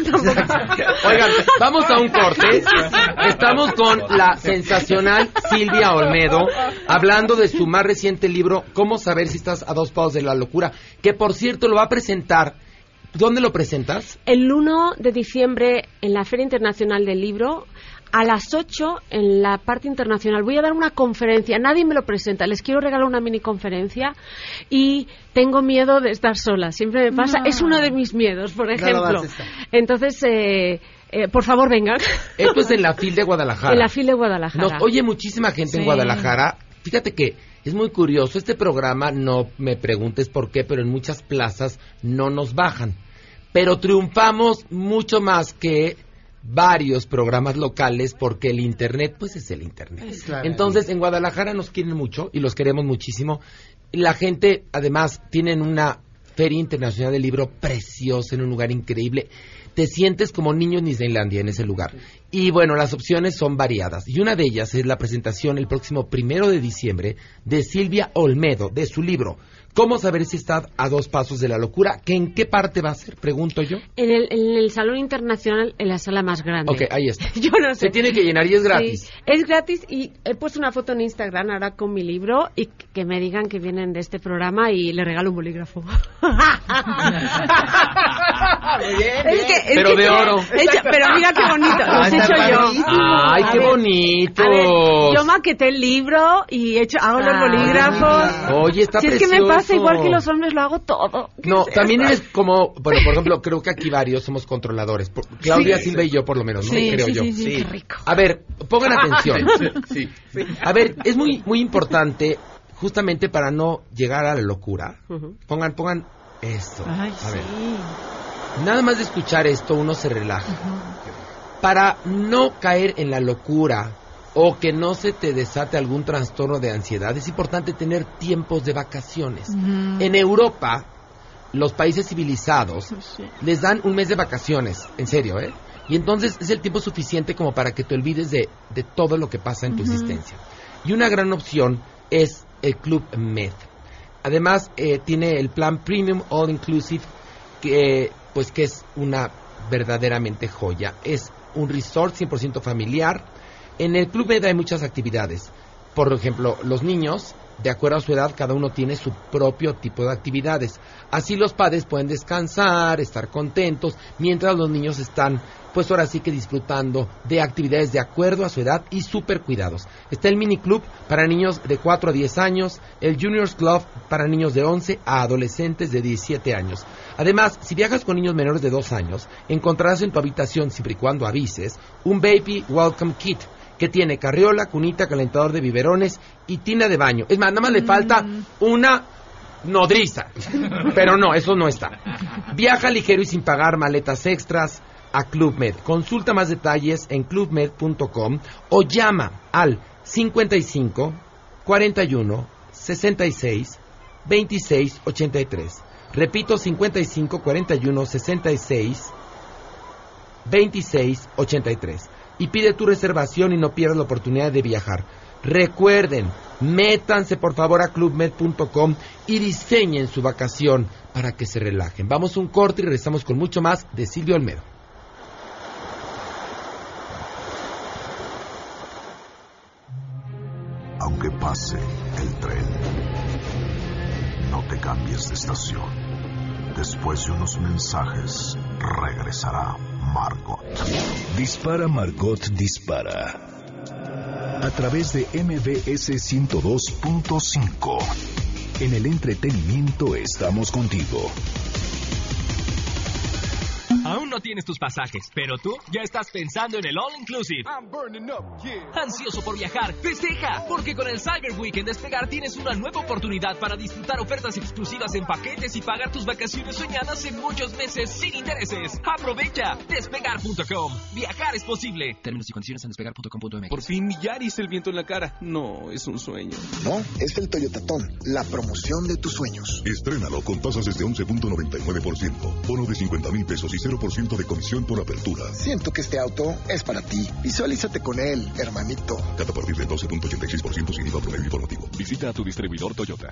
Oigan, vamos a un corte. Estamos con la sensacional Silvia Olmedo, hablando de su más reciente libro, Cómo saber si estás a dos pasos de la locura, que por cierto lo va a presentar. ¿Dónde lo presentas? El 1 de diciembre en la Feria Internacional del Libro, a las 8 en la parte internacional. Voy a dar una conferencia, nadie me lo presenta, les quiero regalar una mini conferencia y tengo miedo de estar sola, siempre me pasa, es uno de mis miedos, por ejemplo. Entonces, por favor, vengan. Esto es en la FIL de Guadalajara. En la FIL de Guadalajara. Nos oye muchísima gente en Guadalajara. Fíjate que es muy curioso, este programa, no me preguntes por qué, pero en muchas plazas no nos bajan. Pero triunfamos mucho más que varios programas locales porque el Internet, pues es el Internet. Claro. Entonces, en Guadalajara nos quieren mucho y los queremos muchísimo. La gente, además, tienen una Feria Internacional del Libro preciosa en un lugar increíble. Te sientes como niño en Disneylandia en ese lugar. Y bueno, las opciones son variadas. Y una de ellas es la presentación el próximo 1 de diciembre de Silvia Olmedo, de su libro ¿Cómo saber si está a dos pasos de la locura? ¿Que en qué parte va a ser? Pregunto yo. En el Salón Internacional, en la sala más grande. Ok, ahí está. Yo no sé. Se tiene que llenar y es gratis. Sí, es gratis y he puesto una foto en Instagram ahora con mi libro y que me digan que vienen de este programa y le regalo un bolígrafo. Pero de oro. Pero mira qué bonito, los he hecho yo. Ay, qué bonito. Yo maqueté el libro y hago los bolígrafos. Oye, está precioso. Es que me pasa igual que los hombres, lo hago todo. No, también eres como, bueno, por ejemplo, creo que aquí varios somos controladores. Claudia, Silvia y yo, por lo menos, ¿no? Creo yo. Sí, qué rico. A ver, pongan atención. A ver, es muy, muy importante, justamente para no llegar a la locura. Pongan esto. Ay, a ver. Nada más de escuchar esto, uno se relaja. Para no caer en la locura o que no se te desate algún trastorno de ansiedad, es importante tener tiempos de vacaciones. En Europa, los países civilizados les dan un mes de vacaciones, en serio, ¿eh? Y entonces es el tiempo suficiente como para que te olvides de todo lo que pasa en tu existencia. Y una gran opción es el Club Med. Además, tiene el plan Premium All Inclusive, que es una verdaderamente joya. Es un resort 100% familiar. En el Club Med hay muchas actividades. Por ejemplo, los niños de acuerdo a su edad, cada uno tiene su propio tipo de actividades. Así los padres pueden descansar, estar contentos, mientras los niños están, pues ahora sí que disfrutando de actividades de acuerdo a su edad y súper cuidados. Está el mini club para niños de 4 a 10 años, el Juniors Club para niños de 11 a adolescentes de 17 años. Además, si viajas con niños menores de 2 años, encontrarás en tu habitación, siempre y cuando avises, un Baby Welcome Kit, que tiene carriola, cunita, calentador de biberones y tina de baño. Es más, nada más le falta una nodriza. Pero no, eso no está. Viaja ligero y sin pagar maletas extras a Club Med. Consulta más detalles en clubmed.com o llama al 55 41 66 26 83. Repito, 55 41 66 26 83. Y pide tu reservación y no pierdas la oportunidad de viajar. Recuerden, métanse por favor a clubmed.com y diseñen su vacación para que se relajen. Vamos a un corte y regresamos con mucho más de Silvio Olmedo. Aunque pase el tren, no te cambies de estación. Después de unos mensajes, regresará Margot. Dispara, Margot, dispara. A través de MBS 102.5. En el entretenimiento estamos contigo. Aún no tienes tus pasajes, pero tú ya estás pensando en el All Inclusive. Ansioso por viajar, ¡festeja! Porque con el Cyber Weekend Despegar tienes una nueva oportunidad para disfrutar ofertas exclusivas en paquetes y pagar tus vacaciones soñadas en muchos meses sin intereses. ¡Aprovecha! Despegar.com. Viajar es posible. Términos y condiciones en despegar.com.mx. Por fin mi Yaris, el viento en la cara. No, es un sueño. No, es el Toyota Tacón, la promoción de tus sueños. Estrénalo con tasas desde 11.99%, bono de 50,000 pesos y 0% de comisión por apertura. Siento que este auto es para ti. Visualízate con él, hermanito. CAT a partir del 12.86% sin IVA promedio informativo. Visita a tu distribuidor Toyota.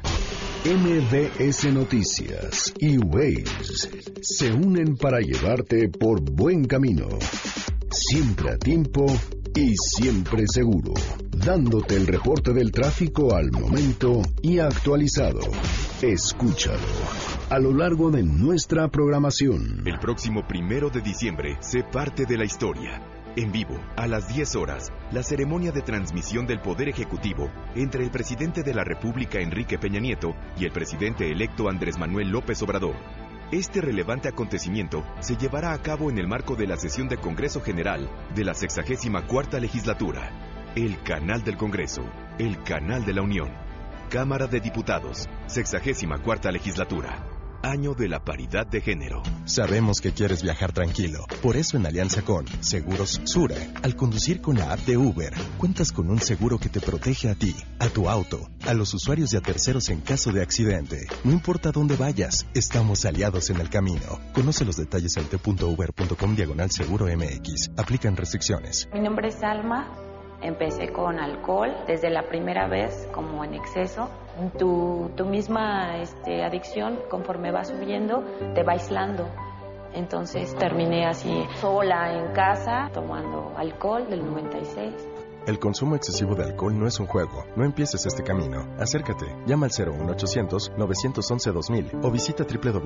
MBS Noticias y Waze se unen para llevarte por buen camino. Siempre a tiempo y siempre seguro, dándote el reporte del tráfico al momento y actualizado. Escúchalo a lo largo de nuestra programación. El próximo 1 de diciembre, sé parte de la historia. En vivo, a las 10 horas, la ceremonia de transmisión del Poder Ejecutivo entre el presidente de la República, Enrique Peña Nieto, y el presidente electo Andrés Manuel López Obrador. Este relevante acontecimiento se llevará a cabo en el marco de la sesión de Congreso General de la 64ª Legislatura. El canal del Congreso, el canal de la Unión. Cámara de Diputados, 64ª Legislatura. Año de la paridad de género. Sabemos que quieres viajar tranquilo. Por eso, en alianza con Seguros Sura, al conducir con la app de Uber, cuentas con un seguro que te protege a ti, a tu auto, a los usuarios y a terceros en caso de accidente. No importa dónde vayas, estamos aliados en el camino. Conoce los detalles en t.uber.com/seguro MX. Aplican restricciones. Mi nombre es Alma. Empecé con alcohol desde la primera vez, como en exceso. Tu misma adicción, conforme va subiendo, te va aislando. Entonces terminé así, sola en casa, tomando alcohol del 96. El consumo excesivo de alcohol no es un juego. No empieces este camino. Acércate. Llama al 01800-911-2000 o visita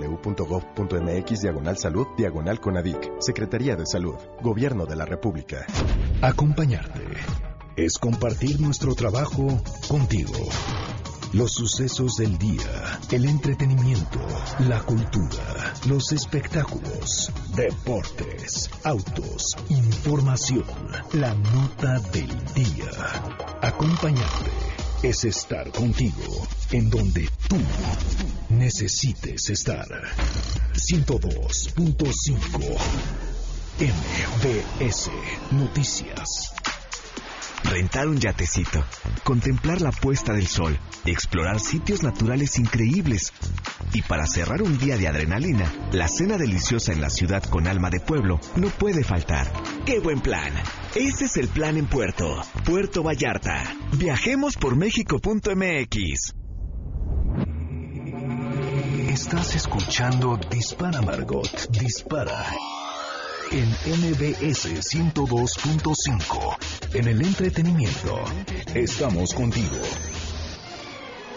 www.gov.mx/salud/Conadic. Secretaría de Salud. Gobierno de la República. Acompañarte es compartir nuestro trabajo contigo. Los sucesos del día, el entretenimiento, la cultura, los espectáculos, deportes, autos, información, la nota del día. Acompañarte es estar contigo en donde tú necesites estar. 102.5 MBS Noticias. Rentar un yatecito, contemplar la puesta del sol, explorar sitios naturales increíbles. Y para cerrar un día de adrenalina, la cena deliciosa en la ciudad con alma de pueblo no puede faltar. ¡Qué buen plan! Ese es el plan en Puerto Vallarta. Viajemos por México.mx. Estás escuchando Dispara, Margot, dispara. En MBS 102.5. En el entretenimiento, estamos contigo.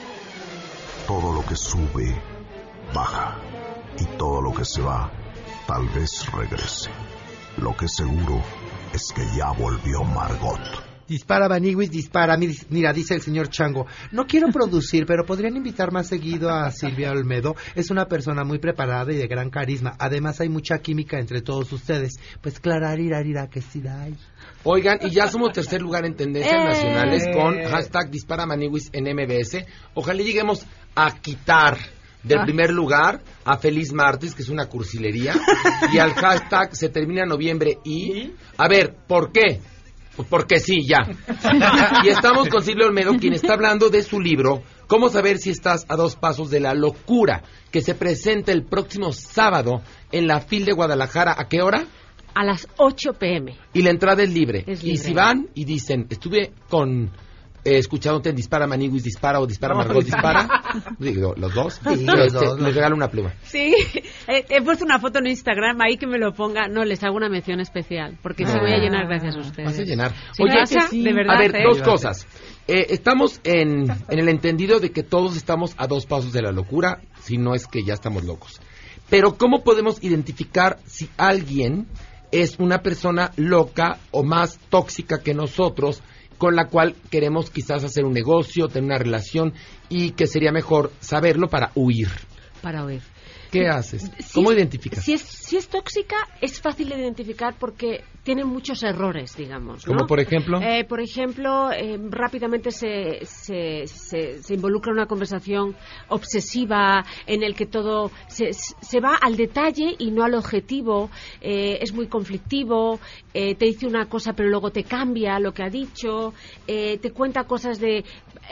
todo lo que sube, baja. Y todo lo que se va, tal vez regrese. Lo que seguro es que ya volvió Margot. Dispara, Maniguis, dispara. Mira, dice el señor Chango, no quiero producir, pero podrían invitar más seguido a Silvia Olmedo. Es una persona muy preparada y de gran carisma. Además, hay mucha química entre todos ustedes. Pues clararira que sí hay. Oigan, y ya somos tercer lugar en tendencias nacionales con hashtag Dispara Maniguis en MBS. Ojalá lleguemos a quitar del primer lugar a Feliz Martes, que es una cursilería, y al hashtag se termina noviembre y... A ver, ¿por qué? Pues porque sí, ya. Y estamos con Silvia Olmedo, quien está hablando de su libro ¿Cómo saber si estás a 2 pasos de la locura?, que se presenta el próximo sábado en la FIL de Guadalajara. ¿A qué hora? A las 8 p.m. Y la entrada es libre. Es libre. Y si van y dicen, estuve con... escuchándote en Dispara Maniguis, Dispara o Dispara Margot, Dispara. Digo, los dos. Sí, los dos. Les regalo una pluma. Sí, he puesto una foto en Instagram, ahí que me lo ponga. No, les hago una mención especial, porque se voy a llenar gracias a ustedes. Vas a llenar. Sí, oye, sí. De verdad, a ver, 2 cosas. Estamos en el entendido de que todos estamos a 2 pasos de la locura, si no es que ya estamos locos. Pero ¿cómo podemos identificar si alguien es una persona loca o más tóxica que nosotros, con la cual queremos quizás hacer un negocio, tener una relación, y que sería mejor saberlo para huir? Para huir. ¿Qué haces? ¿Cómo identificas? Si es tóxica, es fácil de identificar porque tiene muchos errores, digamos, ¿no? ¿Como por ejemplo? Rápidamente se involucra en una conversación obsesiva en el que todo se va al detalle y no al objetivo. Es muy conflictivo, te dice una cosa pero luego te cambia lo que ha dicho, te cuenta cosas de...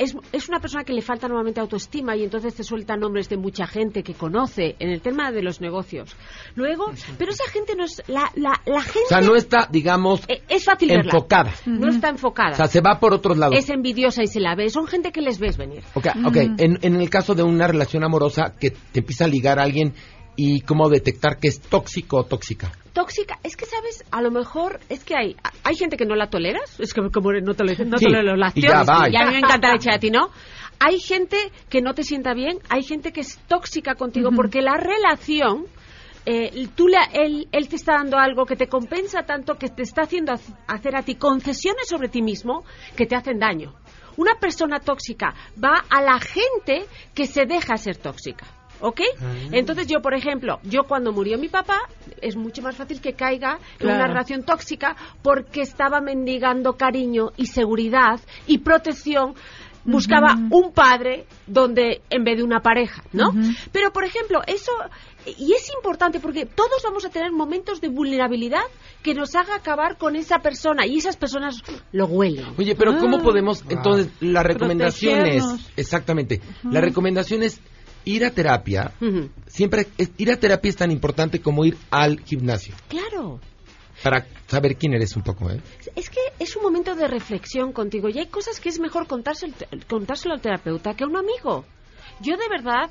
Es una persona que le falta normalmente autoestima y entonces te suelta nombres de mucha gente que conoce en el tema de los negocios. Luego, pero esa gente no es... La gente... O sea, no está, digamos, es fácil enfocada. No está enfocada. O sea, se va por otros lados. Es envidiosa y se la ve. Son gente que les ves venir. Ok. En el caso de una relación amorosa que te empieza a ligar a alguien, ¿y cómo detectar que es tóxico o tóxica? Tóxica, es que sabes, a lo mejor es que hay gente que no la toleras, es que como no tolero los lácteos, y a mí me encanta la leche a ti, ¿no? Hay gente que no te sienta bien, hay gente que es tóxica contigo porque la relación, él te está dando algo que te compensa tanto, que te está haciendo hacer a ti concesiones sobre ti mismo que te hacen daño. Una persona tóxica va a la gente que se deja ser tóxica. ¿Ok? Entonces yo, por ejemplo, cuando murió mi papá, es mucho más fácil que caiga en una relación tóxica porque estaba mendigando cariño y seguridad y protección. Buscaba un padre donde en vez de una pareja, ¿no? Pero, por ejemplo, eso... Y es importante porque todos vamos a tener momentos de vulnerabilidad que nos haga acabar con esa persona y esas personas lo huelen. Oye, pero ¿cómo podemos... Entonces, la recomendación es... Exactamente. La recomendación es ir a terapia. Siempre ir a terapia es tan importante como ir al gimnasio. Claro. Para saber quién eres un poco, ¿eh? Es que es un momento de reflexión contigo y hay cosas que es mejor contárselo al terapeuta que a un amigo. Yo de verdad,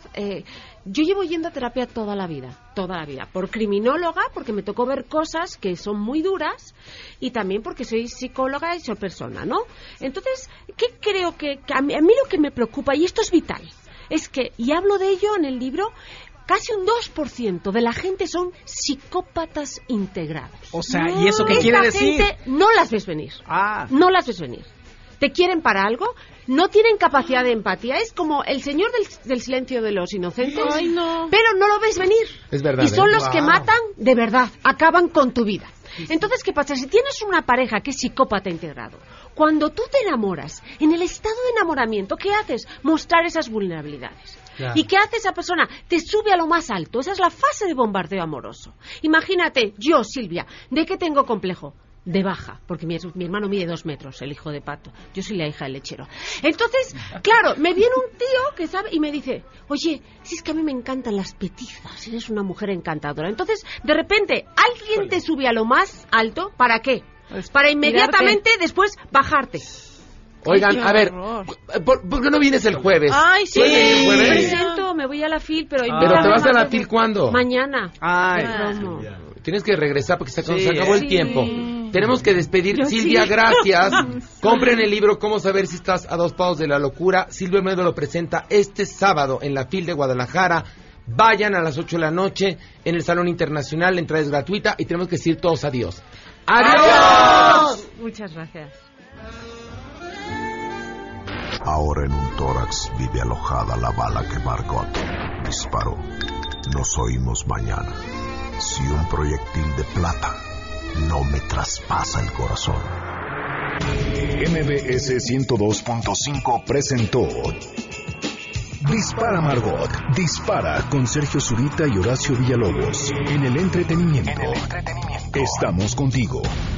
yo llevo yendo a terapia toda la vida, por criminóloga, porque me tocó ver cosas que son muy duras y también porque soy psicóloga y soy persona, ¿no? Entonces, ¿qué creo que a mí lo que me preocupa, y esto es vital, es que, y hablo de ello en el libro, casi un 2% de la gente son psicópatas integrados. O sea, ¿y eso qué quiere decir? Esta gente no las ves venir. No las ves venir. Te quieren para algo, no tienen capacidad de empatía. Es como el señor del silencio de los inocentes. Ay, no. Pero no lo ves venir. Es verdad. Y son los que matan de verdad, acaban con tu vida. Entonces, ¿qué pasa? Si tienes una pareja que es psicópata integrado, cuando tú te enamoras, en el estado de enamoramiento, ¿qué haces? Mostrar esas vulnerabilidades. Claro. ¿Y qué hace esa persona? Te sube a lo más alto. Esa es la fase de bombardeo amoroso. Imagínate, yo, Silvia, ¿de qué tengo complejo? De baja, porque mi hermano mide 2 metros, el hijo de Pato. Yo soy la hija del lechero. Entonces, claro, me viene un tío que sabe y me dice, oye, si es que a mí me encantan las petizas, eres una mujer encantadora. Entonces, de repente, alguien te sube a lo más alto, ¿para qué? Para inmediatamente después bajarte. Oigan, a ver, ¿por qué no vienes el jueves? Ay, sí, el jueves? Presento, me voy a la FIL, pero... ¿Pero te vas a la FIL cuándo? Mañana. Ay, tienes que regresar porque se acabó el tiempo. Tenemos que despedir. Silvia, gracias. Compren el libro Cómo saber si estás a 2 pasos de la locura. Silvia Olmedo lo presenta este sábado en la FIL de Guadalajara. Vayan a las 8 de la noche en el Salón Internacional. La entrada es gratuita y tenemos que decir todos adiós. ¡Adiós! Muchas gracias. Ahora en un tórax vive alojada la bala que Margot disparó. Nos oímos mañana. Si un proyectil de plata no me traspasa el corazón. MBS 102.5 presentó Dispara Margot, dispara con Sergio Zurita y Horacio Villalobos. En el entretenimiento. Estamos contigo.